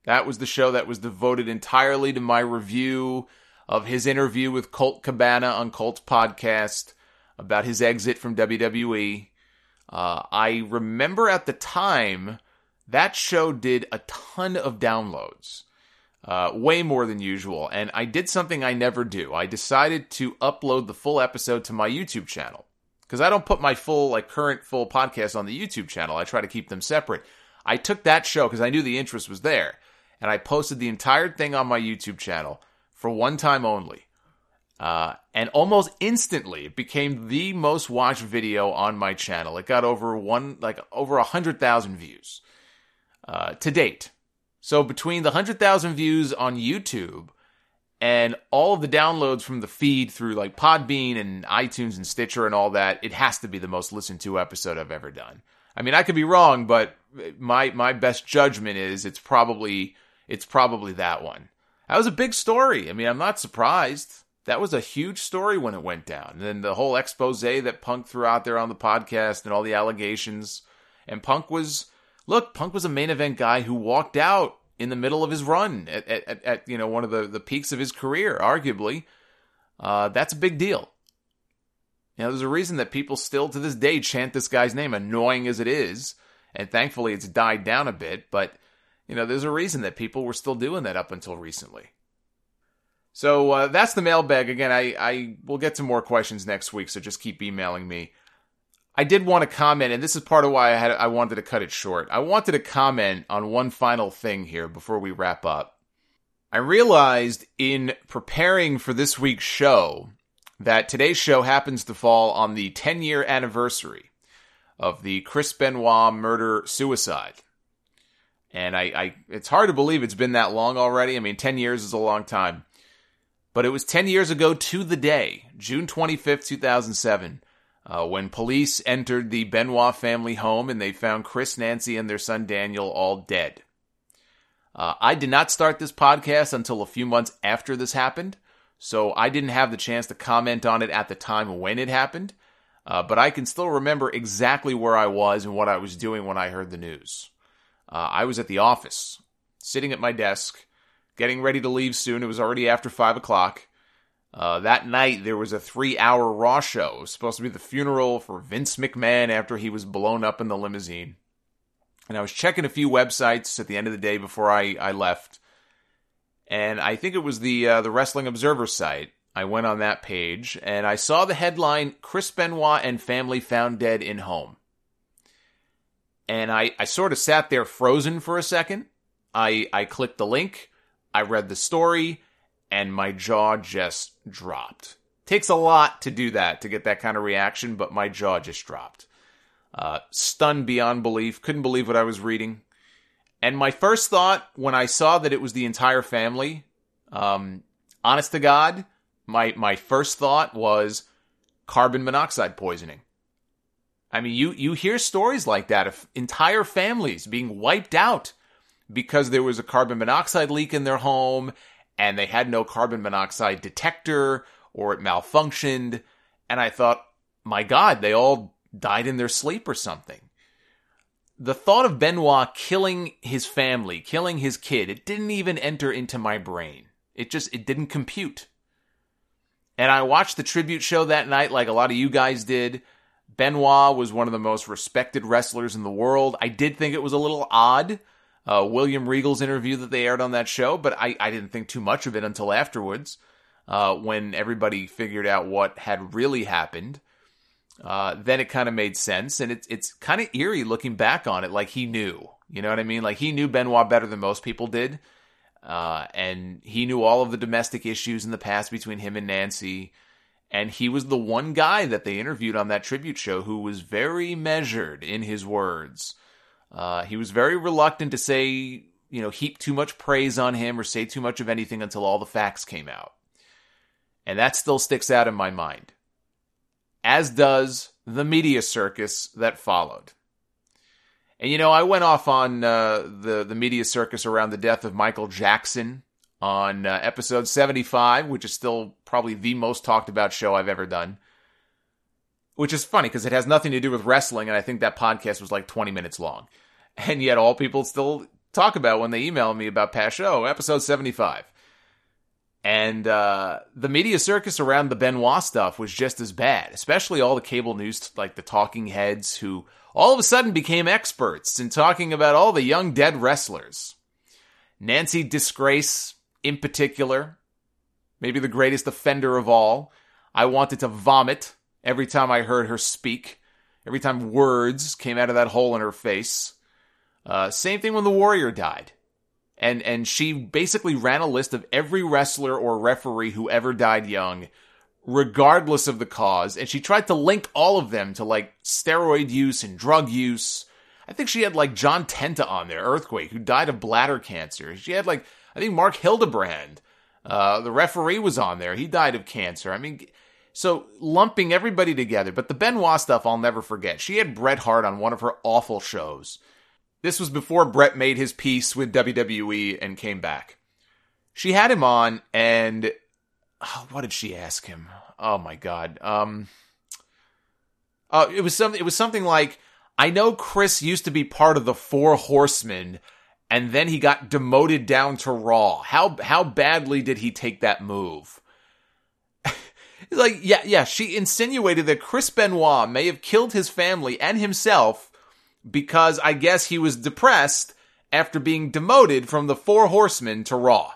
Speaker 1: That was the show that was devoted entirely to my review of his interview with Colt Cabana on Colt's podcast about his exit from W W E. Uh, I remember at the time, that show did a ton of downloads. Uh, way more than usual. And I did something I never do. I decided to upload the full episode to my YouTube channel. Because I don't put my full, like, current full podcast on the YouTube channel. I try to keep them separate. I took that show because I knew the interest was there. And I posted the entire thing on my YouTube channel for one time only. Uh, and almost instantly, it became the most watched video on my channel. It got over one, like, over one hundred thousand views uh, to date. So between the one hundred thousand views on YouTube and all of the downloads from the feed through like Podbean and iTunes and Stitcher and all that, it has to be the most listened to episode I've ever done. I mean, I could be wrong, but my my best judgment is it's probably it's probably that one. That was a big story. I mean, I'm not surprised. That was a huge story when it went down. And then the whole expose that Punk threw out there on the podcast and all the allegations. And Punk was, look, Punk was a main event guy who walked out in the middle of his run at, at, at you know, one of the, the peaks of his career, arguably. Uh, that's a big deal. You know, there's a reason that people still to this day chant this guy's name, annoying as it is. And thankfully it's died down a bit. But, you know, there's a reason that people were still doing that up until recently. So uh, that's the mailbag. Again, I, I will get to more questions next week, so just keep emailing me. I did want to comment, and this is part of why I had I wanted to cut it short. I wanted to comment on one final thing here before we wrap up. I realized in preparing for this week's show that today's show happens to fall on the ten-year anniversary of the Chris Benoit murder-suicide. And I, I it's hard to believe it's been that long already. I mean, ten years is a long time. But it was ten years ago to the day, June twenty-fifth, two thousand seven, uh, when police entered the Benoit family home and they found Chris, Nancy, and their son Daniel all dead. Uh, I did not start this podcast until a few months after this happened, so I didn't have the chance to comment on it at the time when it happened, uh, but I can still remember exactly where I was and what I was doing when I heard the news. Uh, I was at the office, sitting at my desk, getting ready to leave soon. It was already after five o'clock. Uh, that night, there was a three-hour Raw show. It was supposed to be the funeral for Vince McMahon after he was blown up in the limousine. And I was checking a few websites at the end of the day before I, I left. And I think it was the uh, the Wrestling Observer site. I went on that page, and I saw the headline, Chris Benoit and family found dead in home. And I, I sort of sat there frozen for a second. I, I clicked the link. I read the story, and my jaw just dropped. Takes a lot to do that, to get that kind of reaction, but my jaw just dropped. Uh, stunned beyond belief, couldn't believe what I was reading. And my first thought, when I saw that it was the entire family, um, honest to God, my, my first thought was carbon monoxide poisoning. I mean, you, you hear stories like that of entire families being wiped out because there was a carbon monoxide leak in their home and they had no carbon monoxide detector or it malfunctioned. And I thought, my God, they all died in their sleep or something. The thought of Benoit killing his family, killing his kid, it didn't even enter into my brain. It just, it didn't compute. And I watched the tribute show that night like a lot of you guys did. Benoit was one of the most respected wrestlers in the world. I did think it was a little odd, uh, William Regal's interview that they aired on that show, but I, I didn't think too much of it until afterwards, uh, when everybody figured out what had really happened. Uh, then it kind of made sense, and it's it's kind of eerie looking back on it, like he knew. You know what I mean? Like he knew Benoit better than most people did, uh, and he knew all of the domestic issues in the past between him and Nancy. And he was the one guy that they interviewed on that tribute show who was very measured in his words. Uh, he was very reluctant to say, you know, heap too much praise on him or say too much of anything until all the facts came out. And that still sticks out in my mind. As does the media circus that followed. And, you know, I went off on uh, the, the media circus around the death of Michael Jackson on uh, episode seventy-five, which is still probably the most talked about show I've ever done. Which is funny because it has nothing to do with wrestling, and I think that podcast was like twenty minutes long. And yet all people still talk about when they emailed me about past show, episode seventy-five. And uh, the media circus around the Benoit stuff was just as bad, especially all the cable news, like the talking heads who all of a sudden became experts in talking about all the young dead wrestlers. Nancy Disgrace, in particular, maybe the greatest offender of all. I wanted to vomit every time I heard her speak, every time words came out of that hole in her face. Uh, same thing when the Warrior died. And and she basically ran a list of every wrestler or referee who ever died young, regardless of the cause. And she tried to link all of them to, like, steroid use and drug use. I think she had, like, John Tenta on there, Earthquake, who died of bladder cancer. She had, like, I think Mark Hildebrand, uh, the referee, was on there. He died of cancer. I mean, so lumping everybody together. But the Benoit stuff I'll never forget. She had Bret Hart on one of her awful shows. This was before Bret made his peace with W W E and came back. She had him on, and oh, what did she ask him? Oh my God. Um, uh, it was something. It was something like, I know Chris used to be part of the Four Horsemen, and then he got demoted down to Raw. How how badly did he take that move? Like, yeah, yeah. She insinuated that Chris Benoit may have killed his family and himself because I guess he was depressed after being demoted from the Four Horsemen to Raw.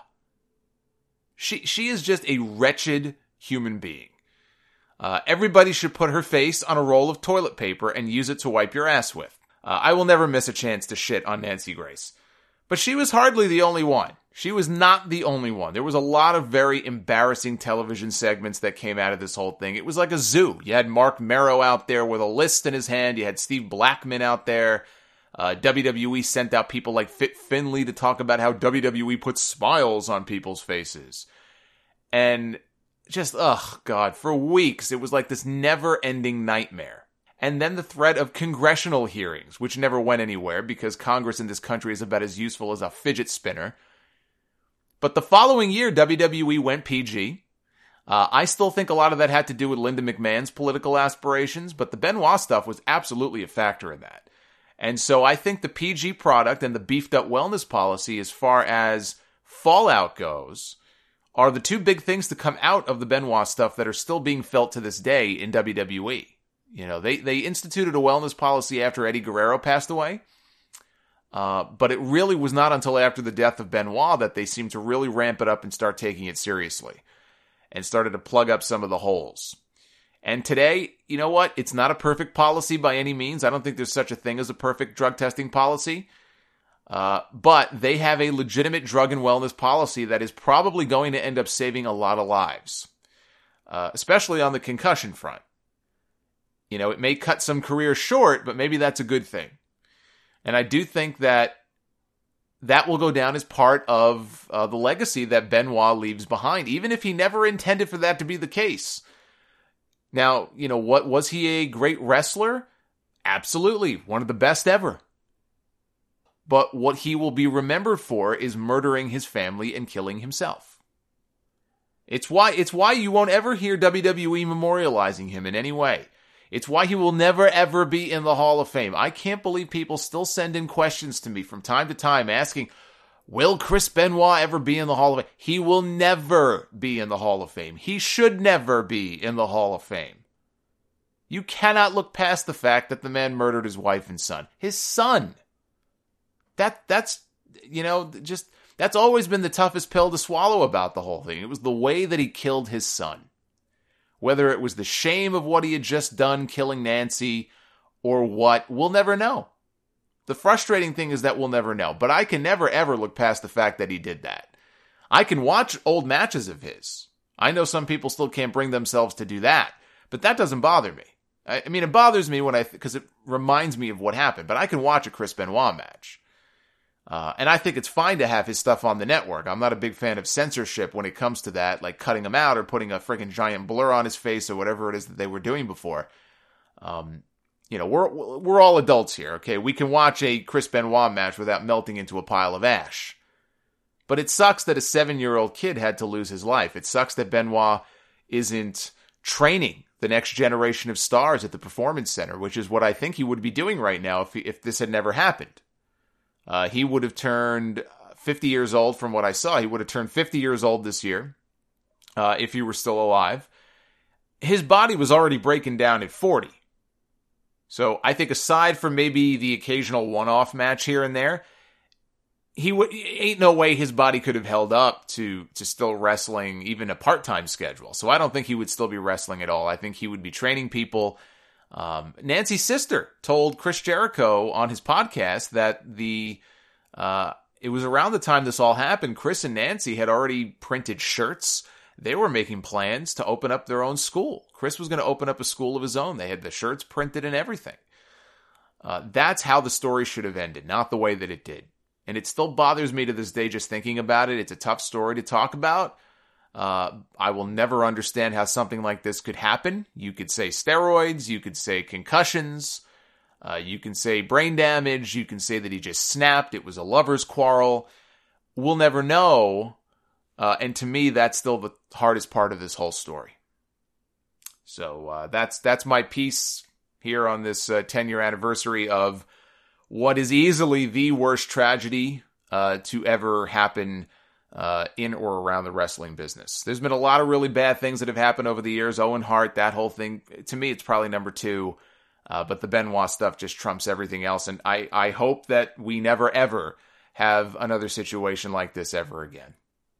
Speaker 1: She she is just a wretched human being. Uh, everybody should put her face on a roll of toilet paper and use it to wipe your ass with. Uh, I will never miss a chance to shit on Nancy Grace. But she was hardly the only one. She was not the only one. There was a lot of very embarrassing television segments that came out of this whole thing. It was like a zoo. You had Mark Merrow out there with a list in his hand. You had Steve Blackman out there. Uh, W W E sent out people like Fit Finlay to talk about how W W E puts smiles on people's faces. And just, ugh, God, for weeks, it was like this never-ending nightmare. And then the threat of congressional hearings, which never went anywhere because Congress in this country is about as useful as a fidget spinner. But the following year, W W E went P G. Uh, I still think a lot of that had to do with Linda McMahon's political aspirations, but the Benoit stuff was absolutely a factor in that. And so I think the P G product and the beefed up wellness policy, as far as fallout goes, are the two big things to come out of the Benoit stuff that are still being felt to this day in W W E. You know, they, they instituted a wellness policy after Eddie Guerrero passed away. Uh, but it really was not until after the death of Benoit that they seemed to really ramp it up and start taking it seriously. And started to plug up some of the holes. And today, you know what? It's not a perfect policy by any means. I don't think there's such a thing as a perfect drug testing policy. Uh, but they have a legitimate drug and wellness policy that is probably going to end up saving a lot of lives. Uh, especially on the concussion front. You know, it may cut some careers short, but maybe that's a good thing. And I do think that that will go down as part of uh, the legacy that Benoit leaves behind, even if he never intended for that to be the case. Now, you know, what was he a great wrestler? Absolutely. One of the best ever. But what he will be remembered for is murdering his family and killing himself. It's why, it's why you won't ever hear W W E memorializing him in any way. It's why he will never, ever be in the Hall of Fame. I can't believe people still send in questions to me from time to time asking, will Chris Benoit ever be in the Hall of Fame? He will never be in the Hall of Fame. He should never be in the Hall of Fame. You cannot look past the fact that the man murdered his wife and son. His son. That, that's, you know, just, that's always been the toughest pill to swallow about the whole thing. It was the way that he killed his son. Whether it was the shame of what he had just done, killing Nancy, or what, we'll never know. The frustrating thing is that we'll never know. But I can never, ever look past the fact that he did that. I can watch old matches of his. I know some people still can't bring themselves to do that. But that doesn't bother me. I, I mean, it bothers me when I, because it reminds me of what happened. But I can watch a Chris Benoit match. Uh, and I think it's fine to have his stuff on the network. I'm not a big fan of censorship when it comes to that, like cutting him out or putting a freaking giant blur on his face or whatever it is that they were doing before. Um, you know, we're we're all adults here, okay? We can watch a Chris Benoit match without melting into a pile of ash. But it sucks that a seven-year-old kid had to lose his life. It sucks that Benoit isn't training the next generation of stars at the Performance Center, which is what I think he would be doing right now if he, if this had never happened. Uh, he would have turned fifty years old from what I saw. He would have turned fifty years old this year uh, if he were still alive. His body was already breaking down at forty. So I think aside from maybe the occasional one-off match here and there, he would ain't no way his body could have held up to to still wrestling even a part-time schedule. So I don't think he would still be wrestling at all. I think he would be training people. Um, Nancy's sister told Chris Jericho on his podcast that the uh, it was around the time this all happened, Chris and Nancy had already printed shirts. They were making plans to open up their own school. Chris was going to open up a school of his own. They had the shirts printed and everything. Uh, that's how the story should have ended, not the way that it did. And it still bothers me to this day just thinking about it. It's a tough story to talk about. Uh, I will never understand how something like this could happen. You could say steroids. You could say concussions. Uh, you can say brain damage. You can say that he just snapped. It was a lover's quarrel. We'll never know. Uh, and to me, that's still the hardest part of this whole story. So uh, that's that's my piece here on this uh, ten-year anniversary of what is easily the worst tragedy uh, to ever happen uh, in or around the wrestling business. There's been a lot of really bad things that have happened over the years. Owen Hart, that whole thing, to me, it's probably number two. Uh, but the Benoit stuff just trumps everything else. And I, I hope that we never, ever have another situation like this ever again.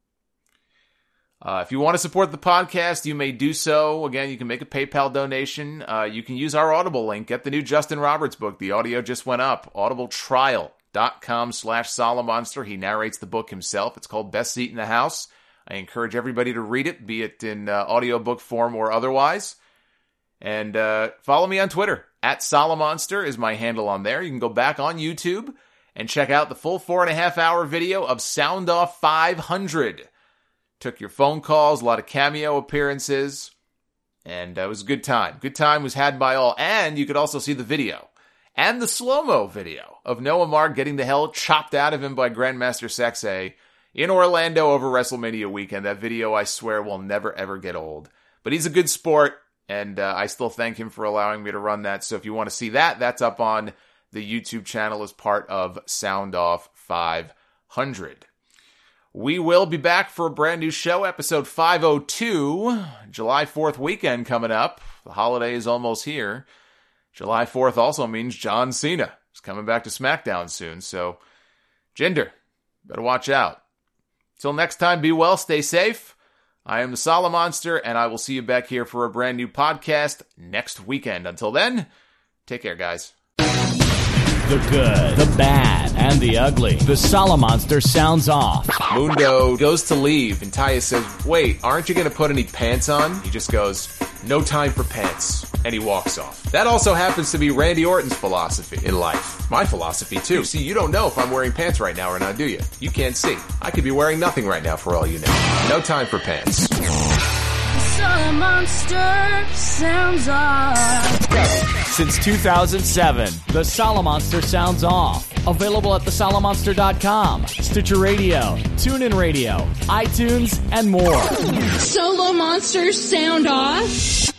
Speaker 1: Uh, if you want to support the podcast, you may do so. Again, you can make a PayPal donation. Uh, you can use our Audible link. Get the new Justin Roberts book. The audio just went up. audibletrial.com slash Solomonster. He narrates the book himself. It's called Best Seat in the House. I encourage everybody to read it, be it in uh, audiobook form or otherwise. And uh, follow me on Twitter. At Solomonster is my handle on there. You can go back on YouTube and check out the full four and a half hour video of Sound Off five hundred. Took your phone calls, a lot of cameo appearances, and uh, it was a good time. Good time was had by all. And you could also see the video and the slow-mo video of Noah Mark getting the hell chopped out of him by Grandmaster Sexay in Orlando over WrestleMania weekend. That video, I swear, will never, ever get old. But he's a good sport, and uh, I still thank him for allowing me to run that. So if you want to see that, that's up on the YouTube channel as part of Sound Off five hundred. We will be back for a brand new show, episode five oh two, July fourth weekend coming up. The holiday is almost here. July fourth also means John Cena is coming back to SmackDown soon, so Jinder, better watch out. Till next time, be well, stay safe. I am the Solomonster, and I will see you back here for a brand new podcast next weekend. Until then, take care, guys.
Speaker 6: The good, the bad, and the ugly. The Solomonster sounds off.
Speaker 1: Mundo goes to leave, and Taya says, wait, aren't you going to put any pants on? He just goes, no time for pants. And he walks off. That also happens to be Randy Orton's philosophy in life. My philosophy, too. See, you don't know if I'm wearing pants right now or not, do you? You can't see. I could be wearing nothing right now for all you know. No time for pants.
Speaker 7: Solomonster sounds off.
Speaker 6: Since two thousand seven, the Solomonster sounds off. Available at the solomonster dot com, Stitcher Radio, TuneIn Radio, iTunes, and more.
Speaker 7: Solomonster sound off.